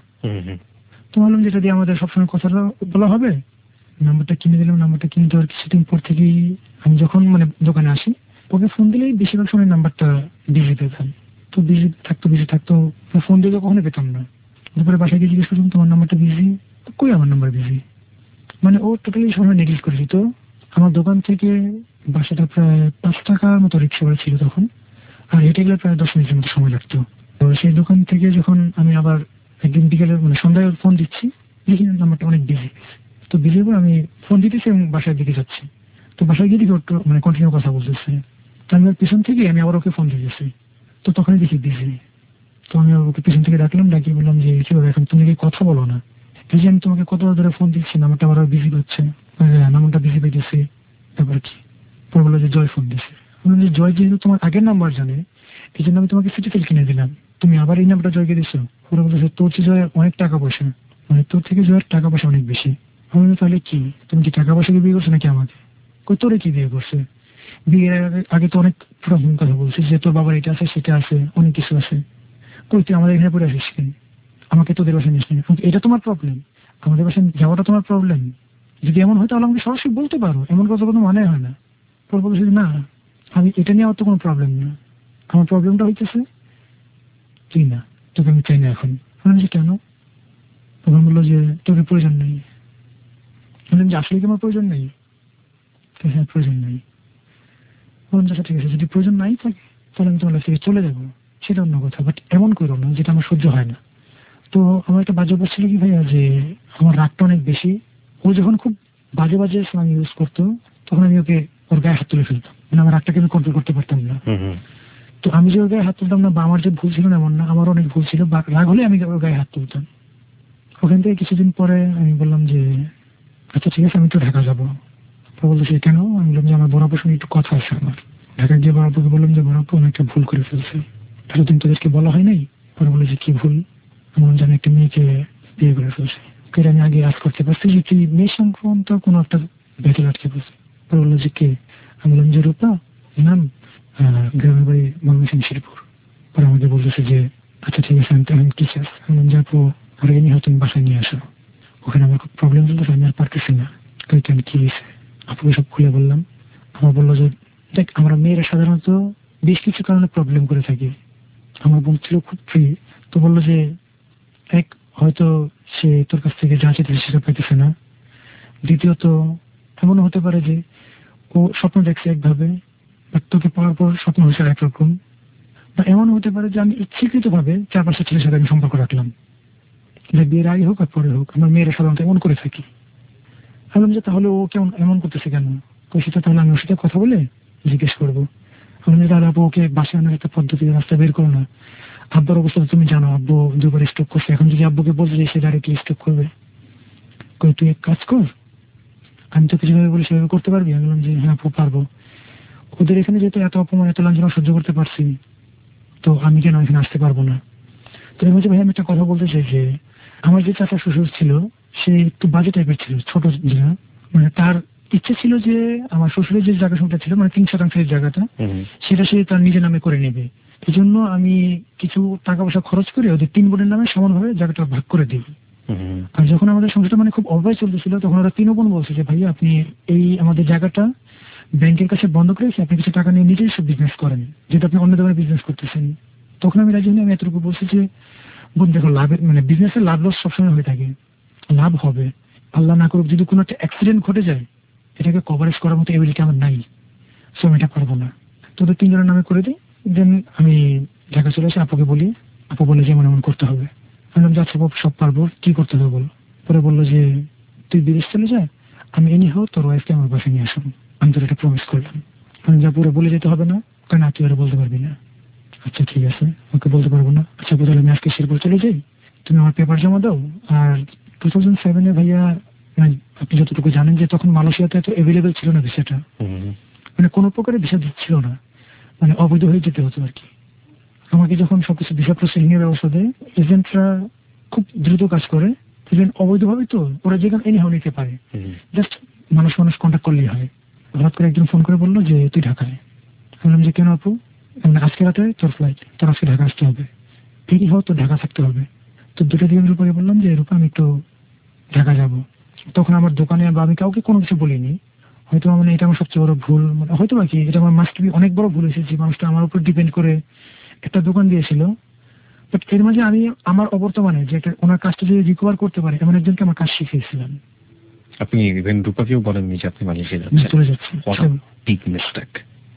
তো ভাবলাম যেটা দিয়ে আমাদের সবসময় কথাটা বলা হবে, নাম্বারটা কিনে দিলাম। নাম্বারটা কিনে দেওয়ার কিছুদিন পর থেকেই আমি যখন মানে দোকানে আসি, ওকে ফোন দিলেই বেশিরভাগ সময় নাম্বারটা বিজি পেতাম। তো বিজি থাকতো ফোন দিলে কখনো পেতাম না। দুপুরে বাসায় গিয়ে জিজ্ঞেস করলাম তোমার নাম্বারটা বিজি, কই আমার নাম্বার বিজি। মানে ও টোটালি সময় নেগলেক্ট করে দিত। আমার দোকান থেকে বাসাটা প্রায় 5 টাকার মতো রিক্সা ভাড়া ছিল তখন, আর হেঁটে গেলে প্রায় 10 মিনিটের মতো সময় লাগতো। তো সেই দোকান থেকে যখন আমি আবার একদিন বিকেলে মানে সন্ধ্যায় ফোন দিচ্ছি, দেখি নাম্বারটা অনেক বিজি। তো বিজির পর আমি ফোন দিতেছি এবং বাসায় দিকে যাচ্ছি। তো বাসায় গিয়ে দেখি মানে কন্টিনিউ কথা বলতেছে। তো আমি ওর পিছন থেকে আমি আবার ওকে ফোন দিতেছি, তো তখনই দেখি বিজি। তো আমি ওকে পিছন থেকে ডাকলাম, ডাকিয়ে বললাম যে কিভাবে এখন তুমি কি কথা বলো না? এই যে আমি তোমাকে কতবার ধরে ফোন দিচ্ছি, নাম্বারটা আবার বিজি পাচ্ছে। নাম্বারটা বিজি পেয়েছে, তারপর কি? পরে বললো যে জয় ফোন দিচ্ছে। বললাম যে জয় যেহেতু তোমার আগের নাম্বার জানে, এই জন্য আমি তোমাকে সিটি সেল কিনে দিলাম, তুমি আবার এই নাম্বারটা জয়কে দিচ্ছো। ওরা বলতেছে তোর চেয়ে জয় অনেক টাকা পয়সা, মানে তোর থেকে জয়ের টাকা পয়সা অনেক বেশি। আমি তাহলে কি, তুমি কি টাকা পয়সাকে বিয়ে করছো নাকি আমাকে? কই তোরে কি বিয়ে করছে? বিয়ের আগে তো অনেক পুরাতন কথা বলছিস যে তোর বাবার এটা আছে সেটা আছে, অনেক কিছু আছে। কই তুই আমাদের এখানে পড়ে আসিস কেন? আমাকে তোদের বাসায় নিস নি, এটা তোমার প্রবলেম, আমাদের বাসায় যাওয়াটা তোমার প্রবলেম। যদি এমন হয় তাহলে আমাকে সরাসরি বলতে পারো, এমন কথা কোনো মানে হয় না। পর বলছে না আমি এটা নিয়ে আমার তো কোনো প্রবলেম না, আমার প্রবলেমটা হইতেছে তুই না, তোকে আমি চাই না এখন। বললাম যে কেন? তখন বললো যে তোকে প্রয়োজন নেই। বললাম যে আসলে কি আমার প্রয়োজন নেই? হ্যাঁ প্রয়োজন নেই। বললাম যে ঠিক আছে, যদি প্রয়োজন নাই থাকে তাহলে আমি তোমার কাছ থেকে চলে যাবো, সেটা অন্য কথা, বাট এমন করো না যেটা আমার সহ্য হয় না। তো আমার একটা বাজে অভ্যাস ছিল কি ভাইয়া, যে আমার রাগটা অনেক বেশি। ও যখন খুব বাজে স্ল্যাং ইউজ করতো তখন আমি ওকে ওর গায়ে হাত তুলে ফেলতাম, মানে আমার রাগটাকে আমি কন্ট্রোল করতে পারতাম না। তো আমি যে ওর গায়ে হাত তুলতাম না, বা আমার যে ভুল ছিল না এমন না, আমার অনেক ভুল ছিল, বা রাগ হলে আমি ওর গায়ে হাত তুলতাম। ওখান থেকে কিছুদিন পরে আমি বললাম যে আচ্ছা ঠিক আছে আমি একটু ঢাকা যাবো। তো বললো সে কেন? আমি বললাম যে আমার বড়াপুর সঙ্গে একটু কথা আছে আমার। ঢাকায় গিয়ে বড়াপুকে বললাম যে বড়াপু আমি একটা ভুল করে ফেলছি, এতদিন তোদেরকে বলা হয় নাই, পরে বলে যে কি ভুল, এমন যে আমি একটা মেয়েকে বিয়ে করে ফেলছি, আমি আগে আজ করতে পারছি যে তুই মেয়ে সংক্রান্ত কোনো একটা ভেতরে আটকে পড়ছে। পরে বললো যে কে, আমি বললাম যে রূপা নাম, গ্রামের বাড়ি ময়মনসিংহ শিরপুর। পরে আমাকে বলতেছে যে আচ্ছা ঠিক আছে, আমি কি চাস, আমি বললাম যে আপু আর এমনি হয়তো তুমি বাসায় নিয়ে আসো, ওখানে আমার খুব প্রবলেম চলতেছে, আমি আর পারতেছি না। আমি কি হয়েছে আপুকে সব খুলে বললাম। আমার বললো যে দেখ আমরা মেয়েরা সাধারণত বেশ কিছু কারণে প্রবলেম করে থাকি। আমার বোন ছিল খুব ফ্রি, তো বললো যে এক হয়তো সে তোর কাছ থেকে যা চেয়েছে সেটা পাইতেছে না, দ্বিতীয়ত এমনও হতে পারে যে ও স্বপ্ন দেখছে একভাবে বাট তোকে পাওয়ার পর স্বপ্ন হয়েছে একরকম, বা এমনও হতে পারে যে আমি ইচ্ছাকৃত ভাবে 4-5টা ছেলের সাথে আমি সম্পর্ক রাখলাম, যে বিয়ের আগে হোক আর পরে হোক। আমরা মেয়েরা সাধারণত এমন করে থাকি। ভাবলাম যে তাহলে ও কেমন এমন করতেছে কেন, সেটা তাহলে আমি ওর সাথে কথা বলে জিজ্ঞেস করবো। আমি তাহলে আপু ওকে বাসায় আনার একটা পদ্ধতি রাস্তা বের করো না। আব্বার অবস্থা তুমি জানো, আব্বু 2বার স্ট্রোক করছে, এখন যদি আব্বুকে বলতে যে সে ডাইরেক্টলি স্ট্রোক করবে, তুই এক কাজ কর, আমি তোকে যেভাবে বলি সেভাবে করতে পারবি? আমি বললাম যে হ্যাঁ আপু পারবো। ওদের এখানে যেহেতু এত অপমান এত লাঞ্ছনা সহ্য করতে পারছি, তো আমি কেন এখানে আসতে পারবো না? তো এর মধ্যে ভাই আমি একটা কথা বলতে চাই যে আমার যে চাচা শ্বশুর ছিল সে একটু বাজে টাইপের ছিল, ছোট ছিল, মানে তার ইচ্ছে ছিল যে আমার শ্বশুরের যে জায়গা সংখ্যা ছিল মানে 3% জায়গাটা সেটা সে তার নিজের নামে করে নেবে। এই জন্য আমি কিছু টাকা পয়সা খরচ করে ওদের 3 বোনের নামে সমানভাবে জায়গাটা ভাগ করে দিই। আর যখন আমাদের সংসারটা মানে খুব অব্যয় চলতেছিল তখন ওরা 3 বোন বলছে যে ভাইয়া আপনি এই আমাদের জায়গাটা ব্যাংকের কাছে বন্ধ করে আপনি কিছু টাকা নিয়ে নিজেই সব বিজনেস করেন, যেটা আপনি অন্য দোকানে বিজনেস করতেছেন। তখন আমি রাজি হইনি। আমি এতটুকু বলছি যে বোন দেখো লাভের মানে বিজনেসের লাভ লস সবসময় হয়ে থাকে, লাভ হবে, আল্লাহ না করুক যদি কোনো একটা অ্যাক্সিডেন্ট ঘটে যায় এটাকে কভারেজ করার মতো এবিলিটি আমার নাই, সো আমি এটা পারবো না। তো ওদের 3 জনের নামে করে দিই। দেন আমি ঢাকা চলে আসি, আপুকে বলি, আপু বলে যে এমন করতে হবে। আমি বললাম যাচ্ছি সব পারবো, কি করতে হবে বল। পরে বললো যে তুই বিদেশ চলে যা, আমি এনি হোক তোর ওয়াইফকে আমার বাসায় নিয়ে আসবো, আমি তোর এটা প্রমিস করলাম। আমি যা পুরো বলে যেতে হবে না, কারণ তুই আর বলতে পারবি না। আচ্ছা ঠিক আছে, ওকে বলতে পারবো না। আচ্ছা তাহলে আমি আজকে শিরপুর চলে যাই, তুমি আমার পেপার জমা দাও। আর 2007 ভাইয়া আপনি যতটুকু জানেন যে তখন মালয়েশিয়াতে এত অ্যাভেলেবেল ছিল না ভিসাটা, মানে কোনো প্রকারের ভিসা দিচ্ছিল না, মানে অবৈধ হয়ে যেতে হতো আর কি। আমাকে যখন সবকিছু ভিসা প্রসেসিং এর ব্যবস্থা দেয়, এজেন্টরা খুব দ্রুত কাজ করে, ইভেন অবৈধভাবে তো ওরা যেখানে এনি হাও নিতে পারে, জাস্ট মানুষ কন্ট্যাক্ট করলেই হয়। হঠাৎ করে একজন ফোন করে বললো যে তুই ঢাকায়। বললাম যে কেন আপু? আজকে রাতে তোর ফ্লাইট, তোর আজকে ঢাকা আসতে হবে, এনি হাও তোর ঢাকা থাকতে হবে। তো 2টা দিনের উপরে বললাম যে রূপা আমি একটু ঢাকা যাব। তখন আমার দোকানে বা আমি কাউকে কোনো কিছু বলিনি, হয়তো মানে এটা আমার সবচেয়ে বড় ভুল, মানে হয়তো বাকি এটা আমার মাস্ট বি অনেক বড় ভুল হয়েছে যে মানুষটা আমার উপর ডিপেন্ড করে একটা দোকান দিয়েছিল। বাট এর মাঝে আমি আমার অবর্তমানে যে ওনার কাজটা যদি রিকভার করতে পারে এমন একজনকে আমার কাজ শিখিয়েছিলাম। আপনি ইভেন রূপাকেও বলেননি যে আপনি মালয়েশিয়া যাচ্ছেন? চলে যাচ্ছি। Big mistake,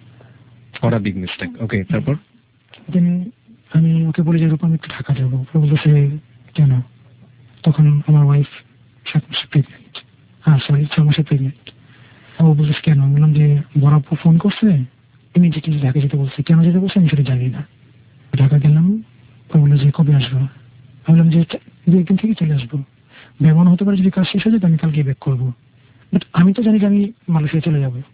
big mistake. Okay, তারপর আমি ওকে বলি যে রূপা আমি একটু ঢাকা যাবো। বলতেছে কেন? তখন আমার ওয়াইফ 7 মাসে প্রেগনেন্ট, 6 মাসে প্রেগনেন্ট। ও বলতেছে কেন? আমি বললাম যে বড় আপু ফোন করছে, ইমিডিয়েটলি ঢাকা যেতে বলছে। কেন যেতে বলছে আমি সেটা জানি না। ঢাকা গেলাম, ও বললো যে কবে আসবো? আমি বললাম যে 2-1 দিন থেকে চলে আসবো। বেমন হতে পারে যদি কাজ শেষ হয়ে যায় আমি কালকে ব্যাক করবো, বাট আমি তো জানি যে আমি মালয়েশিয়া চলে যাবো।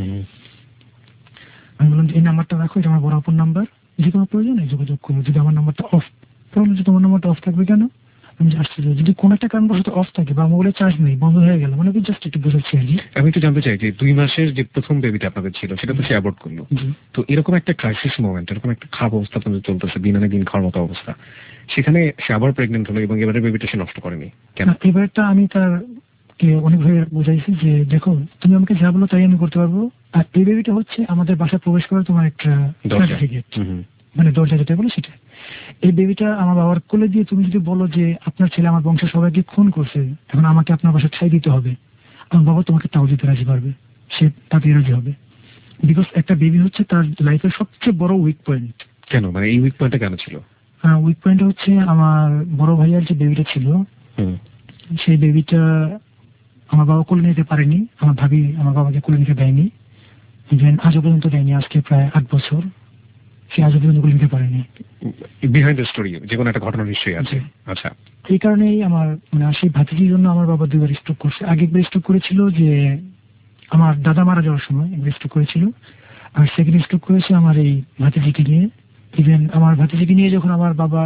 আমি বললাম যে এই নাম্বারটা রাখো, এটা আমার বড় আপুর নাম্বার, যে কোনো প্রয়োজনে যোগাযোগ করবো। যদি আমার নাম্বারটা অফ, বললাম যে তোমার নাম্বারটা অফ থাকবে কেন? আমি আসছি যদি কোনো একটা কারণবশত অফ থাকে বা মোবাইলে চার্জ নেই, বন্ধ হয়ে গেল, মানে জাস্ট একটু বোঝাচ্ছি আর কি। আমি একটু জানতে চাই যে 2 মাসের যে প্রথম বেবিটা আপনাদের ছিল সেটা তো সে অ্যাবর্ট করলো, তো এরকম একটা ক্রাইসিস মোমেন্ট, এরকম একটা খারাপ অবস্থা আপনাদের চলতেছে, দিন আনে দিন খাওয়ার মতো অবস্থা, সেখানে সে আবার প্রেগনেন্ট হলো এবং এবারে বেবিটা সে নষ্ট করেনি কেন? এবারটা আমি তার অনেকভাবে বোঝাইছি যে দেখো তুমি আমাকে যা বলো তাই আমি করতে পারবো, আর এই বেবিটা হচ্ছে আমাদের বাসায় প্রবেশ করার তোমার একটা সার্টিফিকেট, মানে দরজা যেটা বলো সেটা। এই বেবিটা আমার বাবার কোলে দিয়ে তুমি যদি বলো যে আপনার ছেলে আমার বংশের সবাইকে খুন করছে, এখন আমাকে আপনার বাসায় ছাই দিতে হবে, আমার বাবা তোমাকে তাও দিতে রাজি পারবে, সে তাতে রাজি হবে। বিকজ একটা বেবি হচ্ছে তার লাইফের সবচেয়ে বড় উইক পয়েন্ট। কেন, মানে এই উইক পয়েন্টটা কেন ছিল? উইক পয়েন্ট হচ্ছে আমার বড় ভাইয়ার যে বেবিটা ছিল, সেই বেবিটা আমার বাবা কোলে নিতে পারেনি, আমার ভাবি আমার বাবাকে কোলে নিতে দেয়নি, ইভেন আজও পর্যন্ত দেয়নি, আজকে প্রায় 8 বছর সে আজও পর্যন্ত কোলে নিতে পারেনি। বিহাইন্ড দ্য স্টোরি যে কোনো একটা ঘটনা নিশ্চয়ই আছে। আচ্ছা, এই কারণেই আমার মানে সেই ভাতিজির জন্য আমার বাবা 2বার স্ট্রোক করছে। আগে একবার স্ট্রোক করেছিল যে আমার দাদা মারা যাওয়ার সময় একবার স্ট্রোক করেছিল, আর সেকেন্ড স্ট্রোক করেছে আমার এই ভাতিজিকে নিয়ে। ইভেন আমার ভাতিজিকে নিয়ে যখন আমার বাবা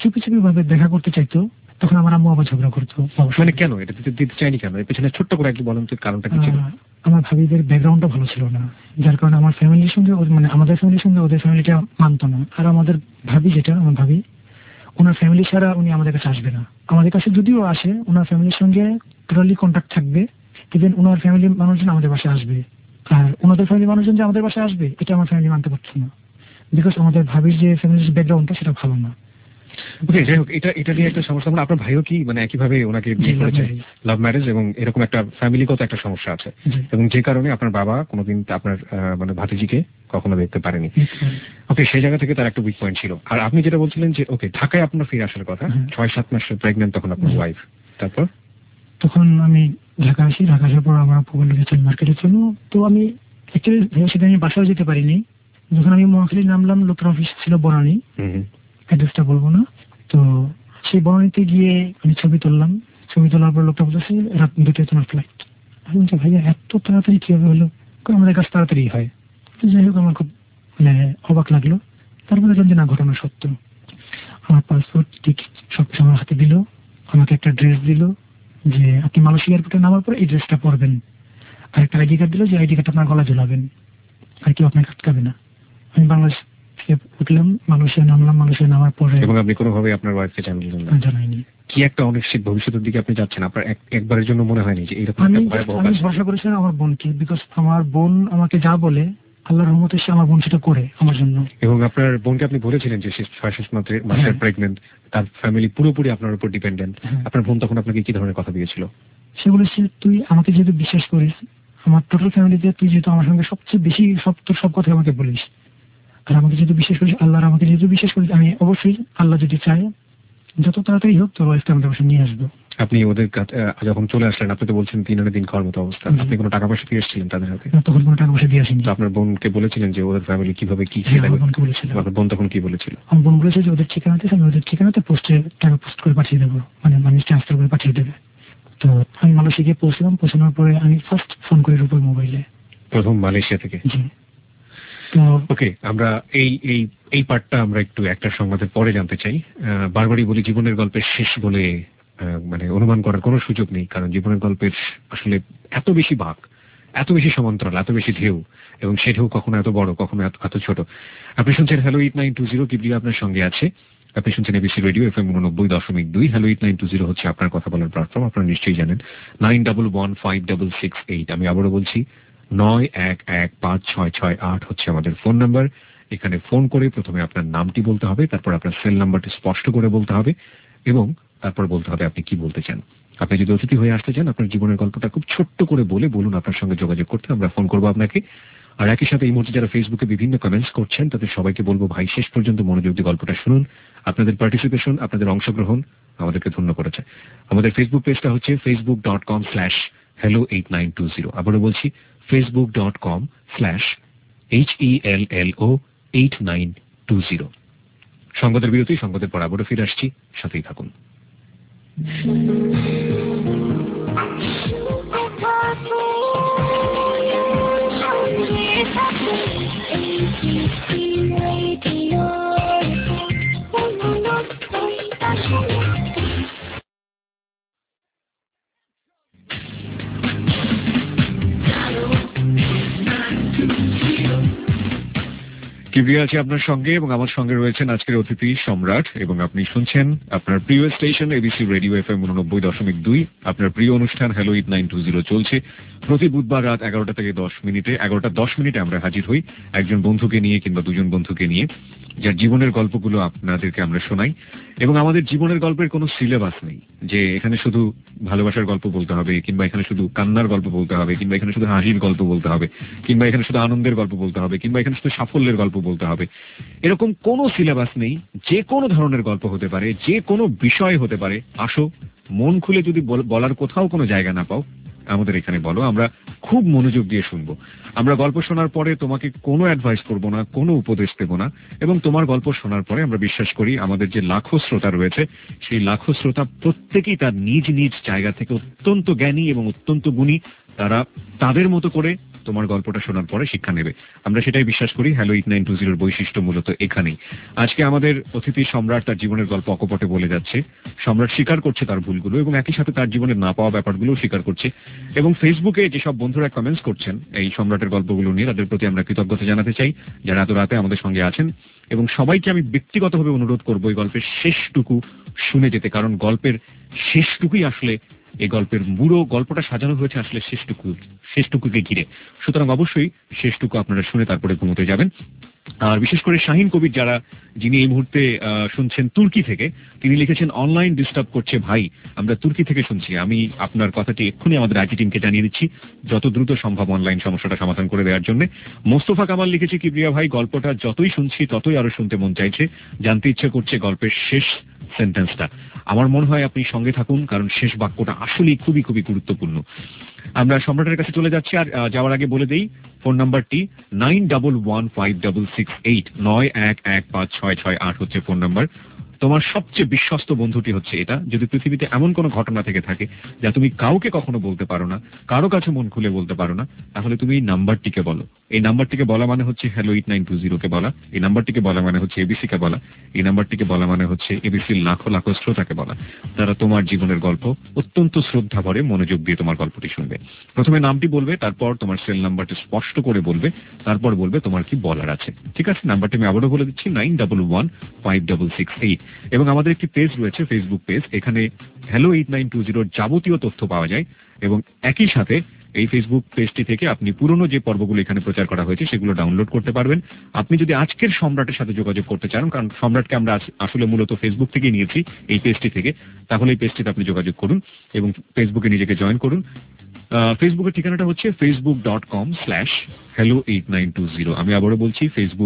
চুপি চুপি ভাবে দেখা করতে চাইতো, তখন আমার আম্মু আবার ঝগড়া করতো। মানে কেন এটা দিতে চাইনি কেন? এর পেছনে ছোট্ট করে একটু বলেন তো কারণটা কি ছিল? আমার ভাবিদের ব্যাকগ্রাউন্ডটা ভালো ছিল না, যার কারণে আমার ফ্যামিলির সঙ্গে মানে আমাদের ফ্যামিলির সঙ্গে ওদের ফ্যামিলিটা মানতো না। আর আমাদের ভাবি যেটা, আমার ভাবি, ওনার ফ্যামিলি ছাড়া উনি আমাদের কাছে আসবে না। আমাদের কাছে যদিও আসে, ওনার ফ্যামিলির সঙ্গে টোটালি কন্ট্যাক্ট থাকবে, ইভেন ওনার ফ্যামিলির মানুষজন আমাদের বাসায় আসবে। আর ওনাদের ফ্যামিলির মানুষজন যে আমাদের বাসায় আসবে এটা আমার ফ্যামিলি মানতে পারছে না, বিকজ আমাদের ভাবির যে ফ্যামিলির ব্যাকগ্রাউন্ডটা সেটা ভালো না। ওকে, যাই হোক, এটা নিয়ে একটা সমস্যা। মানে আপনার ভাইও কি মানে একইভাবে ওনাকে বিয়ে করেছে, লাভ ম্যারেজ, এবং এরকম একটা ফ্যামিলিগত একটা সমস্যা আছে, এবং যে কারণে আপনার বাবা কোনোদিন আপনার মানে ভাতিজিকে কখনো দেখতে পারেনি। ওকে, সেই জায়গা থেকে তার একটা উইক পয়েন্ট ছিল। আর আপনি যেটা বলছিলেন যে ওকে ঢাকায় আপনার ফিরে আসার কথা, 6-7 মাস প্রেগনেন্ট তখন আপনার ওয়াইফ, তারপর তখন আমি ঢাকা আসি। ঢাকা আসার পর আমার আপু বললো যে মার্কেটের জন্য। তো আমি অ্যাকচুয়ালি সেটা আমি বাসায় যেতে পারিনি। যখন আমি মহাখালী নামলাম, লোকের অফিস ছিল বনানী, অ্যাড্রেসটা বলবো না। তো সেই বনানীতে গিয়ে আমি ছবি তুললাম। ছবি তোলার পর লোকটা বলতেছে রাত 2টায় তোমার ফ্লাইট। আমি বলছি ভাইয়া এত তাড়াতাড়ি কিভাবে হলো? আমাদের কাছে তাড়াতাড়ি হয়। তো যাই হোক, আমার খুব মানে অবাক লাগলো। তারপরে দেখলাম যে না, ঘটনা সত্য। আমার পাসপোর্ট টিকিট সবকিছু আমার হাতে দিল, আমাকে একটা ড্রেস দিল যে আপনি মালয়েশিয়া এয়ারপোর্টে নামার পর এই ড্রেসটা পরবেন, আর একটা আইডি কার্ড দিল যে আইডি কার্ড আপনার গলা ঝুলাবেন, আর কেউ আপনাকে আটকাবে না। আমি বাংলাদেশ উঠলাম, মালয়েশিয়া নামলাম। মালয়েশিয়া নামার পরে এবং আপনি কোনোভাবে আপনার ওয়াইফকে জানাইনি? কি একটা অনিশ্চিত ভবিষ্যতের দিকে আপনি যাচ্ছেন, আপনার একবারের জন্য মনে হয়নি যে এরকম আমি ভরসা করেছিলাম আমার বোনকে, বিকজ আমার বোন আমাকে যা বলে আল্লাহর রহমতে সে আমার বোন সেটা করে আমার জন্য। এবং আপনার বোনকে আপনি বলেছিলেন যে সে 6 মাসের প্রেগনেন্ট, তার ফ্যামিলি পুরোপুরি আপনার উপর ডিপেন্ডেন্ট। আপনার বোন তখন আপনাকে কি ধরনের কথা দিয়েছিল? সে বলেছে তুই আমাকে যেহেতু বিশ্বাস করিস, আমার টোটাল ফ্যামিলিতে তুই যেহেতু আমার সঙ্গে সবচেয়ে বেশি তোর সব কথা আমাকে বলিস, আর আমাকে যেহেতু বিশ্বাস করিস, আল্লাহর আমাকে যেহেতু বিশ্বাস করিস, আমি অবশ্যই আল্লাহ যদি চায় যত তাড়াতাড়ি হোক তোর ওয়াইফকে আমাদের বাসায় নিয়ে আসবো। আপনি ওদের যখন চলে আসলেন, আপনি তো বলছেন 3 দিন খাওয়ার মতো অবস্থা, আপনি কোনো টাকা পয়সা দিয়ে এসেছিলেন তাদের হাতে? তখন কোনো টাকা পয়সা দিয়ে আসেনি। আপনার বোনকে বলেছিলেন যে ওদের ফ্যামিলি কিভাবে কি ছিল? আপনার বোন তখন কি বলেছিল? আমার বোন বলেছে যে ওদের ঠিকানাতে, আমি ওদের ঠিকানাতে টাকা পোস্ট করে পাঠিয়ে দেবো, মানে মানি ট্রান্সফার করে পাঠিয়ে দেবে। তো আমি মালয়েশিয়া গিয়ে পৌঁছলাম। পৌঁছানোর পরে আমি ফার্স্ট ফোন করি রূপর মোবাইলে, প্রথম মালয়েশিয়া থেকে। ওকে, আমরা এই পার্টটা আমরা একটু একটা সংবাদের পরে জানতে চাই। বারবারই বলি জীবনের গল্পের শেষ বলে মানে অনুমান করার কোনো সুযোগ নেই, কারণ জীবনের গল্পের আসলে এত বেশি ভাগ, এত বেশি সমান্তরাল, এত বেশি ঢেউ, এবং সে ঢেউ কখনো এত বড়, কখনো এত ছোট। আপনি শুনছেন হ্যালো 8920, কিবরিয়া আপনার সঙ্গে আছে। আপনি শুনছেন এবিসি রেডিও FM 89.2। হ্যালো 8920 হচ্ছে আপনার কথা বলার প্ল্যাটফর্ম, আপনারা নিশ্চয়ই জানেন। 91156668, আমি আবারও বলছি 91156668 হচ্ছে আমাদের ফোন নাম্বার। এখানে ফোন করে প্রথমে আপনার নামটি বলতে হবে, তারপর আপনার সেল নাম্বারটি স্পষ্ট করে বলতে হবে, এবং তারপর বলতে হবে আপনি কি বলতে চান। আপনি যদি অতিথি হয়ে আসতে চান, আপনার জীবনের গল্পটা খুব ছোট্ট করে বলুন আপনার সঙ্গে যোগাযোগ করতে, আমরা ফোন করবো আপনাকে। আর একই সাথে এই মুহূর্তে যারা ফেসবুকে বিভিন্ন কমেন্টস করছেন তাদের সবাইকে বলবো ভাই শেষ পর্যন্ত মনোযোগ দিয়ে গল্পটা শুনুন। আপনাদের পার্টিসিপেশন, আপনাদের অংশগ্রহণ আমাদেরকে ধন্য করেছে। আমাদের ফেসবুক পেজটা হচ্ছে facebook.com/hello8920। আবারও বলছি facebook.com/HELLO8920। সংবাদের বিরতি, সংবাদের পর আবারও ফিরে আসছি, সাথেই থাকুন। কিবরিয়া আছে আপনার সঙ্গে, এবং আমার সঙ্গে রয়েছেন আজকের অতিথি সম্রাট, এবং আপনি শুনছেন আপনার প্রিয় স্টেশন এবিসি রেডিও FM 89.2। আপনার প্রিয় অনুষ্ঠান হ্যালো 8920 চলছে প্রতি বুধবার রাত 11টা থেকে 10 মিনিটে। 11টা 10 মিনিটে আমরা হাজির হই একজন বন্ধুকে নিয়ে কিংবা দুজন বন্ধুকে নিয়ে, যার জীবনের গল্পগুলো আপনাদেরকে আমরা শোনাই। এবং আমাদের জীবনের গল্পের কোনো সিলেবাস নেই যে এখানে শুধু ভালোবাসার গল্প বলতে হবে, কিংবা এখানে শুধু কান্নার গল্প বলতে হবে, কিংবা এখানে শুধু হাসির গল্প বলতে হবে, কিংবা এখানে শুধু আনন্দের গল্প বলতে হবে, কিংবা এখানে শুধু সাফল্যের গল্প বলতে হবে। এরকম কোনো সিলেবাস নেই। যে কোনো ধরনের গল্প হতে পারে, যে কোনো বিষয় হতে পারে। আসো, মন খুলে যদি বলার কোথাও কোনো জায়গা না পাও, আমাদের এখানে বলো, আমরা খুব মনোযোগ দিয়ে শুনবো। আমরা গল্প শোনার পরে তোমাকে কোনো অ্যাডভাইস করবো না, কোনো উপদেশ দেবো না, এবং তোমার গল্প শোনার পরে আমরা বিশ্বাস করি আমাদের যে লাখো শ্রোতা রয়েছে, সেই লাখো শ্রোতা প্রত্যেকেই তার নিজ নিজ জায়গা থেকে অত্যন্ত জ্ঞানী এবং অত্যন্ত গুণী। তারা তাদের মতো করে তোমার গল্পটা শোনার পরে শিক্ষা নেবে। আমরা সেটাই বিশ্বাস করি। হ্যালো 8920 বৈশিষ্ট্য মূলত এখানেই। আজকে আমাদের অতিথি সম্রাট তার জীবনের গল্প অকপটে বলে যাচ্ছে। সম্রাট স্বীকার করছে তার ভুলগুলো এবং একই সাথে তার জীবনে না পাওয়া ব্যাপারগুলোও স্বীকার করছে। এবং ফেসবুকে যেসব বন্ধুরা কমেন্টস করছেন এই সম্রাটের গল্পগুলো নিয়ে, তাদের প্রতি আমরা কৃতজ্ঞতা জানাতে চাই যারা এত রাতে আমাদের সঙ্গে আছেন। এবং সবাইকে আমি ব্যক্তিগতভাবে অনুরোধ করবো এই গল্পের শেষটুকু শুনে যেতে, কারণ গল্পের শেষটুকুই আসলে এই গল্পের পুরো গল্পটা সাজানো হয়েছে আসলে শেষটুকুকে ঘিরে। সুতরাং অবশ্যই শেষটুকু আপনারা শুনে তারপরে ঘুমোতে যাবেন। আর বিশেষ করে শাহিন কবির যিনি এই মুহূর্তে শুনছেন তুর্কি থেকে, তিনি লিখেছেন অনলাইন ডিস্টার্ব করছে ভাই, আমরা তুর্কি থেকে শুনছি। আমি আপনার কথাটি এক্ষুনি আমাদের আইটি টিমকে জানিয়ে দিচ্ছি যত দ্রুত সম্ভব অনলাইন সমস্যাটা সমাধান করে দেওয়ার জন্য। মোস্তফা কামাল লিখেছে কিবরিয়া ভাই, গল্পটা যতই শুনছি ততই আরো শুনতে মন চাইছে, জানতে ইচ্ছে করছে গল্পের শেষ সেন্টেন্সটা। আমার মনে হয় আপনি সঙ্গে থাকুন, কারণ শেষ বাক্যটা আসলেই খুবই খুবই গুরুত্বপূর্ণ। আমরা সম্রাটের কাছে চলে যাচ্ছি। আর যাওয়ার আগে বলে দেই ফোন নাম্বারটি 91156668 91156668 হচ্ছে ফোন নাম্বার। তোমার সবচেয়ে বিশ্বস্ত বন্ধুটি হচ্ছে এটা। যদি পৃথিবীতে এমন কোনো ঘটনা থেকে থাকে যা তুমি কাউকে কখনো বলতে পারো না, কারো কাছে মন খুলে বলতে পারো না, তাহলে তুমি এই নাম্বারটিকে বলো। এই নাম্বারটিকে বলা মানে হচ্ছে হ্যালো 8920 কে বলা। এই নাম্বারটিকে বলা মানে হচ্ছে এবিসি কে বলা। এই নাম্বারটিকে বলা মানে হচ্ছে এবিসির লাখো লাখো শ্রোতাকে বলা, তারা তোমার জীবনের গল্প অত্যন্ত শ্রদ্ধা ভরে মনোযোগ দিয়ে তোমার গল্পটি শুনবে। প্রথমে নামটি বলবে, তারপর তোমার সেল নাম্বারটি স্পষ্ট করে বলবে, তারপর বলবে তোমার কি বলার আছে। ঠিক আছে? নাম্বারটি আমি আবারও বলে দিচ্ছি 91156668। এবং আমাদের একটি পেজ রয়েছে, ফেসবুক পেজ। এখানে হ্যালো 8920 যাবতীয় তথ্য পাওয়া যায়। এবং একই সাথে এই ফেসবুক পেজটি থেকে আপনি পুরনো যে পর্বগুলো এখানে প্রচার করা হয়েছে সেগুলো ডাউনলোড করতে পারবেন। আপনি যদি আজকের সম্রাটের সাথে যোগাযোগ করতে চান, কারণ সম্রাটকে আমরা আসলে মূলত ফেসবুক থেকে নিয়েছি, এই পেজটি থেকে, তাহলে এই পেজটিতে আপনি যোগাযোগ করুন এবং ফেসবুকে নিজেকে জয়েন করুন। ফেসবুকের ঠিকানাটা হচ্ছে facebook.com/hello8920। আমি আবারও বলছি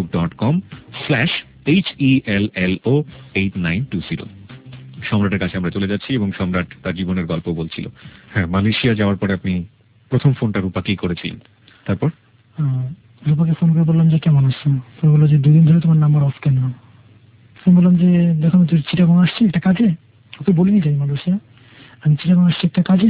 facebook.com/HELLO8920। সম্রাটের কাছে আমরা চলে যাচ্ছি এবং সম্রাট তার জীবনের গল্প বলছিল। হ্যাঁ, মালয়েশিয়া যাওয়ার পরে আপনি প্রথম ফোনটা রূপাকেই করেছিলেন, তারপর? রূপাকে ফোন করে বললাম যে কেমন আছো, তো বললো যে 2 দিন ধরে তোমার নাম্বার অফ কেন। আমি বললাম যে দেখো আমি চিটাগং আসছি একটা কাজে, ওকে বলিনি যাই মালয়েশিয়া, আমি চিটাগং আসছি একটা কাজে।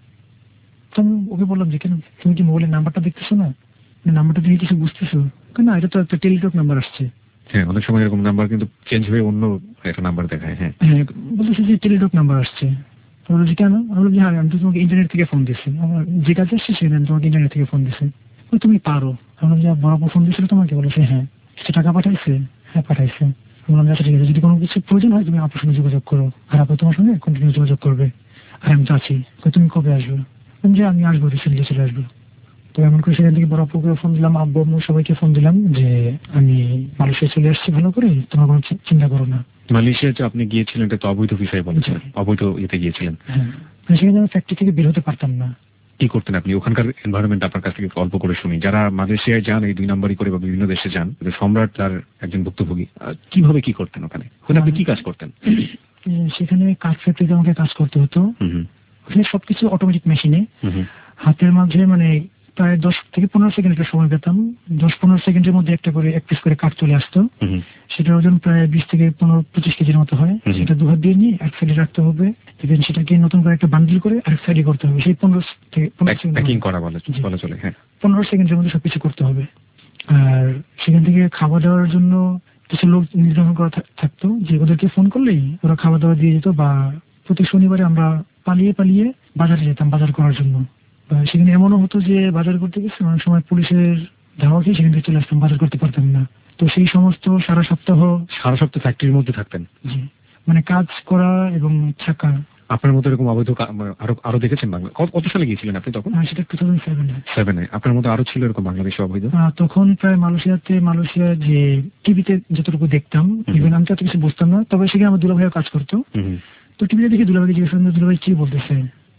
তো আমি ওকে বললাম যে কেন তুমি কি মোবাইলের নাম্বারটা দেখতেছো না, নাম্বারটা দিয়ে কিছু বুঝতেছো না? এটা তো একটা টেলিটক নাম্বার আসছে। হ্যাঁ, অনেক সময় এরকম নাম্বার কিন্তু চেঞ্জ হয়ে অন্য একটা নাম্বার দেখায়। হ্যাঁ হ্যাঁ, বলতেছে যে টেলিটক নাম্বার আসছে। তো বলছি কেন? আমি বললাম যে হ্যাঁ আমি তো তোমাকে ইন্টারনেট থেকে ফোন দিচ্ছি, আমার যে কাজে আসছে সেখানে আমি তোমাকে ইন্টারনেট থেকে ফোন দিচ্ছি, তুমি পারো। আমি বললাম যে বড় ফোন দিয়েছিল তোমাকে? বলেছে হ্যাঁ। সে টাকা পাঠাইছে? হ্যাঁ পাঠাইছে। বললাম আচ্ছা ঠিক আছে, যদি কোনো কিছু প্রয়োজন হয় তুমি আপুর সঙ্গে যোগাযোগ করো, আর আপু তোমার সঙ্গে কন্টিনিউ যোগাযোগ করবে। আর আমি যাচ্ছি। তুমি কবে আসবে? যে আমি আসবো, রিসেন্টলি চলে আসবো। তো এমন করে সেখান থেকে বড় আপুকে ফোন দিলাম, আব্বু আম্মু সবাইকে ফোন দিলাম যে আমি মালয়েশিয়া চলে আসছি, ভালো করে তোমার কোনো চিন্তা করো না। মালয়েশিয়াতে আপনি গিয়েছিলেন, এটা তো অবৈধ ভিসায় বলছেন, অবৈধ ইয়েতে গিয়েছিলেন। হ্যাঁ, সেখানে আমি ফ্যাক্টরি থেকে বের হতে পারতাম না। কি করতেন আপনি? ওখানকার এনভায়রনমেন্ট আপনার কাছ থেকে অল্প করে শুনি। যারা মালয়েশিয়ায় যান এই 2 নাম্বারই করে বা বিভিন্ন দেশে যান, সম্রাট তার একজন ভুক্তভোগী, কিভাবে কি করতেন ওখানে? আপনি কি কাজ করতেন? সেখানে কাজ ফ্যাক্টরিতে আমাকে কাজ করতে হতো। ওখানে সবকিছু অটোমেটিক মেশিনে, হাতের মাঝে মানে প্রায় 10 থেকে 15 সেকেন্ডের সময় পেতাম। 10-15 সেকেন্ডের মধ্যে একটা করে এক পিস করে কাঠ চলে আসতো। সেটার ওজন প্রায় 20 থেকে 15-25 কেজির মতো হয়। সেটা 2 হাত দিয়ে নিয়ে এক সাইডে রাখতে হবে, সেটাকে নতুন করে একটা বান্ডিল করে আরেক সাইডে করতে হবে। সেই 15 প্যাকিং করা বলা চলে। হ্যাঁ, 15 সেকেন্ডের মধ্যে সবকিছু করতে হবে। আর সেখান থেকে খাবার দেওয়ার জন্য কিছু লোক নির্ধারণ করা থাকতো, যে ওদেরকে ফোন করলেই ওরা খাবার দাবার দিয়ে যেত। বা প্রতি শনিবারে আমরা পালিয়ে পালিয়ে বাজারে যেতাম বাজার করার জন্য। সেখানে এমনও হতো যে বাজার করতে গেছে অনেক সময় পুলিশের ধাওয়া খেয়ে সেখান থেকে চলে আসতাম, বাজার করতে পারতাম না। তো সেই সমস্ত সারা সপ্তাহ ফ্যাক্টরির মধ্যে থাকতেন। জি, মানে কাজ করা এবং থাকা। আপনার মতো এরকম অবৈধ আরো দেখেছেন বাংলা? কত সালে গিয়েছিলেন আপনি তখন? সেটা 2007-এ। আপনার মতো আরো ছিল এরকম বাংলাদেশে অবৈধ? তখন প্রায় মালয়েশিয়া যে টিভিতে যতটুকু দেখতাম, ইভেন আমি তো কিছু বুঝতাম না, তবে সেখানে আমার দুলাভাইও কাজ করতো। তো টিভিতে দেখে দুলাভাইকে জিজ্ঞেস করলাম, দুলাভাই কি বলতেছে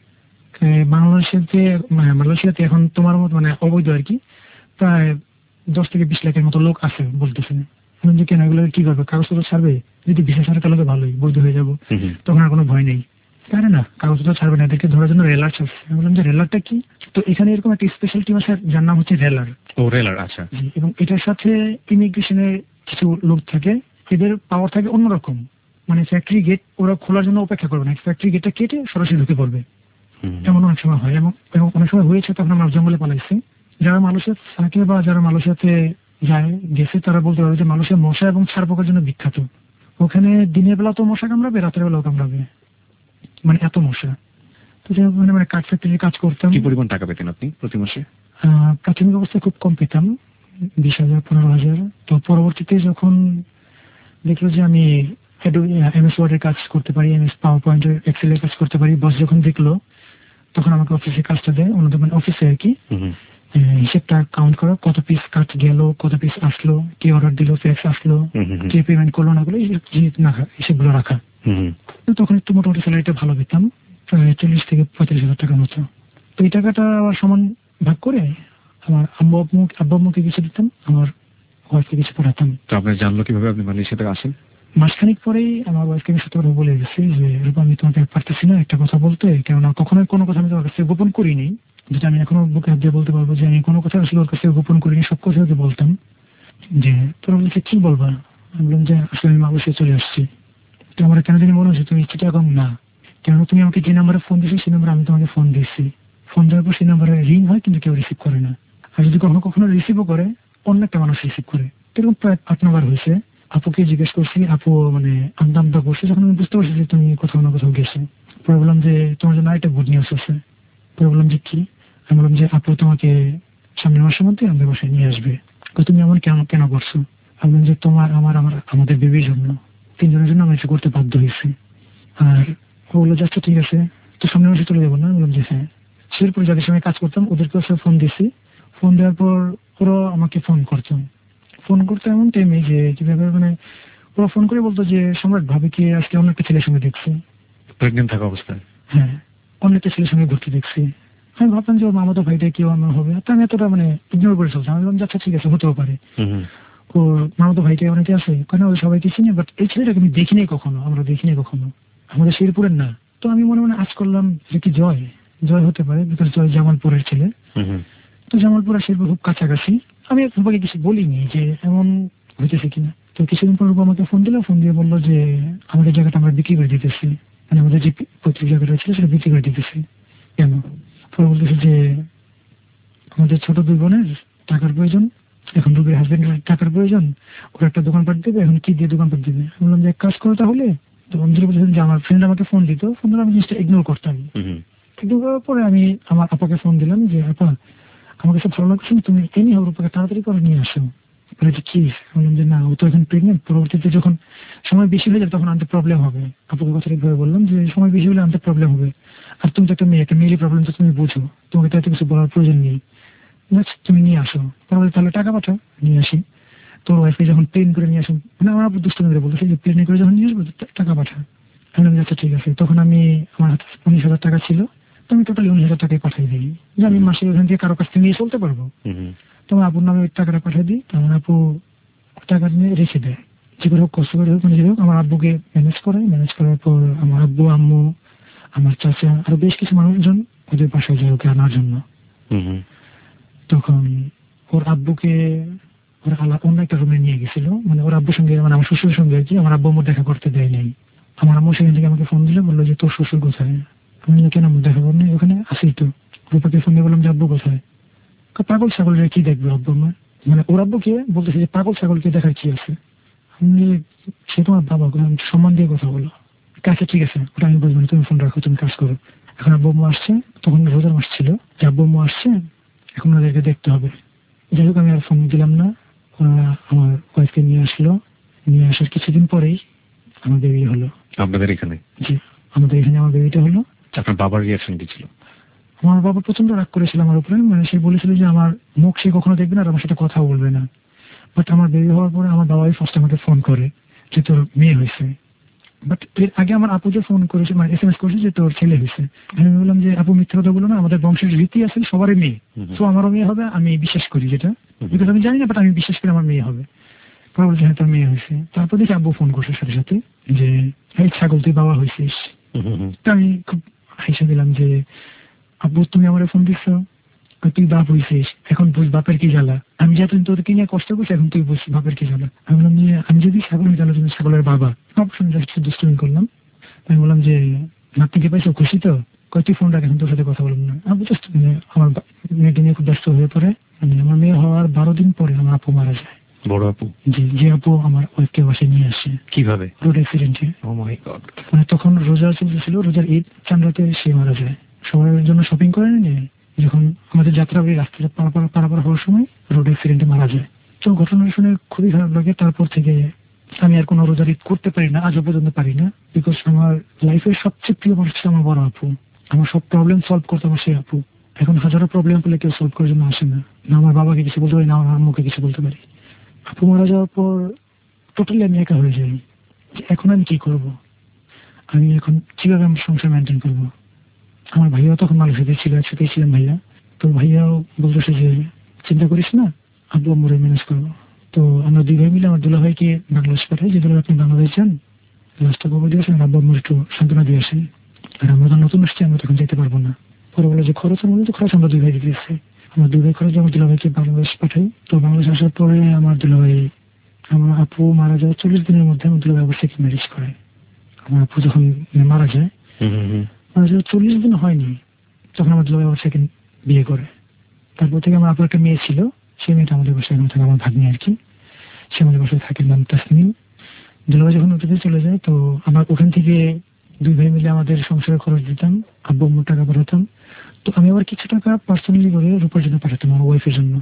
মালয়েশিয়াতে এখন তোমার মতো মানে অবৈধ আর কি প্রায় 10 থেকে 20 লাখের মতো লোক আছে বলতেছেন। যে কেন এগুলো কি করবে, কাগজপত্র ছাড়বে? যদি ভিসা ছাড়ে তাহলে তো ভালোই, বৈধ হয়ে যাবো, তখন আর কোনো ভয় নেই। তাই না, কাগজপত্র ছাড়বে না, এদেরকে ধরার জন্য রেলার আছে। আমি বললাম যে রেলারটা কি? তো এখানে এরকম একটা স্পেশাল টিম আছে যার নাম হচ্ছে রেলার। রেলার, আচ্ছা। এবং এটার সাথে ইমিগ্রেশনের কিছু লোক থাকে, এদের পাওয়ার থাকে অন্যরকম। মানে ফ্যাক্টরি গেট ওরা খোলার জন্য অপেক্ষা করবে না, ফ্যাক্টরি গেটটা কেটে সরাসরি ঢুকে পড়বে। এমন অনেক সময় হয়, এবং অনেক সময় হয়েছে। তখন আমরা জঙ্গলে পালাইছি, যারা মালয়েশিয়া থাকে বা যারা মালয়েশিয়াতে যায় গেছে তারা বলতে পারবে যে মালয়েশিয়া মশা এবং ছাড় পোকার জন্য বিখ্যাত। ওখানে দিনের বেলা তো মশা কামড়াবে, রাতের বেলাও কামড়াবে, মানে এত মশা। তো মানে কাঠ ফ্যাক্টরি কাজ করতাম। কি পরিমাণ টাকা পেতেন আপনি প্রতি মাসে? প্রাথমিক অবস্থায় খুব কম পেতাম, 20,000 15,000। তো পরবর্তীতে যখন দেখলো যে আমি MS ওয়ার্ডের কাজ করতে পারি, MS পাওয়ার পয়েন্টের এক্সেলের কাজ করতে পারি, বস যখন দেখলো তখন আমাকে অফিসে কাজটা দেয়, অন্যদের মানে অফিসে আর কি হিসেবটা কাউন্ট করো, কত পিস কাজ গেল, কত পিস আসলো, কি অর্ডার দিল, ফ্যাক্স আসলো, কি পেমেন্ট করলো না গুলো, হিসেবগুলো রাখা। তখন একটু মোটামুটি স্যালারিটা ভালো পেতাম, প্রায় 40 থেকে 45,000 টাকার মতো। তো এই টাকাটা আবার সমান ভাগ করে আমার আব্বু আম্মুকে কিছু দিতাম, আমার ওয়াইফকে কিছু পড়াতাম। তো আপনার জানলো কিভাবে আপনি মালয়েশিয়া থেকে আসেন? মাসখানিক পরেই আমার ওয়াইফকে আমি সত্যি করে বলে গেছি যে রূপা আমি তোমাকে পারতেছি না একটা কথা বলতে, কেননা কখনোই কোনো কথা আমি তোমার কাছে গোপন করিনি, যেটা আমি এখনো বুকে হাত দিয়ে বলতে পারবো যে আমি কোনো কথা আসলে ওর কাছে গোপন করিনি, সব কথা ওকে বলতাম। যে তোরা বলছে কি বলবা, আমি বললাম যে আসলে আমি মালয়েশিয়া চলে আসছি। তো আমার কেন জানি মনে হচ্ছে তুমি চিটাগং না, কেননা তুমি আমাকে যে নাম্বারে ফোন দিয়েছো সেই নাম্বারে আমি তোমাকে ফোন দিয়েছি, ফোন দেওয়ার পর সেই নাম্বারে রিং হয় কিন্তু কেউ রিসিভ করে না, আর যদি কখনো রিসিভও করে অন্য একটা মানুষ রিসিভ করে। এরকম প্রায় 8 নাম্বার হয়েছে। আপুকে জিজ্ঞেস করছি, আপু মানে আমদা করছে, যখন আমি বুঝতে পারছি যে তুমি কোথাও না কোথাও গেছো। পরে বললাম যে তোমার জন্য একটা গুড নিউজ আছে। পরে বললাম যে কি? আমি বললাম যে আপু তোমাকে সামনের মাসের মধ্যে আমাদের বাসায় নিয়ে আসবে। তুমি এমন কেন করছো? আমি বললাম যে তোমার আমাদের বেবির জন্য, 3 জনের জন্য আমি এটা করতে বাধ্য হয়েছি। আর ও বললো যাচ্ছে ঠিক আছে, তো সামনের মাসে চলে যাবো না? বললাম যে হ্যাঁ। সেরপরে যাদের সঙ্গে কাজ করতাম ওদেরকে ফোন দিয়েছি, ফোন দেওয়ার পর ওরা আমাকে ফোন করতো এমন টাইমে যে কিভাবে মানে ওরা ফোন করে বলতো যে সম্রাট ভাবিকে আজকে অন্য একটা ছেলের সঙ্গে দেখছি, প্রেগনেন্ট থাকা অবস্থায়। হ্যাঁ, অন্য একটা ছেলের সঙ্গে ঘুরতে দেখছি। আমি ভাবতাম যে ওর মামাতো ভাইটা কেউ আমার হবে, তো আমি এতটা মানে ইগনোর করে চলতাম। আমি বললাম আচ্ছা ঠিক আছে, হতেও পারে ওর মামাতো ভাইটা অনেকে আছে, কেন ওই সবাইকে চিনি, বাট এই ছেলেটাকে আমি দেখিনি কখনো, আমরা দেখিনি কখনো, আমাদের শেরপুরের না। তো আমি মনে মনে আজ করলাম যে কি জয় হতে পারে, বিকজ জয় জামালপুরের ছেলে। তো জামালপুর আর শেরপুর খুব কাছাকাছি। আমি রূপাকে কিছু বলিনি যে এমন হইতেছে কিনা। তো কিছুদিন পর রূপা আমাকে ফোন দিয়ে বললো যে আমাদের জায়গাটা আমরা বিক্রি করে দিতেছি, মানে আমাদের যে পৈতৃক জায়গাটা ছিল সেটা বিক্রি করে দিতেছি। কেন? পরে বলতেছে যে আমাদের ছোট 2 বোনের টাকার প্রয়োজন, এখন রূপের হাজবেন্ডের টাকার প্রয়োজন, ওরা একটা দোকানপাট দেবে, এখন কি দিয়ে দোকানপাট দিবে? আমি বললাম যে এক কাজ করো তাহলে। তো বন্ধুরা বলছেন যে আমার ফ্রেন্ড আমাকে ফোন দিত, ফোন দিলে আমি জিনিসটা ইগনোর করতাম। ইগনোর করার পরে আমি আমার আপাকে ফোন দিলাম যে আপা আমার কাছে ভালো লাগছে, তুমি এনে হবে রূপাকে তাড়াতাড়ি করে নিয়ে আসো। বলে যে কি? বললাম যে না, ও তো এখন প্রেগনেন্ট, পরবর্তীতে যখন সময় বেশি হয়ে যাবে তখন আনতে প্রবলেম হবে। আপুকে কথাটা ভাবে বললাম যে সময় বেশি হলে আনতে প্রবলেম হবে, আর তুমি তো একটা মেয়েরই প্রবলেম তো তুমি বুঝো, তোমাকে তো এত কিছু বলার প্রয়োজন নেই, তুমি নিয়ে আসো। তাহলে টাকা পাঠাও, নিয়ে আসি। তোর ওয়াইফকে যখন প্লেন করে নিয়ে আসো, মানে আমার আপু দুষ্ট মেরে বলতেছে যে প্লেনে করে যখন নিয়ে আসবো টাকা পাঠা। আমি আচ্ছা ঠিক আছে। তখন আমি আমার হাতে 19,000 টাকা ছিল, তো আমি টোটালি 19,000 টাকাই পাঠিয়ে দিই, যে আমি মাসে ওখান থেকে কারো কাছ থেকে নিয়ে চলতে পারবো। তোমার আপুর নামে টাকাটা পাঠিয়ে দিই, তো আমার আপু টাকা নিয়ে রেখে দেয়, যে করে হোক কষ্ট করে হোক মানে যে হোক আমার আব্বুকে ম্যানেজ করার পর আমার আব্বু আম্মু আমার চাচা আরো বেশ কিছু মানুষজন ওদের বাসায় যায় ওকে আনার জন্য। তখন ওর আব্বুকে ওরা অন্য একটা রুমে নিয়ে গেছিল, মানে ওর আব্বুর সঙ্গে মানে আমার শ্বশুরের সঙ্গে আর কি, আমার আব্বু আমার দেখা করতে দেয় নাই। আমার আম্মু সেখান থেকে আমাকে ফোন দিলে, বললো যে তোর শ্বশুর কোথায়? আমি কেন আম্মু দেখা করনি, ওখানে আসি তো। রূপাকে ফোন দিয়ে বললাম যে আব্বু কোথায়? পাগল ছাগলের কি দেখবে আব্বু আমার, মানে ওর আব্বুকে বলতেছে যে পাগল ছাগলকে দেখার কি আছে? আমি সে তোমার বাবা, সম্মান দিয়ে কথা বলো। আচ্ছা ঠিক আছে, ওটা আমি বুঝবো না, তুমি ফোন রাখো, তুমি কাজ করো। এখন আব্বু আম্মু আসছে, তখন রোজার মাস ছিল, যে আব্বু আম্মু আসছে, এখন ওদেরকে দেখতে হবে। যাই হোক আমি আর ফোন দিলাম না, ওরা আমার ওয়াইফকে নিয়ে আসলো। নিয়ে আসার কিছুদিন পরেই আমার বেবি হলো। আপনাদের এখানে? জি, আমাদের এখানে আমার বেবিটা হলো। আপনার বাবার রিয়াকশন কি ছিল? আমার বাবা প্রচন্ড রাগ করেছিল আমার উপরে, মানে সে বলেছিল যে আমার মুখ সে কখনো দেখবে না আর আমার সাথে কথাও বলবে না। বাট আমার বেবি হওয়ার পরে আমার বাবাই ফার্স্ট আমাকে ফোন করে যে তোর মেয়ে হয়েছে। বাট এর আগে আমার আপু যে ফোন করেছে, মানে SMS করেছে যে তোর ছেলে হয়েছে। আমি বললাম যে আপু মিথ্যা কথা বলো না, আমাদের বংশের রীতি আছে সবারই মেয়ে, তো আমারও মেয়ে হবে, আমি বিশ্বাস করি যেটা, বিকজ আমি জানি না, বাট আমি বিশ্বাস করি আমার মেয়ে হবে। পরে বলছে হ্যাঁ তোর মেয়ে হয়েছে। তারপর দেখি আব্বু ফোন করছে সাথে সাথে যে এই ছাগল তুই বাবা হয়েছিস। তো আমি খুব হাসি দিলাম যে আব্বু তুমি আমার ফোন দিচ্ছ, তুই বাপ হয়েছিস, এখন বুঝ বাপের কি জ্বালা। আমি যতদিন তোদেরকে নিয়ে কষ্ট করছি, এখন তুই বুঝ বাপের কি জ্বালা। আমি বললাম যে আমি যদি ছাগল হই তাহলে তুমি ছাগলের বাবা। অবশ্যই দুষ্টুমি করলাম। আমি বললাম যে নাতনিকে পাইছো, খুশি তো? তুই ফোন রাখ, এখন তোর সাথে কথা বললাম না। আমি জাস্ট আমার মেয়েকে নিয়ে খুব ব্যস্ত হয়ে পড়ে মানে আমার মেয়ে হওয়ার 12 দিন পরে আমার আপু মারা যায়। বড় আপু? জি, যে আপু আমার ওয়াইফকে বাসায় নিয়ে আসে। কিভাবে? রোড অ্যাক্সিডেন্টে। Oh my god. মানে তখন রোজা চলতেছিল, রোজার ঈদ চাঁদ রাতে সে মারা যায়। সবার জন্য শপিং করে নিয়ে যখন আমাদের যাত্রাবাড়ি রাস্তাটা পারাপার হওয়ার সময় রোড অ্যাক্সিডেন্টে মারা যায়। তো ঘটনা শুনে খুবই খারাপ লাগে। তারপর থেকে আমি আর কোনো রোজার ঈদ করতে পারি না, আজও পর্যন্ত পারি না। বিকজ আমার লাইফের সবচেয়ে প্রিয় মানুষ ছিল আমার বড় আপু। আমার সব প্রবলেম সলভ করতে আমার সেই আপু। এখন হাজারো প্রবলেম পেলে কেউ সলভ করার জন্য আসে না। না আমার বাবাকে কিছু বলতে পারি, না আমার আম্মুকে কিছু বলতে পারি। আপু মারা যাওয়ার পর টোটালি আমি একা হয়ে যাই। এখন আমি কি করব? আমি এখন কিভাবে আমার সংসার মেনটেন করবো? আমার ভাইয়াও তখন মালয়েশিয়াতে ছিল, একসাথেই ছিলাম ভাইয়া। তো ভাইয়াও বলতেছে যে চিন্তা করিস না, আব্বু আম্মুরে ম্যানেজ করবো। তো আমরা 2 ভাই মিলে আমার দুলাভাইকে বাংলাদেশ পাঠাই, যে দুলাভাই আপনি বাংলাদেশ যান, লাস্টটা খবর দিয়ে আসেন, আব্বু আম্মুর একটু সান্ত্বনা দিয়ে আসেন। আর আমরা তো নতুন আসছি, আমরা তখন যেতে পারবো না। পরে বলে যে খরচ, আমি তো খরচ আমরা 2 ভাই দিয়েছি। আমার 2 ভাই খরচ আমার দুলাভাইকে বাংলাদেশ পাঠাই। তো বাংলাদেশ আসার পরে আমার দুলাভাই, আমার আপু মারা যায় 40 দিনের মধ্যে আমার দুলাভাই আবার সেকেন্ড ম্যারেজ করে। আমার আপু যখন মারা যায় 40 দিন হয়নি, তখন আমার দুলাভাই আবার সেকেন্ড বিয়ে করে। তারপর থেকে আমার আপুর একটা মেয়ে ছিল, সেই মেয়েটা আমাদের বাসায় এখন থাকে, আমার ভাগ্নি আর কি। সে আমাদের বাসায় থাকে, নাম তাসনিম। দুলাভাই যখন ওটাতে চলে যায়, তো আমার ওখান থেকে 2 ভাই মিলে আমাদের সংসারের খরচ দিতাম, আব্বু আম্মুর টাকা পাঠাতাম। তো আমি আবার কিছু টাকা পার্সোনালি করে রূপার জন্য পাঠাতাম, আমার ওয়াইফের জন্য।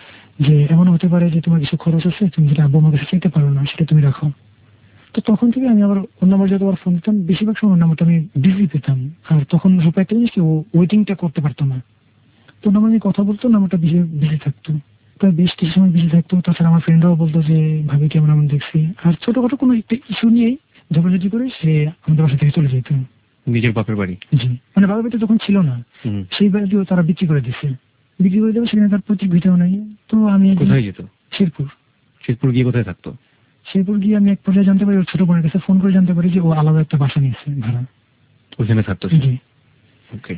যে এমন হতে পারে যে তোমার কিছু খরচ আছে, তুমি যেটা আব্বু আমার কাছে চাইতে পারো না, সেটা তুমি রাখো। তো তখন থেকে আমি আবার ওর নাম্বার যতবার ফোন দিতাম, বেশিরভাগ সময় ওর নাম্বারটা আমি বিজি পেতাম। আর তখন রূপা একটা জিনিস কি, ও ওয়েটিংটা করতে পারতো না। তো নাম্বার নিয়ে কথা বলতো, নাম্বারটা বিজি থাকতো, প্রায় বেশ কিছু সময় বিজি থাকতো। তাছাড়া আমার ফ্রেন্ডরাও বলতো যে ভাবি কেমন এমন দেখছি। আর ছোটখাটো কোনো একটা ইস্যু নিয়েই ঝগড়াঝাটি করে সে আমাদের বাসা থেকে চলে যেত। নিজের বাপের বাড়ি? জি, মানে বাবার বাড়িতে যখন ছিল না, সেই বাড়িটিও তারা বিক্রি করে দিচ্ছে। বিক্রি করে দেবে, সেখানে তার পৈতৃক ভিটাও নাই। তো আমি কোথায় যেত? শেরপুর। শেরপুর গিয়ে কোথায় থাকতো? শেরপুর গিয়ে আমি এক পর্যায়ে জানতে পারি, ওর ছোট বোনের কাছে ফোন করে জানতে পারি যে ও আলাদা একটা বাসা নিয়েছে ভাড়া, ওখানে থাকতো। জি। ওকে।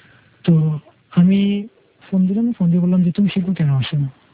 তো আমি ফোন দিলাম, ফোন দিয়ে বললাম যে তুমি শেরপুর কেন আসো?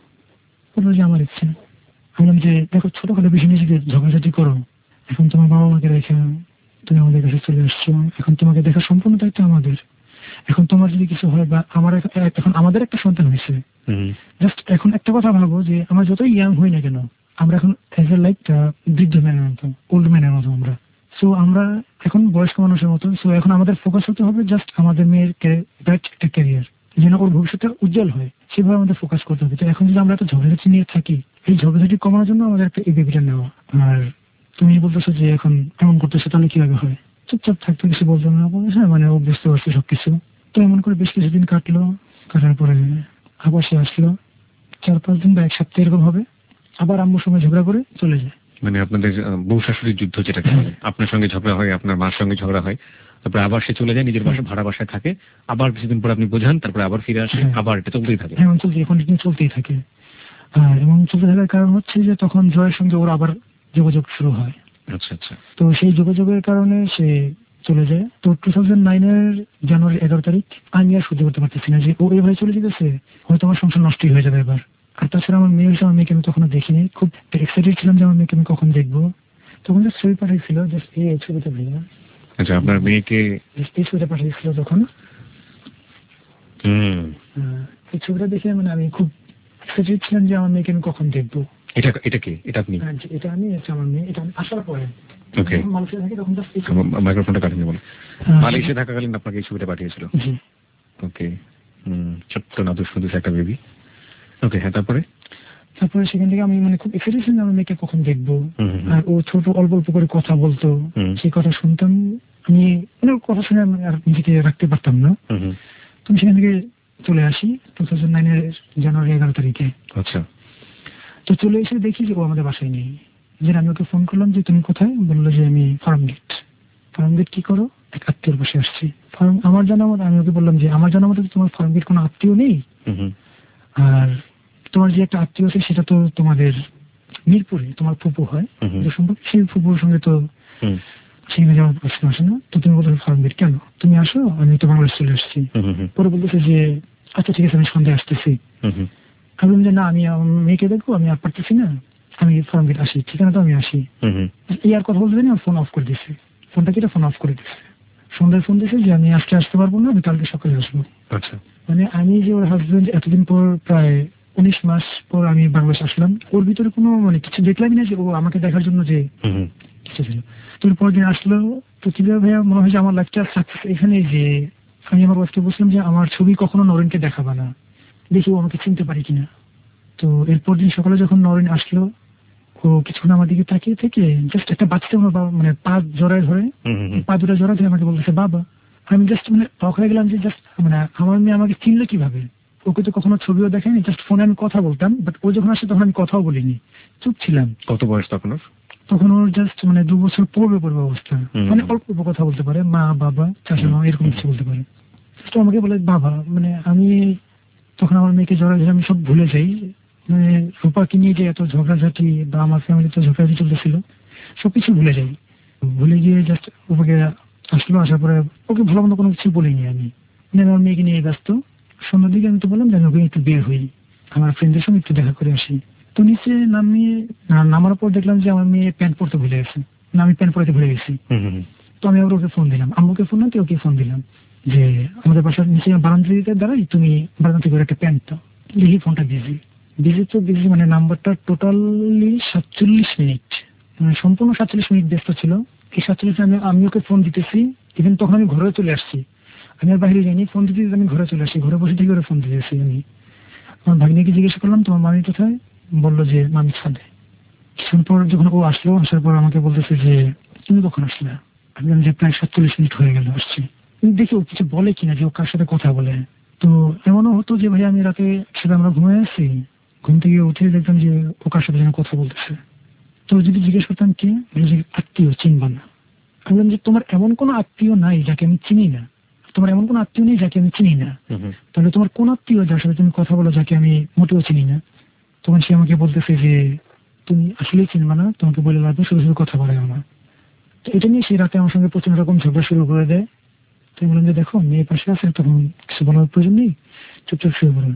বললো যে আমার ইচ্ছে। বললাম যে দেখো, ছোটখাটো বিষয় নিয়ে যদি ঝগড়াঝাটি করো, এখন তোমার বাবা মাকে রেখে তুমি আমাদের কাছে চলে আসছো, এখন তোমাকে দেখা সম্পূর্ণ দায়িত্ব আমাদের। এখন তোমার যদি কিছু হয়, বা আমার এখন আমাদের একটা সন্তান হয়েছে, জাস্ট এখন একটা কথা ভাবো যে আমরা যতই ইয়াং হই না কেন, আমরা এখন এজ এ লাইক বৃদ্ধ ম্যানের মতো, ওল্ড ম্যানের মতো আমরা। সো আমরা এখন বয়স্ক মানুষের মতো। সো এখন আমাদের ফোকাস হতে হবে জাস্ট আমাদের মেয়ের ব্রাইট একটা ক্যারিয়ার, যেন ওর ভবিষ্যৎটা উজ্জ্বল হয়, সেভাবে আমাদের ফোকাস করতে হবে। তো এখন যদি আমরা একটা ঝগড়াঝাটি নিয়ে থাকি, এই ঝগড়াঝাটি কমানোর জন্য আমাদের একটা এই বেবিটা নেওয়া। আর তুমি বলতেছো যে এখন এমন করতেছো, তাহলে কিভাবে হয়? চুপচাপ থাকতে, কিছু বলতো না। হ্যাঁ, মানে ও বুঝতে পারছে সবকিছু। তো এমন করে বেশ কিছুদিন কাটলো। কাটার পরে আবার সে আসলো 4-5 দিন বা 1 সপ্তাহ এরকম হবে। আবার আম্মুর সঙ্গে ঝগড়া করে চলে যায়। মানে আপনাদের বউ শাশুড়ির যুদ্ধ যেটাকে বলে, আপনার সঙ্গে ঝগড়া হয়, আপনার মার সঙ্গে ঝগড়া হয়, তারপরে আবার সে চলে যায় নিজের বাসা, ভাড়া বাসায় থাকে। আবার কিছুদিন পর আপনি বোঝান, তারপরে আবার ফিরে আসে, আবার এটা চলতেই থাকে। হ্যাঁ, কন্টিনিউ চলতেই থাকে। এবং চলতে থাকার কারণ হচ্ছে যে তখন জয়ের সঙ্গে ওর আবার যোগাযোগ শুরু হয়। আচ্ছা আচ্ছা। তো সেই যোগাযোগের কারণে সে চলে যায়। তো 2009-এর জানুয়ারি 11 তারিখ আমি আর সহ্য করতে পারতেছি না যে ও এভাবে চলে যেতেছে, হয়তো আমার সংসার নষ্টই হয়ে যাবে এবার। আর তাছাড়া আমার মেয়ে হিসেবে, আমার মেয়েকে আমি কখনো দেখিনি। খুব এক্সাইটেড ছিলাম যে আমার মেয়েকে আমি কখন দেখবো। তখন যে ছবি পাঠিয়েছিল, জাস্ট এই ছবিটা ভাইয়া। আচ্ছা, আপনার মেয়েকে এই ছবিটা পাঠিয়েছিল যখন, এই ছবিটা দেখে মানে আমি খুব এক্সাইটেড ছিলাম যে আমার মেয়েকে আমি কখন দেখবো। এটা কি? এটা আপনি? এটা আমি, এটা আমার মেয়ে। এটা আমি আসার পরে ওকে, মালয়েশিয়া থাকি তখন জাস্ট মাইক্রোফোনটা কাটেন বলে মালয়েশিয়া থাকাকালীন আপনাকে এই ছবিটা পাঠিয়েছিল। ওকে, ছোট্ট নাদুস নাদুস একটা বেবি। ওকে, হ্যাঁ, তারপরে সেখান থেকে আমি মানে খুব এক্সাইটেড ছিলাম আমার মেয়েকে কখন দেখবো। আর ও ছোট অল্প অল্প করে কথা বলতো, সেই কথা শুনতাম আমি, মানে কথা শুনে আর নিজেকে রাখতে পারতাম না। তুমি সেখান থেকে চলে আসি 2009-এর জানুয়ারি 11 তারিখে। আচ্ছা। তো চলে এসে দেখি যে ও আমাদের বাসায় নেই। যে আমি ওকে ফোন করলাম যে তুমি কোথায়, বললো যে আমি ফার্মগেট। কি করো? এক আত্মীয়র বসে আসছি। আমার জানা মতো, আমি ওকে বললাম যে আমার জানা মতো তোমার ফার্মগেট কোনো আত্মীয় নেই, আর তোমার যে একটা আত্মীয় আছে সেটা তো তোমাদের মিরপুরে তোমার ফুপু হয়, সম্পর্কে সেই ফুপুর সঙ্গে তো সেখানে যাওয়ার প্রশ্ন আসে না। তো তুমি বলছো ফার্মগেট কেন, তুমি আসো, আমি তো বাংলাদেশ চলে আসছি। পরে বলতেছে যে আচ্ছা ঠিক আছে, আমি সন্ধ্যায় আসতেছি। আমি বললাম যে না, আমি মেয়েকে দেখবো, আমি আর পারতেছি না, আমি ফার্মগেট আসি, ঠিকানা তো আমি আসি। এই আর কথা বলতে জানি, ফোন অফ করে দিচ্ছে। ফোনটা কেটে ফোন অফ করে দিচ্ছে। সন্ধ্যায় ফোন দিয়েছে যে আমি আজকে আসতে পারবো না, আমি কালকে সকালে আসবো। আচ্ছা। মানে আমি যে ওর হাজবেন্ড, এতদিন পর প্রায় 19 মাস পর আমি বাংলাদেশ আসলাম। ওর ভিতরে কোনো মানে কিছু দেখলামই না যে ও আমাকে দেখার জন্য যে কিছু ছিল। তোর পর দিন আসলো, তো কিভাবে ভাইয়া মনে হয় যে আমার লাইফটা সাকসেস এখানে যে আমি আমার ওয়াইফকে বলছিলাম যে আমার ছবি কখনো নরেনকে দেখাবা না, দেখি ও আমাকে চিনতে পারি কিনা। তো এরপর দিন সকালে যখন নরেন আসলো, ও কিছুক্ষণ আমার দিকে তাকিয়ে থেকে জাস্ট একটা বাচ্চা মানে পা জড়ায় ধরে, পা দুটা জড়া ধরে আমাকে বলতেছে বাবা। আমি জাস্ট মানে অবাক হয়ে গেলাম যে জাস্ট মানে আমার মেয়ে আমাকে চিনলো কিভাবে। ওকে তো কখনো ছবিও দেখায়নি, জাস্ট ফোনে আমি কথা বলতাম, বাট ও যখন আসে তখন আমি কথাও বলিনি, চুপ ছিলাম। কত বয়স তখন ওর? তখন ওর জাস্ট মানে 2 বছর পূর্বে অবস্থা, মানে অল্প অল্প কথা বলতে পারে, মা বাবা চাচা মা এরকম কিছু বলতে পারে। তো আমাকে বলে বাবা। মানে আমি তখন আমার মেয়েকে জড়া ধরে আমি সব ভুলে যাই, মানে রূপাকে নিয়ে যে এত ঝগড়াঝাটি বা আমার ফ্যামিলিতে ঝগড়াঝাটি চলতেছিল সবকিছু ভুলে যাই। ভুলে গিয়ে জাস্ট ওকে আসলো, আসার পরে ওকে ভালো মন্দ কোনো কিছু বলিনি আমি, মানে আমার মেয়েকে নিয়ে ব্যস্ত। সন্ধ্যার দিকে আমি তো বললাম যে আমি ওকে একটু বের হই, আমার ফ্রেন্ডদের সঙ্গে একটু দেখা করে আসি। তো নিচে নামার পর দেখলাম যে আমার মেয়ে প্যান্ট পরতে ভুলে গেছে, না আমি প্যান্ট পরতে ভুলে গেছি। তো আমি আবার ওকে ফোন দিলাম, আম্মুকে ফোন না, ওকে ফোন দিলাম যে আমাদের বাসার নিচে বারান্দা দিতে দাঁড়াই, তুমি বারান্দা থেকে একটা প্যান্ট দাও। দেখি ফোনটা বিজি মানে নাম্বারটা টোটালি 47 মিনিট, মানে সম্পূর্ণ 47 মিনিট ব্যস্ত ছিল। এই 47 আমি ওকে ফোন দিতেছি, ইভেন তখন আমি ঘরে চলে আসছি, আমি আর বাইরে যাইনি, ফোন দিতে আমি ঘরে চলে আসি, ঘরে বসে থেকে ওরা ফোন দিতেছি। আমি আমার ভাগ্নিকে জিজ্ঞেস করলাম তোমার মামি কোথায়, বললো যে মামি ছাদে। কিছুক্ষণ পর যখন ও আসলো, আসার পর আমাকে বলতেছে যে তুমি কখন আসলে। আমি যে প্রায় 47 মিনিট হয়ে গেল আসছি। দেখি ও কিছু বলে কিনা, যে ও কার সাথে কথা বলে। তো এমনও হতো যে ভাই আমি রাতে সাথে আমরা ঘুমিয়ে আসছি, ঘুম থেকে উঠে দেখতাম যে ও কার সাথে যেন কথা বলতেছে। তো যদি জিজ্ঞেস করতাম কে, যে আত্মীয় চিনবা না। আমি বললাম যে তোমার এমন কোনো আত্মীয় নাই যাকে আমি চিনি না, তোমার এমন কোন আত্মীয় নেই যাকে আমি চিনি না, তাহলে তোমার কোন আত্মীয় যার সাথে তুমি কথা বলো যাকে আমি মোটেও চিনি না। তখন সে আমাকে বলতেছে যে তুমি আসলেই চিনবা না, তোমাকে বলে লাগবে, শুধু শুধু কথা বলে না। তো এটা নিয়ে সেই রাতে আমার সঙ্গে প্রচন্ড রকম ঝগড়া শুরু করে দেয়। তো আমি বললাম যে দেখো মেয়ে পাশে আছে, তখন কিছু বলার প্রয়োজন নেই, চুপচাপ শুয়ে পড়ো।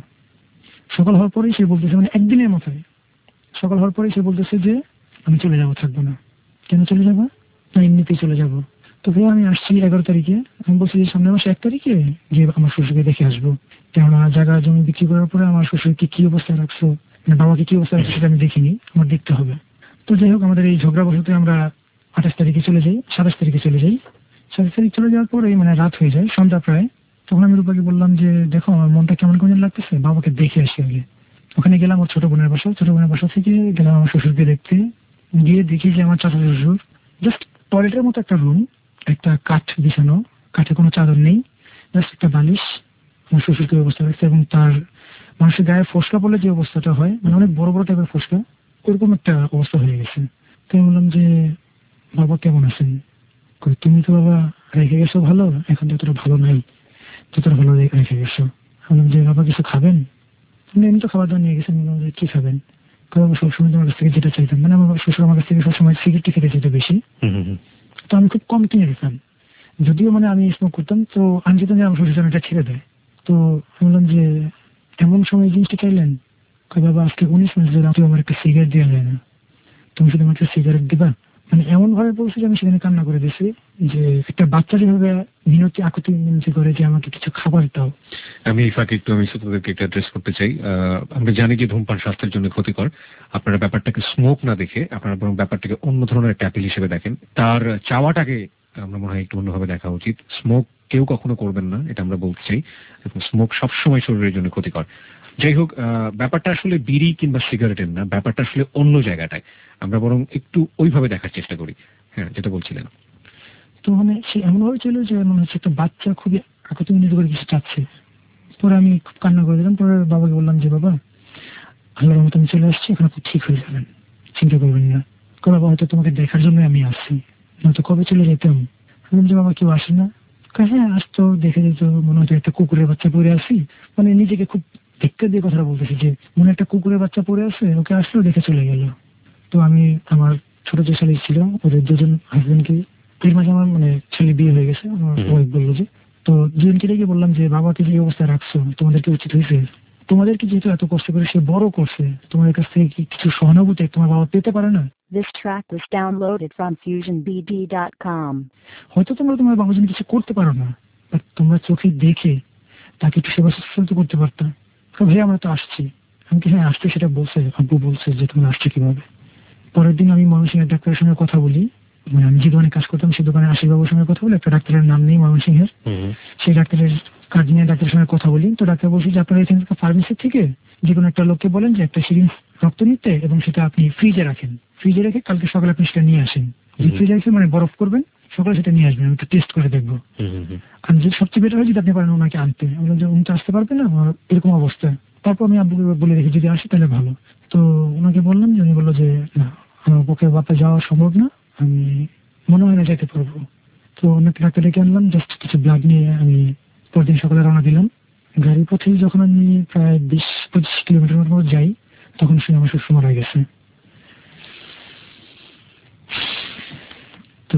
সকাল হওয়ার পরেই সে বলতেছে, মানে একদিনের মাথায় সকাল হওয়ার পরেই সে বলতেছে যে আমি চলে যাবো, থাকবো না। কেন চলে যাবো? না এমনিতেই চলে যাবো। তো ভাই আমি আসছি 11 তারিখে, আমি বলছি যে সামনের মাসে 1 তারিখে গিয়ে আমার শ্বশুরকে দেখে আসবো, কেননা জায়গা জমি বিক্রি করার পরে আমার শ্বশুরকে কি অবস্থায় রাখছো, মানে বাবাকে কি অবস্থায় রাখছো সেটা আমি দেখিনি, আমার দেখতে হবে। তো যাই হোক আমাদের এই ঝগড়া বসতে আমরা 28 তারিখে চলে যাই, 27 তারিখে চলে যাই। 27 তারিখ চলে যাওয়ার পরে মানে রাত হয়ে যায়, সন্ধ্যা প্রায়। তখন আমি রূপাকে বললাম যে দেখো আমার মনটা কেমন কেমন লাগতেছে, বাবাকে দেখে আসি আগে। ওখানে গেলাম ওর ছোট বোনের বাসা থেকে গেলাম আমার শ্বশুরকে দেখতে। গিয়ে দেখি যে আমার চাচা শ্বশুর জাস্ট টয়লেটের মতো একটা রুম, একটা কাঠ বিছানো, কাঠে কোনো চাদর নেই, জাস্ট একটা বালিশ, আমার শ্বশুরকে অবস্থা রাখছে। এবং তার মানুষের গায়ে ফোসকা পড়লে যে অবস্থাটা হয়, মানে অনেক বড় বড় টাইপের ফোসকা, ওরকম একটা অবস্থা হয়ে গেছে। তো আমি বললাম যে বাবা কেমন আছেন? তুমি তো বাবা রেখে গেছো ভালো, এখন তো এতটা ভালো নাই, যতটা ভালো রেখে গেছো। বললাম যে বাবা কিছু খাবেন? এমনি তো খাবার দাবার নিয়ে গেছেন। বললাম যে কি খাবেন? সবসময় তোমার কাছ থেকে যেটা চাইতাম, মানে আমার শ্বশুর আমার কাছ থেকে সবসময় সিগারেটটি খেতে চাইতো বেশি, তো আমি খুব কম কিনে দিতাম। যদিও মানে আমি স্মোক করতাম, তো আমি যেতাম যে আমার শ্বশুর এটা ছেড়ে দেয়। তো আমি বললাম যে এমন সময় এই জিনিসটা চাইলেন? বাবা আজকে 19 মাস ধরে তুই আমার একটা সিগারেট দেওয়া যায় না, তুমি শুধু আমাকে সিগারেট দিবা। মানে এমন ভাবে বলছে যে আমি সেখানে কান্না করে দিয়েছি, যে একটা বাচ্চা যেভাবে মিনতি আকুতি মিনতি করে যে আমাকে কিছু খাবার দাও। আমি এই ফাঁকে একটু আমি শ্রোতাদেরকে একটা অ্যাড্রেস করতে চাই। আমরা জানি যে ধূমপান স্বাস্থ্যের জন্য ক্ষতিকর। আপনারা ব্যাপারটাকে স্মোক না দেখে আপনারা বরং ব্যাপারটাকে অন্য ধরনের একটা অ্যাপিল হিসেবে দেখেন। তার চাওয়াটাকে আমরা মনে হয় একটু অন্যভাবে দেখা উচিত। স্মোক কেউ কখনো করবেন না, এটা আমরা বলতে চাই, এবং স্মোক সবসময় শরীরের জন্য ক্ষতিকর। যাই হোক, ব্যাপারটা আসলে বিড়ি কিংবা সিগারেটের না, ব্যাপারটা আসলে অন্য জায়গাটায়। আমরা বরং একটু ওইভাবে দেখার চেষ্টা করি। হ্যাঁ, যেটা বলছিলেন। তো মানে সে এমন ভাবে ছিল যে মনে হচ্ছে একটা বাচ্চা খুবই আকুতি মিনতি করে কিছু চাচ্ছে। পরে আমি খুব কান্না করে দিলাম। পরে বাবাকে বললাম যে বাবা আল্লাহর রহমতে আমি চলে আসছি, এখন আপনি ঠিক হয়ে যাবেন, চিন্তা করবেন না। বাবা হয়তো তোমাকে দেখার জন্য আমি আসছি, নয়তো কবে চলে যেতাম। বললাম যে বাবা কেউ আসে না? হ্যাঁ আসতো, দেখে যেত, মনে হতো একটা কুকুরের বাচ্চা পড়ে আসি, মানে নিজেকে খুব ধিক্কার দিয়ে কথাটা বলতেছি যে মনে একটা কুকুরের বাচ্চা পড়ে আছে, ওকে আসলো দেখে চলে গেল। তো আমি আমার ছোট যে ছেলে ছিল ওদের 2জন হাজবেন্ডকে, এর মাঝে আমার মানে ছেলে বিয়ে হয়ে গেছে, আমার ওয়াইফ বললো যে, তো 2জনকে ডেকে বললাম যে বাবাকে যে অবস্থায় রাখছো তোমাদেরকে উচিত হয়েছে, তোমাদেরকে যেহেতু এত কষ্ট করে সে বড় করছে, তোমাদের কাছ থেকে কি কিছু সহানুভূতি তোমার বাবা পেতে পারে না? This track was downloaded from FusionBD.com. হয়তো তোমরা তোমার বাবার জন্য কিছু করতে পারো না, বাট তোমরা চোখে দেখে তাকে একটু সেবা শুশ্রূষা করতে পারতাম। ভাই আমরা তো আসছি, আমি কি হ্যাঁ আসছে সেটা বলছে, আব্বু বলছে যে তুমি আসছে কিভাবে। পরের দিন আমি ময়মনসিংহের ডাক্তারের সঙ্গে কথা বলি, মানে আমি যে দোকানে কাজ করতাম সেই দোকানে আশিসবাবুর সঙ্গে কথা বলি, একটা ডাক্তারের নাম নেই ময়মনসিংহের, সেই ডাক্তারের কাজ নিয়ে ডাক্তারের সঙ্গে কথা বলি। তো ডাক্তার বলছি যে আপনারা এখানে ফার্মেসি থেকে যে কোনো একটা লোককে বলেন যে একটা সিরিঞ্জ রক্ত নিতে, এবং সেটা আপনি ফ্রিজে রাখেন, ফ্রিজে রেখে কালকে সকালে আপনি সেটা নিয়ে আসেন, ফ্রিজে রেখে মানে বরফ করবেন, সকালে সেটা নিয়ে আসবেন, আমি একটু টেস্ট করে দেখবো। আর যদি সবচেয়ে বেটার হয় যদি আপনি পারেন ওনাকে আনতে, আমি বললাম যে উনি তো আসতে পারবেন না আমার এরকম অবস্থা। তারপর আমি আব্বুকে বলে রেখে যদি আসে তাহলে ভালো। তো ওনাকে বললাম যে, উনি বললো যে না আমার পক্ষে বাপে যাওয়া সম্ভব না, আমি মনে হয় না যেতে পারবো। তো অনেক ডাক্তার ডেকে আনলাম, জাস্ট কিছু ব্লাড নিয়ে আমি পরদিন সকালে রওনা দিলাম। গাড়ির পথে যখন আমি প্রায় 20-25 কিলোমিটার মতো যাই তখন শুনে আমার শ্বশুর মারা গেছে। তো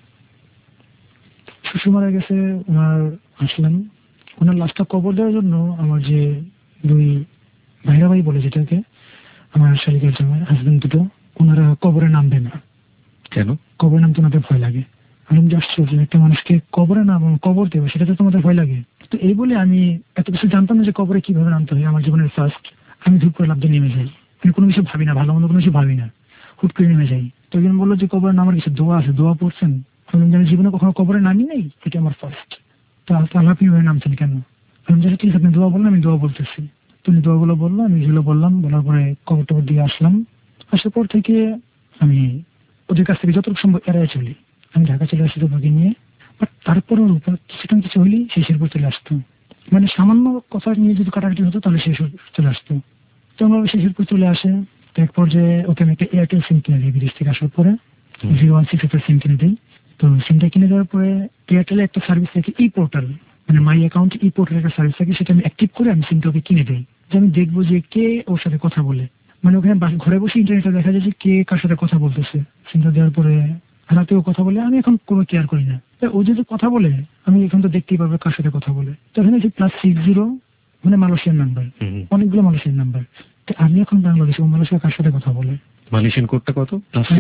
শ্বশুর মারা গেছে, ওনার আসলাম, ওনার লাশটা কবর দেওয়ার জন্য আমার যে 2 ভাইরা ভাই বলে যেটাকে, আমার শালিকার জামাই হাজবেন্ড দুটো, ওনারা কবরে নামবে না। কেন? কবরে নামতে ওনাদের ভয় লাগে। আমি আশ্চর্য, একটা মানুষকে কবরে নাম কবর দেবে সেটা তো তোমাদের ভয় লাগে। তো এই বলে আমি এত কিছু জানতাম না যে কবরে কিভাবে নামতে হয়। আমার জীবনের ফার্স্ট আমি ধূপ করে লাভ দিয়ে নেমে যাই, আমি কোনো কিছু ভাবি না, ভালো মন্দ কোনো কিছু ভাবি না, হুট করে নেমে যাই। তো একজন বললো যে কবরে নামার কিছু দোয়া আছে, দোয়া পড়ছেন? আমি জীবনে কখনো কবরে নামি নেই, এটা আমার ফার্স্ট। তো আল্লাহ আপনি নামছেন কেন? আমি জানি ঠিক আছে আপনি দোয়া বললেন, আমি দোয়া বলতেছি। তুমি দোয়াগুলো বললো, আমি যেগুলো বললাম, বলার পরে কবর টবর দিয়ে আসলাম। আসার পর থেকে আমি ওদের কাছ থেকে যতটুকু সম্ভব এড়াই চলি। আমি ঢাকা চলে আসি দুর্ভাগ্য নিয়ে, বাট তারপরেও কিছুটা কিছু হলেই শেষের পর চলে আসতো, মানে সামান্য কথা নিয়ে যদি কাটাকাটি হতো তাহলে শেষ চলে আসতো। তো আমরা শেষের পর চলে আসে। তো এক পর্যায়ে ওকে আমি একটা এয়ারটেল সিম কিনে দিই, বিদেশ থেকে আসার পরে 016 একটা সিম কিনে দিই। তো সিমটা কিনে দেওয়ার পরে এয়ারটেলে একটা সার্ভিস থাকে ই পোর্টাল, মানে মাই অ্যাকাউন্ট ই পোর্টাল একটা সার্ভিস থাকে, সেটা আমি অ্যাক্টিভ করে আমি সিমটা ওকে কিনে দিই, যে আমি দেখবো যে কে ওর সাথে কথা বলে, মানে ওখানে ঘরে বসে ইন্টারনেটে দেখা যায় যে কে কার সাথে কথা বলতেছে। সিমটা দেওয়ার পরে রাতেও কথা বলে, আমি এখন কোনো কেয়ার করি না। ও যদি কথা বলে আমি এখন তো দেখতেই পারবো কার সাথে কথা বলে। তো এখানে যে +60 মানে মালয়েশিয়ার নাম্বার, অনেকগুলো মালয়েশিয়ার নাম্বার। তো আমি এখন বাংলাদেশে, ও মালয়েশিয়া কার সাথে কথা বলে। মালয়েশিয়ান কোডটা কত?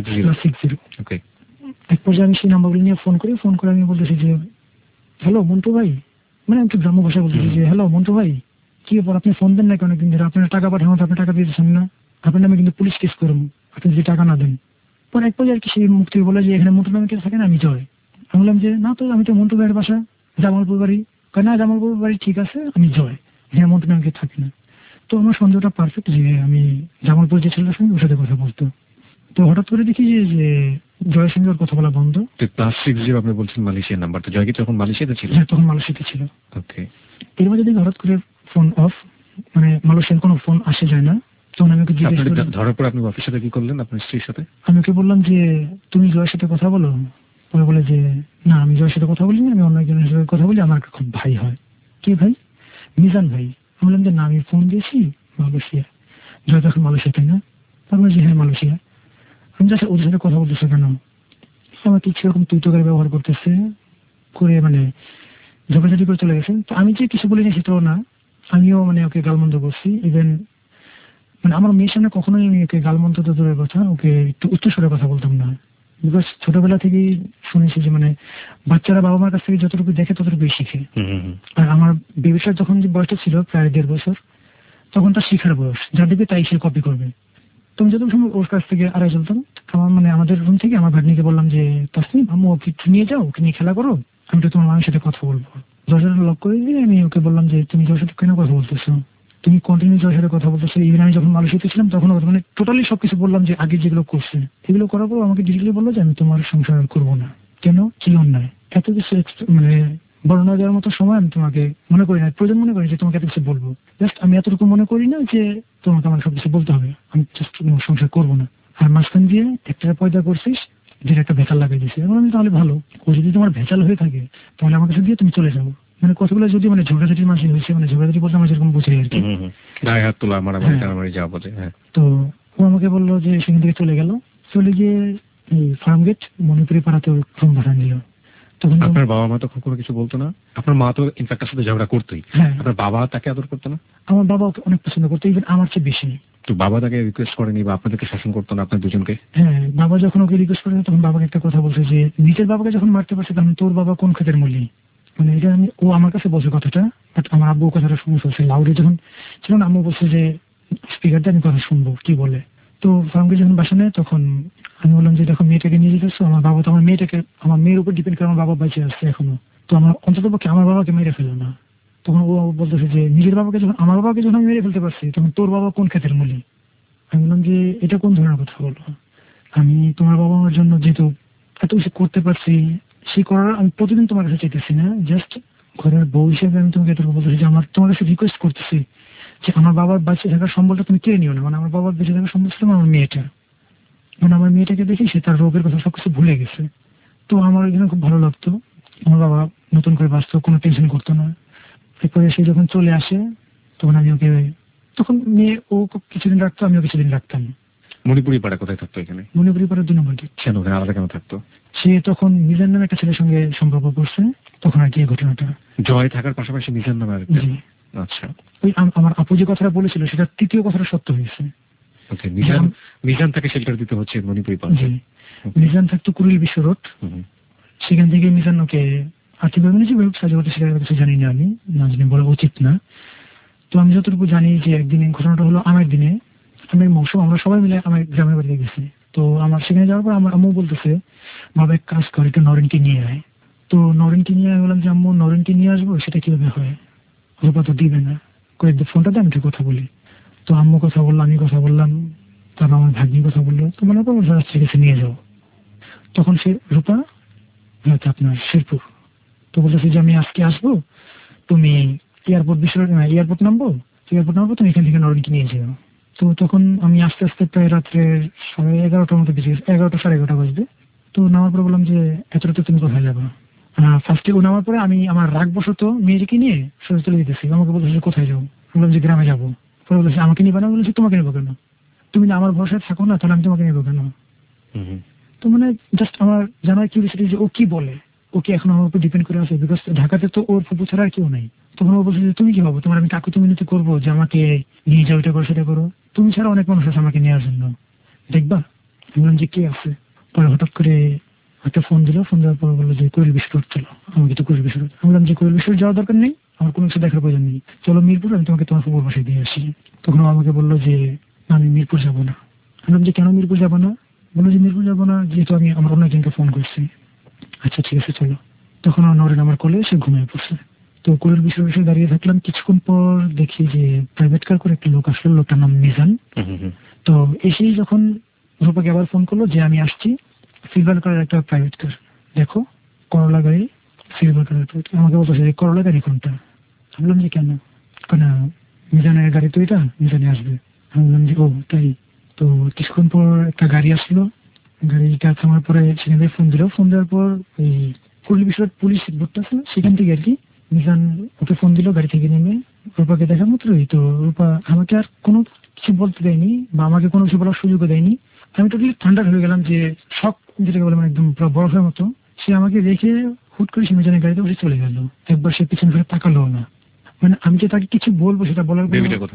+60। ওকে। এক পর্যায়ে আমি সেই নাম্বারগুলো নিয়ে ফোন করে আমি বলতেছি যে হ্যালো মন্টু ভাই, মানে আমি একটু গ্রাম্য ভাষায় বলতেছি যে হ্যালো মন্টু ভাই, কি ব্যাপার আপনি ফোন দেন নাকি অনেকদিন ধরে? আপনার টাকা পাঠানো, আপনি টাকা দিয়েছেন না, আপনার নামে কিন্তু পুলিশ কেস করবো আপনি যদি টাকা না দেন। পরে এক পর্যায়ে আর কি সেই মুক্তি বলে যে এখানে মন্টু নামে কেউ থাকে না, আমি জয়। আমি বললাম যে না তো আমি তো মন্টু ভাইয়ের বাসা জামালপুর বাড়ি। না জামালপুর বাড়ি ঠিক আছে, আমি জয়, এখানে মন্টু নামে কেউ থাকে না। তো আমার সন্দেহটা পারফেক্ট যে আমি জামালপুর যে ছেলেটার সঙ্গে ওর সাথে কথা বলতো। তো হঠাৎ করে দেখি যে জয়ের সঙ্গে ওর কথা বলা বন্ধ। +60 আপনি বলছেন মালয়েশিয়ার নাম্বার, তো জয় কি তখন মালয়েশিয়াতে ছিল? হ্যাঁ তখন মালয়েশিয়াতে ছিল। ওকে। এর মধ্যে দেখি হঠাৎ করে ফোন অফ, মানে মালয়েশিয়ার কোনো ফোন আসে যায় না। তখন আমি ওকে জিজ্ঞেস করি, ধরার পর আপনি অফিসের সাথে কি করলেন আপনার স্ত্রীর সাথে? আমি ওকে বললাম যে তুমি জয়ের সাথে কথা বলো। পরে বলে যে না আমি জয়ের সাথে কথা বলিনি, আমি অন্য একজনের সাথে কথা বলি, আমার খুব ভাই হয়। কি ভাই? মিজান ভাই। আমি বললাম যে না আমি ফোন দিয়েছি মালয়েশিয়া। জয় তখন মালয়েশিয়া তাই না? তারপরে যে হ্যাঁ মালয়েশিয়া। আমি জাস্ট ওদের সাথে কথা বলতেছে কেন? আমাকে সেরকম তুই তোকারে ব্যবহার করতেছে করে, মানে ঝগড়াঝাটি করে চলে গেছে। তো আমি যে কিছু বলিনি সেটাও না, আমিও মানে ওকে গালমন্দ করছি। ইভেন মানে আমার মেয়ের সামনে কখনোই আমি ওকে গালমন্দ তো দূরের কথা, ওকে একটু উচ্চস্বরে কথা বলতাম না। বিকজ ছোটবেলা থেকেই শুনেছি যে মানে বাচ্চারা বাবা মার কাছ থেকে যতটুকু দেখে ততটুকুই শিখে। আর আমার বেবিটার যখন যে বয়সটা ছিল প্রায় 1.5 বছর, তখন তার শিখার বয়স, যা দেখবে তাই সে কপি করবে। তুমি যত সময় ওর কাছ থেকে আড়াই চলতাম, আমার মানে আমাদের রুম থেকে আমার ভাগ্নিকে বললাম যে তাসনিম আম্মু ওকে নিয়ে যাও, ওকে নিয়ে খেলা করো, আমি তো তোমার মায়ের সাথে কথা বলবো। দরজাটা লক করে দিয়ে আমি ওকে বললাম যে তুমি জয়ের সাথে কেন কথা বলতেছো, তুমি কন্টিনিউ জয়ের সাথে কথা বলতেছো। ইভেন আমি যখন মালয়েশিয়াতে ছিলাম তখন মানে টোটালি সবকিছু বললাম যে আগে যেগুলো করছে এগুলো করার পর আমাকে ডিটেইলি বললো যে আমি তোমার সংসার করবো না। কেন, কি অন্যায়? এত কিছু মানে বর্ণনা দেওয়ার মতো সময় আমি তোমাকে মনে করি না, প্রয়োজন মনে করি যে তোমাকে এত কিছু বলবো। জাস্ট আমি এতটুকু মনে করি না যে তোমাকে আমার সবকিছু বলতে হবে, আমি জাস্ট সংসার করবো না। আর মাঝখান দিয়ে একটা পয়দা করছিস যেটা একটা ভেজাল লাগাই দিয়েছে। আমি তাহলে ভালো, ও যদি তোমার ভেজাল হয়ে থাকে তাহলে আমার কাছে দিয়ে তুমি চলে যাবো। মানে কতগুলো যদি মানে ঝগড়াঝাটির মাঝে হয়েছে, মানে ঝগড়াঝাটি বলতে আমার যেরকম বুঝে আর কি, গায়ে হাত তোলা মারামারি যা বলে। তো ও আমাকে বললো যে সেখান থেকে চলে গেল, চলে গিয়ে এই ফার্ম গেট মণিপুরি পাড়াতে রুম ভাড়া নিল। তখন আপনার বাবা মা তখন কোনো কিছু বলতো না? আপনার মা তো ইনফ্যাক্ট সাথে ঝগড়া করতোই, আপনার বাবা তাকে আদর করতো না? আমার বাবা ওকে অনেক পছন্দ করতো, ইভেন আমার চেয়ে বেশি। তো বাবা তাকে রিকোয়েস্ট করেনি বা আপনাদেরকে শাসন করতো না আপনার দুজনকে? হ্যাঁ, বাবা যখন ওকে রিকোয়েস্ট করে তখন বাবাকে একটা কথা বলছে যে নিজের বাবাকে যখন মারতে পারছে তখন তোর বাবা কোন ক্ষেতের মূল্যি। মানে এটা ও আমার কাছে বলছে কথাটা, বাট আমার আব্বু কথাটা শুনছে লাউডে যখন ছিল না, আম্মু বলছে যে স্পিকার দিয়ে আমি কথা শুনবো কি বলে। তো ফার্মকে যখন বাসা নেয় তখন আমি বললাম যে দেখো মেয়েটাকে নিয়ে যেতেছো, আমার বাবা তো আমার মেয়ের উপর ডিপেন্ড করে, আমার বাবা বেঁচে আসছে এখনো, তো আমার অন্তত পক্ষে আমার বাবাকে মেরে ফেলো না। তখন ও বলতেছে যে নিজের বাবাকে যখন, আমার বাবাকে যখন আমি মেরে ফেলতে পারছি তখন তোর বাবা কোন ক্ষেতের মূল্য। আমি বললাম যে এটা কোন ধরনের কথা বলো, আমি তোমার বাবা মার জন্য যেহেতু এত কিছু করতে পারছি, সেই করার আমি প্রতিদিন তোমার কাছে চাইতেছি না, জাস্ট ঘরের বউ হিসেবে আমি তোমাকে এতটুকু বলতেছি যে আমার তোমার কাছে রিকোয়েস্ট করতেছি যে আমার বাবার বেঁচে থাকার সম্বলটা তুমি কেড়ে নিও না। মানে আমার বাবার বেঁচে থাকার সম্বল ছিল আমার মেয়েটা, মানে আমার মেয়েটাকে দেখে সে তার রোগের কথা সবকিছু ভুলে গেছে। তো আমার এখানে খুব ভালো লাগতো, আমার বাবা নতুন করে বাঁচতো, কোনো টেনশন করতো না। এরপরে সে যখন চলে আসে তখন আমি ওকে, তখন মেয়ে ও কিছুদিন রাখতো, আমিও কিছুদিন রাখতাম। মণিপুরি পাড়া কোথায় থাকতো এখানে? মণিপুরি পাড়া 2 নম্বর গেট। কেন ওখানে আলাদা কেন থাকতো? সে তখন মিজান নামে একটা ছেলের সঙ্গে সম্পর্ক করছে, তখন আর কি এই ঘটনাটা। জয় থাকার পাশাপাশি মিজান নামে? আচ্ছা, ওই আমার আপু যে কথাটা বলেছিল সেটা তৃতীয় কথাটা সত্য হয়েছে। ওকে, মিজান তাকে শেল্টার দিতে হচ্ছে মণিপুরি পাড়া। জি, মিজান থাকতো কুড়িল বিশ্ব রোড, সেখান থেকে মিজান ওকে আর্থিকভাবে যেভাবে সাহায্য করতে সেটা কিছু জানি না, আমি না জানি বলা উচিত না। তো আমি যতটুকু জানি যে একদিন ঘটনাটা হলো আমার দিনে, আমের মৌসুম, আমরা সবাই মিলে আমার গ্রামের বাড়িতে গেছি। তো আমার সেখানে যাওয়ার পর আমার আম্মু বলতেছে বাবা এক কাজ করে, একটু নরেনকে নিয়ে আয়। তো নরেনকে নিয়ে বললাম যে আম্মু নরেনকে নিয়ে আসবো, সেটা কিভাবে হয়, রূপা তো দিবে না, কয়েকদিন ফোনটাতে আমি একটু কথা বলি। তো আম্মু কথা বললো, আমি কথা বললাম, তারপর আমার ভাগ্নি কথা বললো, তো মনে করো রাস্তা কাছে নিয়ে যাও। তখন সে রূপা আপনার শেরপুর, তো বলতেছে যে আমি আজকে আসবো, তুমি এয়ারপোর্ট নামবো, তুমি এখান থেকে নরেনকে নিয়ে যাও। তো তখন আমি আস্তে আস্তে প্রায় রাত্রে 11:30টার মতো বেজে গেছে, 11টা 11:30 বাজবে। তো নামার পরে বললাম যে এত রাতে তুমি কোথায় যাবো? ফার্স্টে ও নামার পরে আমি আমার রাগ বসত মেয়েকে নিয়ে সোজা চলে যেতেছি, আমাকে বলতেছে কোথায় যাবো, বললাম যে গ্রামে যাবো। পরে বলতেছে আমাকে নিবে না, বলেছি তোমাকে নেবো কেন, তুমি না আমার ভরসায় থাকো না, তাহলে আমি তোমাকে নেবো কেন। তো মানে জাস্ট আমার জানার কিউরিওসিটি যে ও কি বলে, ওকে এখন আমার উপর ডিপেন্ড করে আছে, বিকজ ঢাকাতে তো ওর ফুপু ছাড়া আর কেউ নাই। তখন ও বলছে যে তুমি কি ভাবো, তোমার আমি কাকু তুমি নিতে করবো যে আমাকে নিয়ে যাও, এটা করো সেটা করো, তুমি ছাড়া অনেক মানুষ আছে আমাকে নেওয়ার জন্য, দেখবা। বললাম যে কে আছে। পরে হঠাৎ করে একটা ফোন দিল, ফোন দেওয়ার পর বললো যে কোয়েল বিশ্ব রোড চলো, আমাকে তো কোয়েল বিশ্ব রোড। বললাম যে কোয়েল বিশ্ব রোড যাওয়ার দরকার নেই, আমার কোনো কিছু দেখার প্রয়োজন নেই, চলো মিরপুর, আমি তোমাকে তোমার ফুপুর বাসায় দিয়ে আসি। তখন আমাকে বললো যে আমি মিরপুর যাবো না। বললাম যে কেন মিরপুর যাবো না? বললো যে মিরপুর যাবো না যেহেতু আমি আমার অন্য একজনকে ফোন করছি। আচ্ছা ঠিক আছে চলো। তখন নরেন আমার কোলে এসে ঘুমিয়ে পড়ছে। তো কোলের বিষয়ে দাঁড়িয়ে থাকলাম, কিছুক্ষণ পর দেখি যে প্রাইভেট কার করে একটা লোক আসলো, লোকটার নাম মিজান। তো এসেই যখন রূপাকে আবার ফোন করলো যে আমি আসছি, সিলভার কালার একটা প্রাইভেট কার, দেখো করলা গাড়ি, সিলভার কালার। আমাকে বলতেছে যে করলা গাড়ি কোনটা? আমি বললাম যে কেন? কেন মিজানের গাড়ি তো এটা, মিজানে আসবে। আমি বললাম যে ও তাই। তো কিছুক্ষণ পর একটা গাড়ি আসলো, গাড়িটা থামার পরে সেখান থেকে ফোন দিল, ফোন দেওয়ার পর ওই কুড়িল বিশ্ব পুলিশ বোর্ডটা ছিল সেখান থেকে আর কি মিজান ওকে ফোন দিল গাড়ি থেকে নেমে রূপাকে দেখা মাত্রই। তো রূপা আমাকে আর কোনো কিছু বলতে দেয়নি বা আমাকে কোনো কিছু বলার সুযোগও দেয়নি। আমি টোটালি ঠান্ডা হয়ে গেলাম, যে শক যেটাকে বলে, মানে একদম পুরো বরফের মতো। সে আমাকে দেখে হুট করে সে মিজানের গাড়িতে বসে চলে গেল, একবার সে পিছনে ফিরে তাকালো না। মানে আমি যে তাকে কিছু বলবো সেটা বলার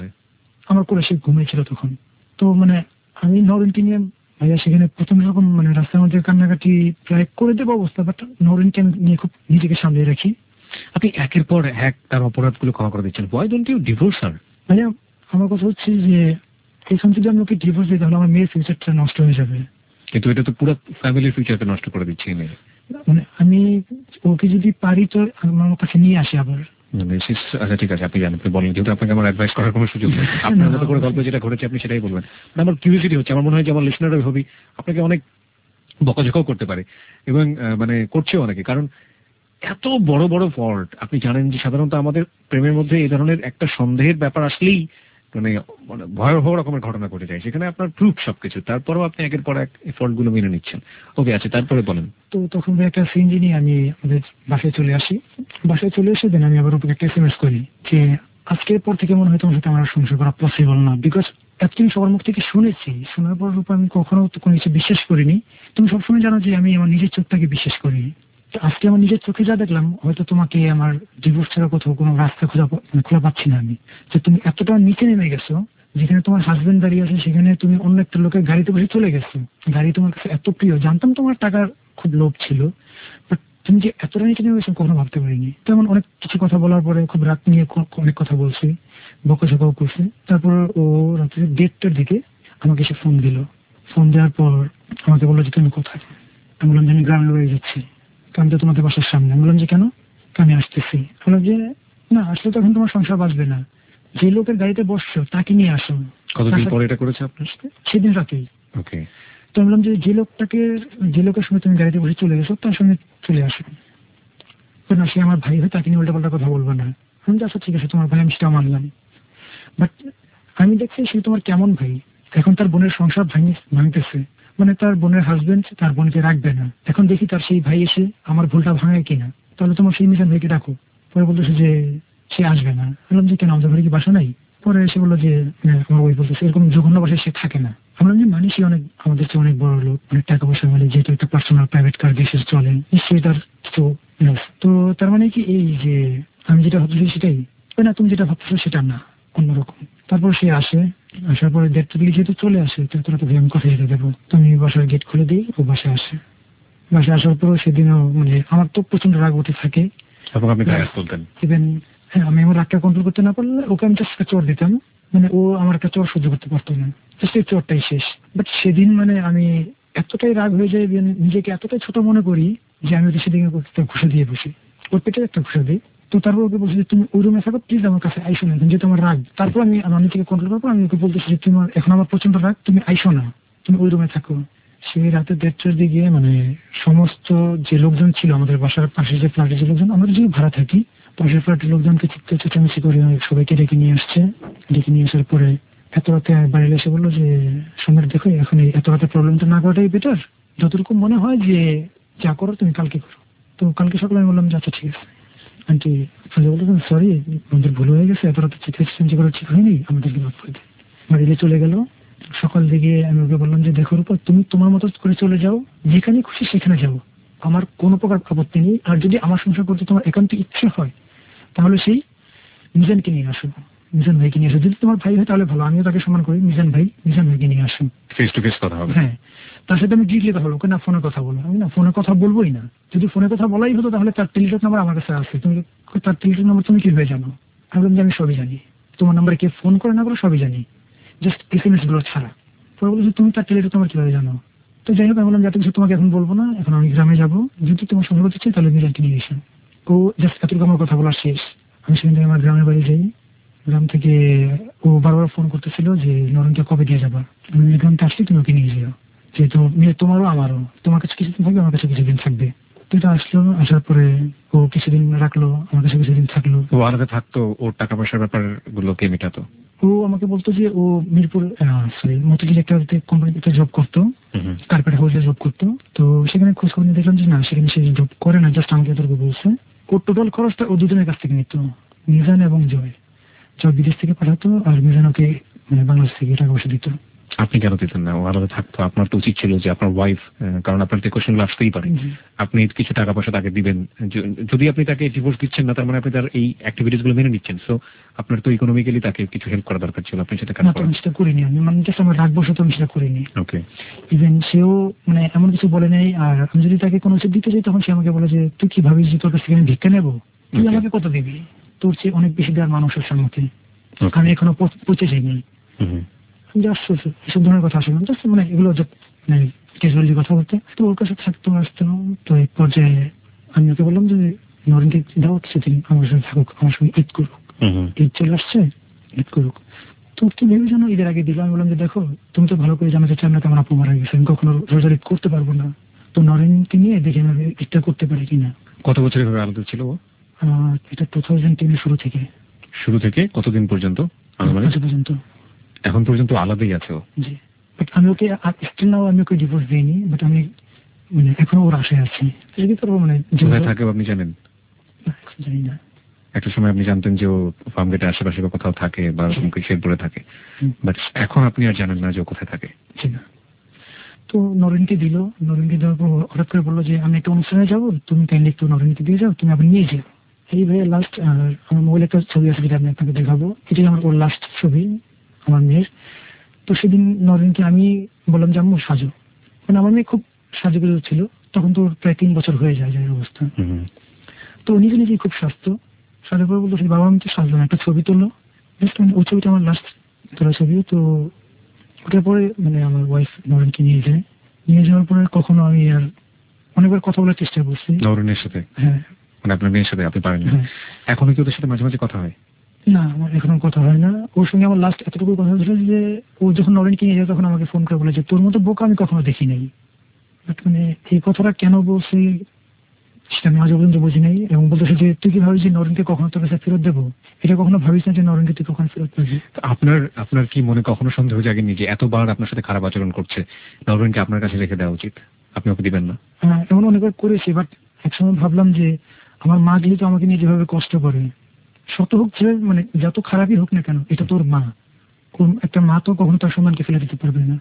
আমার করে সে ঘুমিয়েছিল তখন। তো মানে আমি নরেনকে নিয়ে ভাইয়া সেখানে প্রথম রকম মানে রাস্তার মধ্যে কান্নাকাটি প্রায় করে দেবো অবস্থা, বাট নরেনকে নিয়ে খুব নিজেকে সামলে রাখি। আপনি একের পর এক তার অপরাধগুলো ক্ষমা করে দিচ্ছেন, why don't you divorce her? ভাইয়া আমার কথা হচ্ছে যে এখন যদি আমি ওকে ডিভোর্স দিই তাহলে আমার মেয়ের ফিউচারটা নষ্ট হয়ে যাবে। কিন্তু এটা তো পুরো ফ্যামিলির ফিউচারকে নষ্ট করে দিচ্ছে। মানে আমি ওকে যদি পারি তো আমার কাছে নিয়ে আসি আবার। আচ্ছা ঠিক আছে, আপনি জানেন, আপনি বলেন, যেহেতু আপনাকে আমার অ্যাডভাইস করার কোনো সুযোগ নেই, আপনার মতো করে গল্প যেটা ঘটেছে আপনি সেটাই বলবেন। আমার কিউরিওসিটি হচ্ছে, আমার মনে হয় যে আমার লিসনাররা ভাবি আপনাকে অনেক বকাঝকাও করতে পারে এবং মানে করছেও অনেকে, কারণ এত বড় বড় ফল্ট। আপনি জানেন যে সাধারণত আমাদের প্রেমের মধ্যে এই ধরনের একটা সন্দেহের ব্যাপার আসলেই মানে ভয়াবহ রকমের ঘটনা ঘটে যায়, সেখানে আপনার প্রুফ সবকিছু, তারপরেও আপনি একের পর এক ফল্ট গুলো মেনে নিচ্ছেন। ওকে আছে, তারপরে বলেন। তো তখন একটা সিএনজি নিয়ে আমি আমাদের বাসায় চলে আসি। বাসায় চলে এসে দেন আমি আবার ওকে একটা এসএমএস করি যে আজকের পর থেকে মনে হয় তোমার সাথে আমার সংসার করা পসিবল না, বিকজ এতদিন সবার মুখ থেকে শুনেছি, শোনার পর রূপা আমি কখনো তো কোনো কিছু বিশ্বাস করিনি। তুমি সবসময় জানো যে আমি আমার নিজের চোখটাকে বিশ্বাস করি। আজকে আমার নিজের চোখে যা দেখলাম, হয়তো তোমাকে আমার ডিভোর্স ছাড়া কোথাও কোনো রাস্তা খোলা পাচ্ছি না আমি, যে তুমি এতটা নিচে নেমে গেছো, যেখানে তোমার হাজবেন্ড দাঁড়িয়ে আছে সেখানে তুমি অন্য একটা লোকের গাড়িতে বসে চলে গেছো। গাড়ি তোমার কাছে এত প্রিয়, জানতাম তোমার টাকার খুব লোভ ছিল, বাট তুমি যে এতটা নিচে নেমে গেছো কখনো ভাবতে পারিনি। তেমন অনেক কিছু কথা বলার পরে খুব রাত নিয়ে অনেক কথা বলছে, বকাঝকাও করছে। তারপর ও রাত্রে 1:30টার দিকে আমাকে এসে ফোন দিল। ফোন দেওয়ার পর আমাকে বললো যে তুমি কোথায়? আমি বললাম যে আমি গ্রামের বাড়ি যাচ্ছি। আমি তো তোমাদের বাসার সামনে। আমি বললাম যে কেন? আমি আসতেছি। বললাম যে না, আসলে তো এখন তোমার সংসার বাঁচবে না, যে লোকের গাড়িতে বসছো তাকে নিয়ে আসো। কতদিন পরে এটা করেছে আপনার সাথে? সেদিন রাতেই। ওকে। তো আমি বললাম যে যে লোকের সঙ্গে তুমি গাড়িতে বসে চলে গেছো তার সঙ্গে চলে আসো। না, সে আমার ভাই হয়, তাকে নিয়ে উল্টাপাল্টা কথা বলবো না। আমি আচ্ছা ঠিক আছে, তোমার ভাই, আমি সেটা মানলাম। বাট আমি দেখছি সে তোমার কেমন ভাই, এখন তার বোনের সংসার ভাঙতেছে, মানে তার বোনের হাজবেন্ড তার বোনকে রাখবে না। এখন দেখি তার সেই ভাই এসে আমার ভুলটা ভাঙায় কিনা, তাহলে তোমার সেই মিজান ভাইকে ডাকো। পরে বলতেছে যে সে আসবে না। বললাম যে কেন, আমাদের বাড়ি কি বাসা নাই? পরে এসে বললো যে আমার ওই বলতেছে এরকম জঘন্য বাসায় সে থাকে না। আমরা যে মানুষ অনেক, আমাদের চেয়ে অনেক বড় লোক, অনেক টাকা পয়সা মানে, যেহেতু একটা পার্সোনাল প্রাইভেট কার দেশে চলে, নিশ্চয়ই তার কিছু। তো তার মানে কি এই যে আমি যেটা ভাবতেছি সেটাই না, তুমি যেটা ভাবতেছো সেটা না, অন্যরকম। তারপর সে আসে, আসার পরে 1:30 দিকে যেহেতু চলে আসে, তো তোরা তো আমি কথা যেতে দেবো, তুমি বাসার গেট খুলে দিই, ও বাসায় আসে। বাসায় আসার পর সেদিনও মানে আমার তো প্রচন্ড রাগ উঠে থাকে। এবং আপনি গায়ে হাত তুলতেন? ইভেন হ্যাঁ, আমি আমার রাগটা কন্ট্রোল করতে না পারলে ওকে আমি জাস্ট চোর দিতাম, মানে ও আমার একটা চোর সহ্য করতে পারতো না, জাস্ট এই চোরটাই শেষ। বাট সেদিন মানে আমি এতটাই রাগ হয়ে যায়, নিজেকে এতটাই ছোট মনে করি যে আমি ওদের সেদিকে ঘুষে দিয়ে বসি, ওর পেটে একটা ঘুষে দিই। তো তারপর ওকে বলছি যে তুমি ওই রুমে থাকো, প্লিজ আমার কাছে আইসো না, যেহেতু আমার রাগ। তারপর আমি আমার নিজেকে কন্ট্রোল করবো, আমি ওকে বলতেছি যে তোমার এখন আমার প্রচন্ড রাগ, তুমি আইসো না, তুমি ওই রুমে থাকো। সেই রাতে 1:30টার দিকে মানে সমস্ত যে লোকজন ছিল আমাদের বাসার পাশে, যে ফ্ল্যাটের যে লোকজন, আমরা যে ভাড়া থাকি, পাশের ফ্ল্যাটের লোকজনকে চিৎকার চেঁচামেচি করে সবাইকে ডেকে নিয়ে আসছে। ডেকে নিয়ে আসার পরে এত রাতে বাড়ি এসে বললো যে সম্রাট দেখো, এখন এত রাতে প্রবলেমটা না করাটাই বেটার, যতটুকু মনে হয় যে যা করো তুমি কালকে করো। তো কালকে সকালে আমি বললাম যে আচ্ছা ঠিক আছে। আন্টি বলতেন সরি, আমাদের ভুল হয়ে গেছে, এত রাতে চিৎকার চেঁচামেচি করা ঠিক হয়নি, আমাদেরকে মাফ করে দিই। বাড়ি চলে গেল। সকাল দিকে আমি ওকে বললাম যে দেখো রূপা, তুমি তোমার মতো করে চলে যাও, যেখানে খুশি সেখানে যাও, আমার কোনো প্রকার আপত্তি নেই। আর যদি আমার সংসার করতে তোমার একান্ত ইচ্ছে হয় তাহলে সেই মিজানকে নিয়ে আসো, মিজান ভাইকে নিয়ে আসো। যদি তোমার ভাই হয় তাহলে ভালো, আমিও তাকে সম্মান করি। মিজান ভাইকে নিয়ে আসো, ফেস টু ফেস কথা হবে। হ্যাঁ, তার সাথে আমি ডিরেক্টলি কথা বলবো, না ফোনে কথা বলো। আমি না ফোনে কথা বলবোই না। যদি ফোনে কথা বলাই হতো তাহলে তার টেলিটক নাম্বার আমার কাছে আছে। তুমি তার টেলিটক নাম্বার তুমি কিভাবে জানো? আমি বললাম যে আমি সবই জানি, তোমার নাম্বারে কে ফোন করে না করে সবই জানি, জাস্ট SMS গুলো ছাড়া। পরে বলছি তুমি তার টেলিটক নাম্বার কিভাবে জানো? তো যাই হোক, আমি বললাম যাতে কিছু তোমাকে এখন বলবো না, এখন আমি গ্রামে যাবো, যদি তোমার সঙ্গে করতে চাই তাহলে মিজানকে নিয়ে এসো। ও জাস্ট এতটুকু আমার কথা বলার শেষ। আমি সেখান থেকে আমার গ্রামের বাড়ি যাই। গ্রাম থেকে ও বারবার ফোন করতেছিল যে নরেনকে কবে দিয়ে যাবা, আমি গ্রামতে আসলে তুমি ওকে নিয়ে যাও, যেহেতু তোমারও আমারও, তোমার কাছে কিছুদিন থাকবে, আমার কাছে কিছুদিন থাকবে। তো এটা আসলো, আসার পরে ও কিছুদিন রাখলো, আমার কাছে কিছুদিন থাকলো। ও আলাদা থাকতো, ওর টাকা পয়সার ব্যাপার গুলো কে মেটাতো? ও আমাকে বলতো যে ও মিরপুর মতিঝিল একটা কোম্পানিতে জব করতো, কার্পেট হাউসে জব করতো। তো সেখানে খোঁজ খবর নিয়ে দেখলাম যে না, সেখানে সে জব করে না, জাস্ট আমাকে এতটুকু বলছে। ওর টোটাল খরচটা ও দুজনের কাছ থেকে নিত, মিজান এবং জয় বিদেশ থেকে পাঠাতো, আর মিজান ওকে মানে বাংলাদেশ থেকে টাকা পয়সা দিত। আপনি কেন দিতেন না? ও আলাদা থাকতো, আপনার তো উচিত ছিল যে আপনার ওয়াইফ, কারণ আপনার তো কোশ্চেন আসতেই পারে, আপনি কিছু টাকা পয়সা তাকে দিবেন। যদি আপনি তাকে ডিভোর্স দিচ্ছেন না, তার মানে আপনি তার এই অ্যাক্টিভিটিস গুলো মেনে নিচ্ছেন, সো আপনার তো ইকোনমিক্যালি তাকে কিছু হেল্প করা দরকার ছিল, আপনি সেটা সেটা করিনি। আমি মানে জাস্ট আমার রাগ বসে তো আমি সেটা করিনি। ওকে। ইভেন সেও মানে এমন কিছু বলে নেই। আর আমি যদি তাকে কোনো কিছু দিতে চাই, তখন সে আমাকে বলে যে তুই কি ভাবিস যে তোর কাছ থেকে আমি ভিক্ষা নেবো? তুই আমাকে কত দিবি? তোর চেয়ে অনেক বেশি দেওয়ার মানুষের সম্মুখে আমি এখনো পৌঁছে যাইনি। এসব ধরনের কথা আসলে মানে এগুলো মানে ক্যাজুয়ালি কথা বলতে। তো ওর কাছে থাকতো, আসতো। তো এক পর্যায়ে আমি ওকে বললাম যে নরেনকে দাও কিছুদিন আমার সাথে থাকুক, আমার সঙ্গে ঈদ করুক, ঈদ চলে আসছে, ঈদ করুক। তো কি ভেবে জানো, ঈদের আগে দিল। আমি বললাম যে দেখো, তুমি তো ভালো করে জানো যে চান্নাতে আমার আপু মারা গেছে, আমি কখনো রোজার ঈদ করতে পারবো না, তো নরেনকে নিয়ে দেখে আমি ঈদটা করতে পারি কিনা। কত বছর এভাবে আলাদা ছিল ও? এটা 2010 শুরু থেকে কতদিন পর্যন্ত? পর্যন্ত। এখন পর্যন্ত আলাদাই আছে ও? জি। বাট আমি ওকে স্টিল নাও আমি ওকে ডিভোর্স দিইনি, বাট আমি মানে এখনো ওর আশায় আছি। মানে কোথায় থাকে আপনি জানেন? জানি না। একটা সময় আপনি জানতেন যে ও ফার্ম গেটের আশেপাশে কোথাও থাকে বা শেরপুরে থাকে, বাট এখন আপনি আর জানেন না যে ও কোথায় থাকে? তো নরেনকে দিল। নরেনকে দেওয়ার পর হঠাৎ করে বললো যে আমি একটা অনুষ্ঠানে যাবো, তুমি কাইন্ডলি একটু নরেনকে দিয়ে যাও, তুমি আবার নিয়ে যাও। এই ভাই লাস্ট আমার মোবাইলে একটা ছবি আছে, যেটা আমি আপনাকে দেখাবো। এটাই আমার ওর লাস্ট ছবি, আমার মেয়ের। তো সেদিন নরেনকে আমি বললাম যে আম্মু সাজো, মানে আমার মেয়ে খুব সাজুগুজু ছিল, তখন তো প্রায় 3 বছর হয়ে যায় এই অবস্থা। তো নিজে নিজেই খুব স্বাস্থ্য সাথে পরে বলতো বাবা আমি তো সাজলাম, একটা ছবি তুললো, জাস্ট মানে ওই ছবিটা আমার লাস্ট তোলা ছবি। তো ওটার পরে মানে আমার ওয়াইফ নরেনকে নিয়ে যায়, নিয়ে যাওয়ার পরে কখনো আমি আর অনেকবার কথা বলার চেষ্টা করছি নরেনের সাথে। হ্যাঁ, মানে আপনার মেয়ের সাথে আপনি পারেন না? এখনো কি ওদের সাথে মাঝে মাঝে কথা হয়? না, আমার এখনো কথা হয় না। ওর সঙ্গে আমার লাস্ট এতটুকু কথা হয়েছিল যে ও যখন নরেনকে নিয়ে যায় তখন আমাকে ফোন করে বলেছে তোর মতো বোকা আমি কখনো দেখি নাই। বাট মানে এই কথাটা কেন বলছি সেটা আমি আজও পর্যন্ত বুঝি নাই। এবং বলতেছে যে তুই কি ভাবিস যে নরেনকে কখনো তোর কাছে ফেরত দেবো? এটা কখনো ভাবিস না যে নরেনকে তুই কখনো ফেরত পাবি? আপনার কি মনে কখনো সন্দেহ জাগেনি যে এতবার আপনার সাথে খারাপ আচরণ করছে, নরেনকে আপনার কাছে রেখে দেওয়া উচিত, আপনি ওকে দিবেন না? হ্যাঁ, এমন অনেকবার করেছি। বাট একসময় ভাবলাম যে আমার মা যেহেতু আমাকে নিয়ে যেভাবে কষ্ট করে, শত হোক যে মানে যত খারাপই হোক না কেন, এটা তোর মা, কোন একটা মা তো কখনো তার সন্তানকে ফেলে দিতে পারবে না।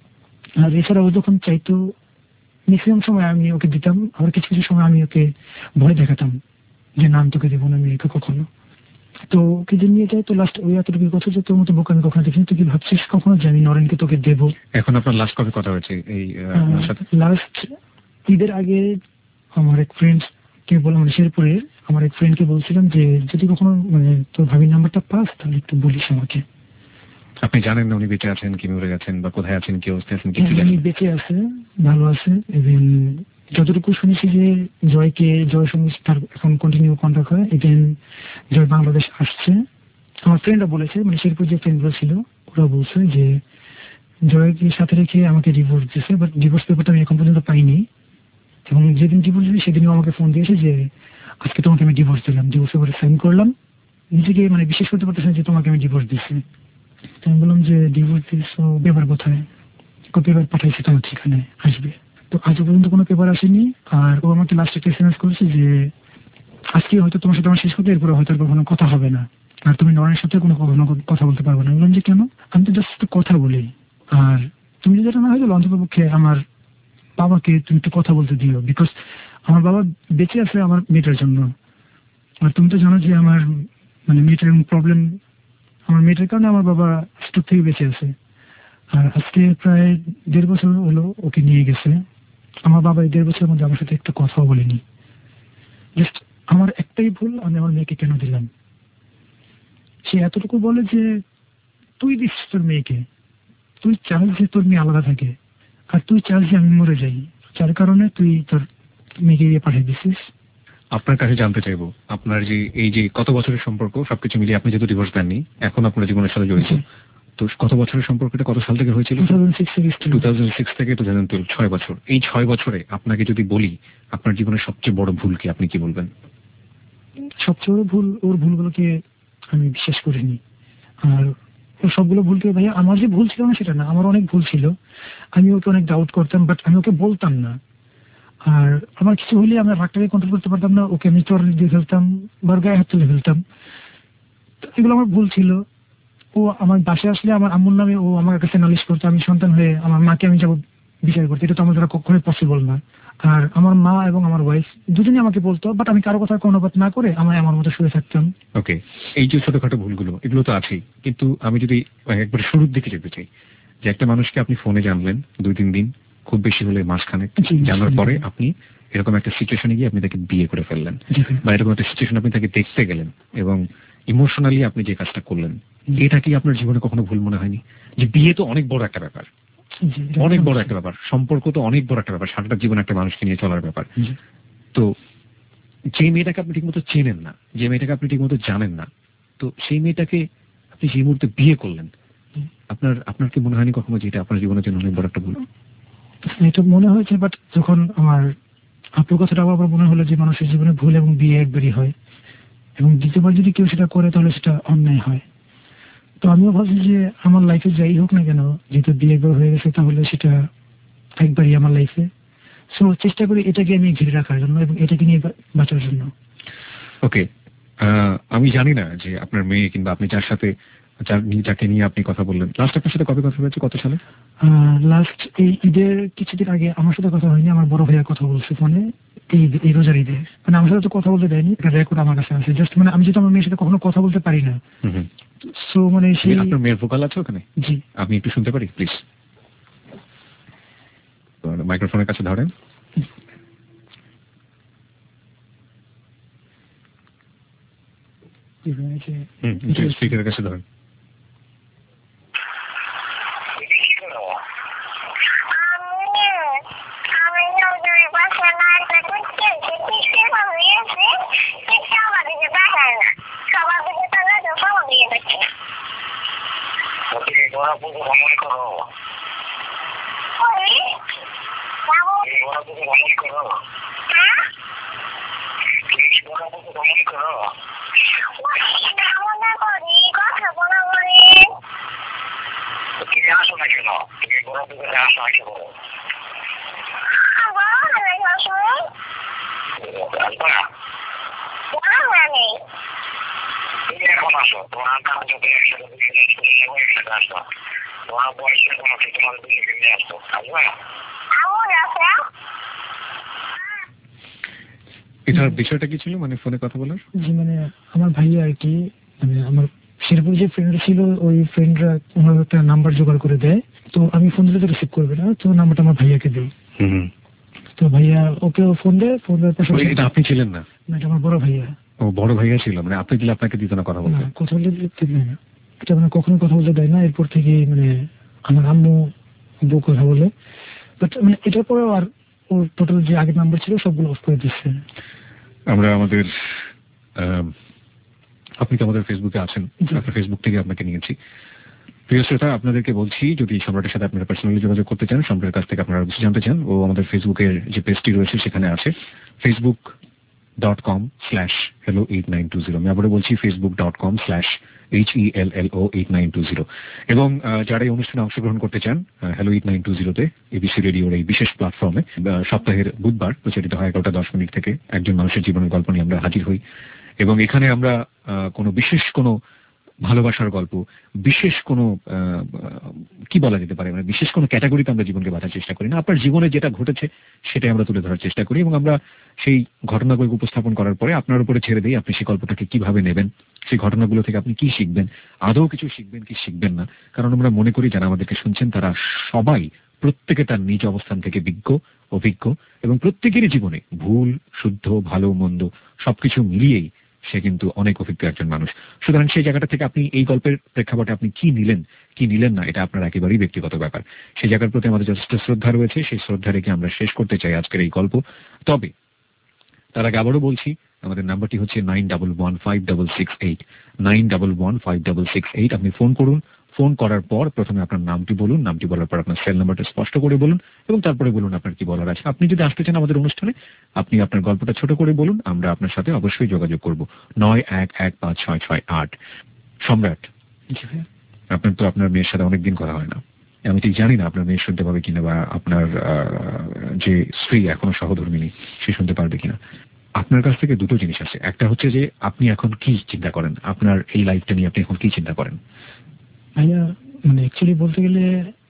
আর এছাড়া ও যখন চাইতো ম্যাক্সিমাম সময় আমি ওকে দিতাম, আবার কিছু কিছু সময় আমি ওকে ভয় দেখাতাম যে না আমি তোকে দেবো না মেয়েকে কখনো। তো ওকে যে নিয়ে যায় তো লাস্ট ওই এতটুকু কথা যে তোর মতো বোকা আমি কখনো দেখিনি, তুই কি ভাবছিস কখনো যে আমি নরেনকে তোকে দেবো? এখন আপনার লাস্ট কবে কথা হয়েছে এই সাথে? লাস্ট ঈদের আগে আমার এক ফ্রেন্ড কে বললাম, মানে শেরপুরে আমার এক ফ্রেন্ডকে বলছিলাম যে যদি কখনো মানে তোর ভাবির নাম্বারটা পাস তাহলে একটু বলিস আমাকে। আপনি জানেন না উনি বেঁচে আছেন কি মরে গেছেন বা কোথায় আছেন, কি অবস্থায় আছেন? কিছু উনি বেঁচে আছে, ভালো আছে। ইভেন যতটুকু শুনেছি যে জয়ের সঙ্গে তার এখন কন্টিনিউ কন্ট্যাক্ট হয়। ইভেন জয় বাংলাদেশ আসছে, আমার ফ্রেন্ডরা বলেছে, মানে শেরপুর যে ফ্রেন্ডগুলো ছিল ওরা বলছে যে জয়কে সাথে রেখে আমাকে ডিভোর্স দিয়েছে। বাট ডিভোর্স পেপারটা আমি এখন পর্যন্ত পাইনি। এবং যেদিন ডিভোর্স দিই সেদিনও আমাকে ফোন দিয়েছে যে আজকে তোমাকে আমি ডিভোর্স দিলাম, ডিভোর্স পেপারে সাইন করলাম। নিজেকে মানে বিশ্বাস করতে পারতেছে যে তোমাকে আমি ডিভোর্স দিচ্ছি। তো আমি বললাম যে ডিভোর্স দিয়েছো, পেপার কোথায়? পেপার পাঠাইছি তোমার ঠিকানে, আসবে। তো আজও পর্যন্ত কোনো পেপার আসেনি। আর ও আমাকে লাস্ট একটা এসএমএস করেছে যে আজকে হয়তো তোমার সাথে আমার শেষ কথা, এরপরে হয়তো কখনো কথা হবে না, আর তুমি নরেনের সাথে কখনো কথা বলতে পারবে না। বললাম যে কেন? আমি তো জাস্ট কথা বলি, আর তুমি যদি এটা না হয় অন্তত পক্ষে আমার বাবাকে তুমি একটু কথা বলতে দিও, বিকজ আমার বাবা বেঁচে আছে আমার মেয়েটার জন্য। আর তুমি তো জানো যে আমার মানে মেয়েটার প্রবলেম, আমার মেয়েটার কারণে আমার বাবা স্ট্রোক থেকে বেঁচে আছে। আর আজকে প্রায় 1.5 বছর হলো ওকে নিয়ে গেছে। আমার বাবা এই 1.5 বছরের মধ্যে আমার সাথে একটা কথাও বলেনি। জাস্ট আমার একটাই ভুল, আমি আমার মেয়েকে কেন দিলাম। সে এতটুকু বলে যে তুই দিস তোর মেয়েকে, তুই চাস যে তোর মেয়ে আলাদা থাকে, আর তুই চাস যে আমি মরে যাই, যার কারণে তুই তোর মেয়েকে পাঠিয়ে দিছিস। আপনার কাছে জানতে চাইবো আপনার যে এই যে কত বছরের সম্পর্ক, সবকিছু মিলিয়ে আপনি যেহেতু ডিভোর্স দেননি, এখন আপনার জীবনের সাথে জড়িত, তো কত বছরের সম্পর্কটা কত সাল থেকে হয়েছিল? 2006 থেকে 2012, 6 বছর। এই 6 বছরে আপনাকে যদি বলি আপনার জীবনের সবচেয়ে বড় ভুল কি, আপনি কি বলবেন? সবচেয়ে বড় ভুল, ওর ভুলগুলোকে আমি বিশ্বাস করিনি। আর ওর সবগুলো ভুলকে ভাইয়া আমার যে ভুল ছিল না সেটা না, আমার অনেক ভুল ছিল। আমি ওকে অনেক ডাউট করতাম, বাট আমি ওকে বলতাম না। আর আমার কিছু হলে আমি রাগটাকে কন্ট্রোল করতে পারতাম না, ওকে আমি চর দিয়ে ফেলতাম বা গায়ে হাত তুলে ফেলতাম। এগুলো আমার ভুল ছিল। ও আমার বাসায় আসলে আমার আম্মুর নামে ও আমার কাছে নালিশ করতো, আমি সন্তান হয়ে আমার মাকে আমি যাবো বিচার করতে, এটা তো আমার দ্বারা কখনোই পসিবল না। আর আমার মা এবং আমার ওয়াইফ দুজনেই আমাকে বলতো, বাট আমি কারো কথা কর্ণপাত না করে আমার মতো শুয়ে থাকতাম। ওকে, এই যে ছোটখাটো ভুলগুলো এগুলো তো আছেই, কিন্তু আমি যদি একবার শুরুর দিকে যেতে চাই, যে একটা মানুষকে আপনি ফোনে জানলেন 2-3 দিন, খুব বেশি হলে মাসখানেক, জানার পরে আপনি এরকম একটা সিচুয়েশনে গিয়ে আপনি তাকে বিয়ে করে ফেললেন, বা এরকম একটা সিচুয়েশন আপনি তাকে দেখতে গেলেন এবং ইমোশনালি আপনি যে কাজটা করলেন, এটা কি আপনার জীবনে কখনো ভুল মনে হয়নি? যে বিয়ে তো অনেক বড় একটা ব্যাপার, অনেক বড় একটা ব্যাপার, সম্পর্ক তো অনেক বড় একটা ব্যাপার, সারাটা জীবন একটা মানুষকে নিয়ে চলার ব্যাপার। তো যে মেয়েটাকে আপনি ঠিক মতো চেনেন না, যে মেয়েটাকে আপনি ঠিক মতো জানেন না, তো সেই মেয়েটাকে আপনি সেই মুহূর্তে বিয়ে করলেন, আপনার কি মনে হয়নি কখনো যে এটা আপনার জীবনের জন্য অনেক বড় একটা ভুল? এটা মনে হয়েছে, বাট যখন আমার আপুর কথাটা আবার মনে হলো যে মানুষের জীবনে ভুল এবং বিয়ে একবারই হয়, এবং দ্বিতীয়বার যদি কেউ সেটা করে তাহলে সেটা অন্যায় হয়। তো আমিও ভাবছি যে আমার লাইফে যাই হোক না কেন, যেহেতু বিয়ে একবার হয়ে গেছে তাহলে সেটা একবারই আমার লাইফে। সো চেষ্টা করি এটাকে আমি ঘিরে রাখার জন্য এবং এটাকে নিয়ে বাঁচার জন্য। ওকে, আমি জানি না যে আপনার মেয়ে কিংবা আপনি যাকে নিয়ে আপনি কথা বললেন, লাস্ট আপনার সাথে কবে কথা হয়েছে, কত সালে? লাস্ট এই ঈদের কিছুদিন আগে আমার সাথে কথা হয়নি, আমার বড় ভাইয়া কথা বলছে ফোনে এই রোজার ঈদে। মানে আমার সাথে তো কথা বলতে দেয়নি, একটা রেকর্ড আমার কাছে আছে। জাস্ট মানে আমি যেহেতু আমার মেয়ের সাথে কখনো কথা বলতে পারি না, সো মানে সেই আপনার মেয়ের ভোকাল আছে ওখানে? জি, আমি একটু শুনতে পারি প্লিজ? মাইক্রোফোনের কাছে ধরেন। স্পিকারের কাছে ধরেন। ভ্রমণ করো তুমি আসো না কেন? তুমি বড় পুকুরে আসো আগে বলো। তুমি এখন আসো, তোমার কাজ যদি একসাথে আসো, তোমার বয়সের কোনো তোমার দুজনকে নিয়ে আসো, আসবে? এটার বিষয়টা কি ছিল, মানে ফোনে কথা বলার? জি, মানে আমার ভাইয়া আর কি, মানে আমার শেরপুর যে ফ্রেন্ড ছিল ওই ফ্রেন্ডরা ওনার একটা নাম্বার জোগাড় করে দেয়, তো আমি ফোন দিলে তো রিসিভ করবে না, তো নাম্বারটা আমার ভাইয়াকে দিই। তো ভাইয়া ওকে ফোন দেয়, ফোন দেওয়ার পর এটা আপনি ছিলেন না? এটা আমার বড় ভাইয়া। ও বড় ভাইয়া ছিল, মানে আপনি দিলে আপনাকে দিত না কথা বলতে? কথা বলতে দিত না, এটা মানে কখনো কথা বলতে দেয় না। এরপর থেকে মানে আমার আম্মু বউ কথা বলে, বাট মানে এটার পরেও আর ওর টোটাল যে আগের নাম্বার ছিল সবগুলো অফ করে দিচ্ছে। আমরা আমাদের আপনি তো আমাদের ফেসবুকে আছেন, আপনার ফেসবুক থেকে আপনাকে নিয়েছি। প্রিয় শ্রোতা, আপনাদেরকে বলছি, যদি সম্রাটের সাথে আপনারা পার্সোনালি যোগাযোগ করতে চান, সম্রাটের কাছ থেকে আপনারা বেশি জানতে চান, ও আমাদের ফেসবুকের যে পেজটি রয়েছে সেখানে আছে facebook.com/hello8920। আমি আবারও বলছি facebook.com/HELLO8920। এবং যারা এই অনুষ্ঠানে অংশগ্রহণ করতে চান হ্যালো 8920-তে, এবিসি রেডিওর এই বিশেষ প্ল্যাটফর্মে সপ্তাহের বুধবার প্রচারিত হয় 11:10 থেকে একজন মানুষের জীবনের গল্প নিয়ে আমরা হাজির হই। এবং এখানে আমরা কোনো বিশেষ কোনো ভালোবাসার গল্প, বিশেষ কোনো কি বলা যেতে পারে, মানে বিশেষ কোনো ক্যাটাগরিতে আমরা জীবনকে বাঁচার চেষ্টা করি না। আপনার জীবনে যেটা ঘটেছে সেটাই আমরা তুলে ধরার চেষ্টা করি, এবং আমরা সেই ঘটনাগুলো উপস্থাপন করার পরে আপনার উপরে ছেড়ে দিই আপনি সেই গল্পটাকে কিভাবে নেবেন, সেই ঘটনাগুলো থেকে আপনি কি শিখবেন, আদৌ কিছু শিখবেন কি শিখবেন না। কারণ আমরা মনে করি যারা আমাদেরকে শুনছেন তারা সবাই, প্রত্যেকে তার নিজ অবস্থান থেকে অভিজ্ঞ, এবং প্রত্যেকেরই জীবনে ভুল, শুদ্ধ, ভালো, মন্দ সবকিছু মিলিয়েই সে কিন্তু অনেক অভিজ্ঞ একজন মানুষ। সুতরাং সেই জায়গাটা থেকে আপনি এই গল্পের প্রেক্ষাপটে আপনি কি নিলেন না, এটা আপনার একেবারেই ব্যক্তিগত ব্যাপার। সেই জায়গার প্রতি আমাদের যথেষ্ট শ্রদ্ধা রয়েছে, সেই শ্রদ্ধা রেখে আমরা শেষ করতে চাই আজকের এই গল্প। তবে তার আগে আবারও বলছি, আমাদের নাম্বারটি হচ্ছে 91156668 91156668। আপনি ফোন করুন, ফোন করার পর প্রথমে আপনার নামটি বলুন, নামটি বলার পর আপনার সেল নাম্বারটা স্পষ্ট করে বলুন, এবং তারপরে বলুন আপনার কি বলার আছে। আপনি যদি আসতে চান আমাদের অনুষ্ঠানে, আপনি আপনার গল্পটা ছোট করে বলুন, আমরা আপনার সাথে অবশ্যই যোগাযোগ করব। 91156668। সম্রাট, আপনার তো আপনার মেয়ের সাথে অনেকদিন কথা হয় না, আমি ঠিক জানি না আপনার মেয়ে শুনতে পাবে কিনা, বা আপনার যে স্ত্রী এখনো সহধর্মিনী সে শুনতে পারবে কিনা। আপনার কাছ থেকে দুটো জিনিস আছে। একটা হচ্ছে যে আপনি এখন কি চিন্তা করেন, আপনার এই লাইফটা নিয়ে আপনি এখন কি চিন্তা করেন? ভাইয়া মানে অ্যাকচুয়ালি বলতে গেলে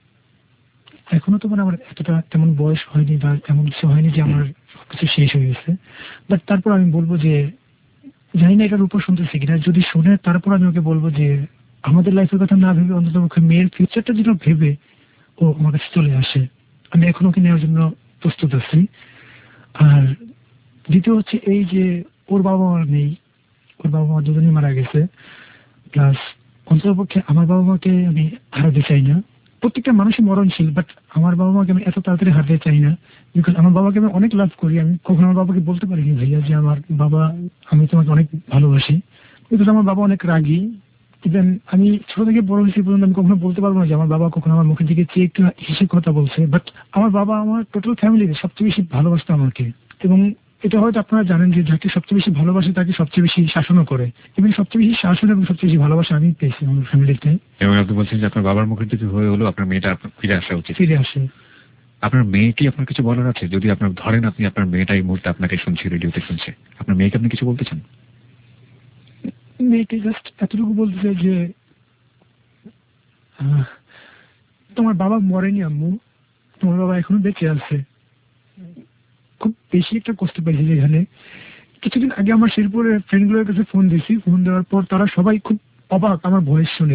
এখনো তো মানে আমার এতটা তেমন বয়স হয়নি বা এমন কিছু হয়নি যে আমার সবকিছু শেষ হয়ে গেছে, বাট তারপর আমি বলবো যে জানি না এটার উপর শুনতেছি কিনা, যদি শুনে তারপর আমি ওকে বলবো যে আমাদের লাইফের কথা না ভেবে অন্তত মেয়ের ফিউচারটা যেন ভেবে ও আমার কাছে চলে আসে। আমি এখন ওকে নেওয়ার জন্য প্রস্তুত আছি। আর দ্বিতীয় হচ্ছে এই যে ওর বাবা মা নেই, ওর বাবা মা দুজনেই মারা গেছে, প্লাস অন্ততপক্ষে আমার বাবা মাকে আমি হারাতে চাই না। প্রত্যেকটা মানুষই মরণশীল, বাট আমার বাবা মাকে আমি এত তাড়াতাড়ি হারাতে চাই না, বিকজ আমার বাবাকে আমি অনেক লাভ করি। আমি কখনো আমার বাবাকে বলতে পারিনি ভাইয়া যে আমার বাবা আমি তোমাকে অনেক ভালোবাসি, বিকজ আমার বাবা অনেক রাগী। ইভেন আমি ছোট থেকে বড় হয়েছি পর্যন্ত আমি কখনো বলতে পারবো না যে আমার বাবা কখনো আমার মুখের দিকে চেয়ে একটু হেসে কথা বলছে, বাট আমার বাবা আমার টোটাল ফ্যামিলিতে সবচেয়ে বেশি ভালোবাসতো আমাকে। এবং এটা হয়তো আপনারা জানেন যে যাকে সবচেয়ে বেশি ভালোবাসে তাকে সবচেয়ে বেশি শাসনও করে, এবং সবচেয়ে বেশি শাসন এবং সবচেয়ে বেশি ভালোবাসা আমি পেয়েছি আমার ফ্যামিলিতে। এবং আপনি বলছেন যে আপনার বাবার মুখের দিকে হয়ে হলো আপনার মেয়েটা ফিরে আসা উচিত। ফিরে আসে। আপনার মেয়ে কি আপনার কিছু বলার আছে? যদি আপনার ধরেন আপনি আপনার মেয়েটা এই মুহূর্তে আপনাকে শুনছে, রেডিওতে শুনছে, আপনার মেয়েকে আপনি কিছু বলতে চান? মেয়েকে জাস্ট এতটুকু বলতে চাই যে তোমার বাবা মরেনি আম্মু, তোমার বাবা এখনো বেঁচে আছে। খুব বেশি একটা কষ্ট পেয়েছি যেখানে কিছুদিন আগে আমার শেরপুরের ফ্রেন্ডগুলোর কাছে ফোন দিয়েছি, ফোন দেওয়ার পর তারা সবাই খুব অবাক আমার ভয়েস শুনে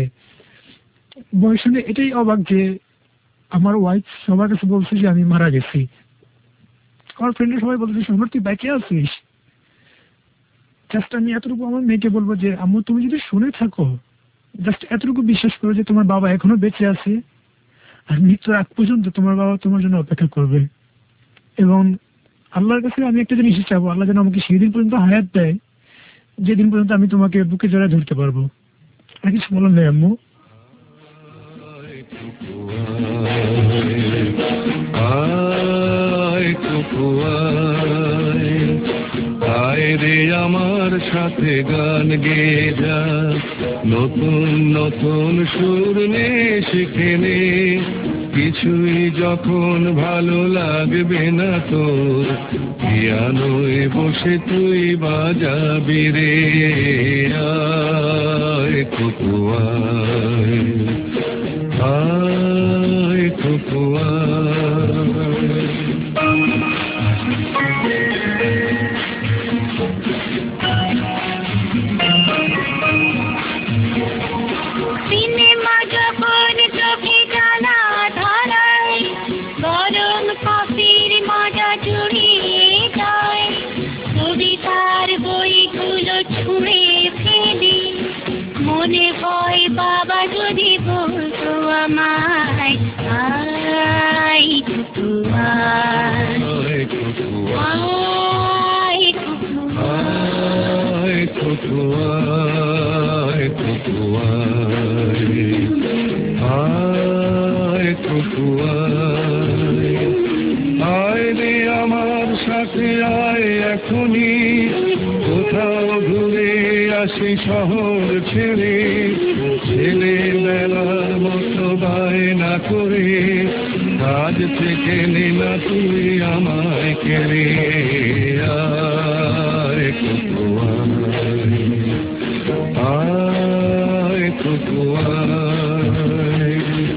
এটাই অবাক যে আমার ওয়াইফ সবার কাছে বলছে যে আমি মারা গেছি। আমার ফ্রেন্ডরা সবাই বলতেছে সম্রাট তুই বেঁচে আছিস, জাস্ট আমি এতটুকু আমার মেয়েকে বলবো যে আম্মু তুমি যদি শুনে থাকো, জাস্ট এতটুকু বিশ্বাস করো যে তোমার বাবা এখনো বেঁচে আছে, আর মৃত্যুর আগ পর্যন্ত তোমার বাবা তোমার জন্য অপেক্ষা করবে। এবং আল্লাহর কাছে আমি একটা জিনিস চাবো, আল্লাহ যেন আমাকে সেই দিন পর্যন্ত হায়াত দেয় যেদিন পর্যন্ত আমি তোমাকে বুকে জড়ায় ধরতে পারবো। আর কিছু বলার নেই আম্মু। আয় রে আমার সাথে গান গেয়ে যা, নতুন নতুন সুর নে শিখে নে, কিছুই যখন ভালো লাগবে না তোর, পিয়ানোয় বসে তুই বাজাবি রে। আয় কুকু আয়, আয় কুকু সিনেমা যখন চোখে জানা ধারায়, গরম কফির মজা জুড়িয়ে যায়, কবিতার বইগুলো ছুঁড়ে ফেলি, মনে হয় বাবা যদি বলতো আমায়, আয় কুকু আয়, আয় কুকু আয় কুকু আয়, কুকু আয়, আয় কুকু আয়, আয় রে আমার সাথে আয় এখনই, কোথাও ঘুরে আসি শহর ছেড়ে, ছেলেবেলার মতো বায়না করে, কাজ থেকে নে না তুই আমায় কেড়ে। আয় কুকু আয়, আয় কুকু আয়।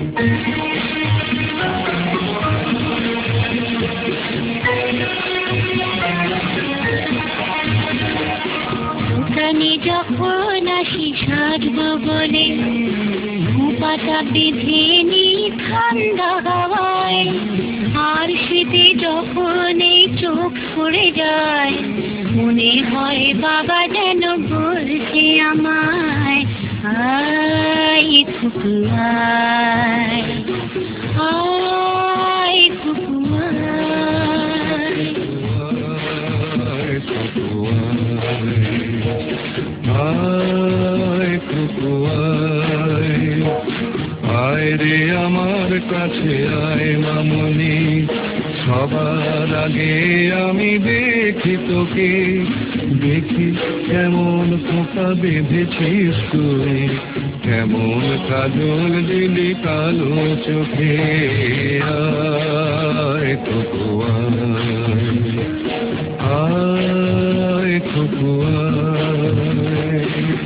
দোকানে যখন আসি সাজবো বলে, পাতা বেঁধে নি ঠান্ডা হাওয়ায়, আর শীতে যখন এই চোখ পড়ে যায়, মনে হয় বাবা যেন বলছে আমায়, আয় কুকু আয়, আয় কুকু আয়, আয় কুকু আয়, কুকু আয়, আয় রে আমার কাছে আয় মামনি, সবার আগে আমি দেখি তোকে, দেখি কেমন খোঁপা বেঁধেছিস তুই, কেমন কাজল দিলি কালো চোখে। আয় কুকু আয়, আয় কুকু আয়।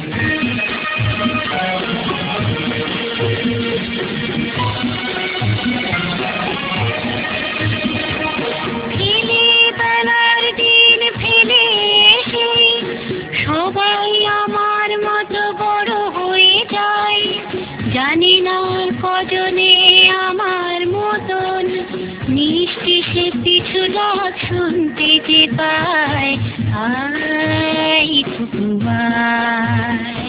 ছেলেবেলার দিন ফেলে এসে সবাই আমার মতো বড় হয়ে যায়, জানি না কজনে আমার মতন মিষ্টি সে পিছু ডাক শুনতে যে পায়, আয় কুকু আয়,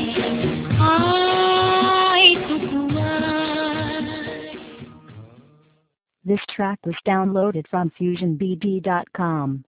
আয় কুকু আয়। This track was downloaded from FusionBD.com.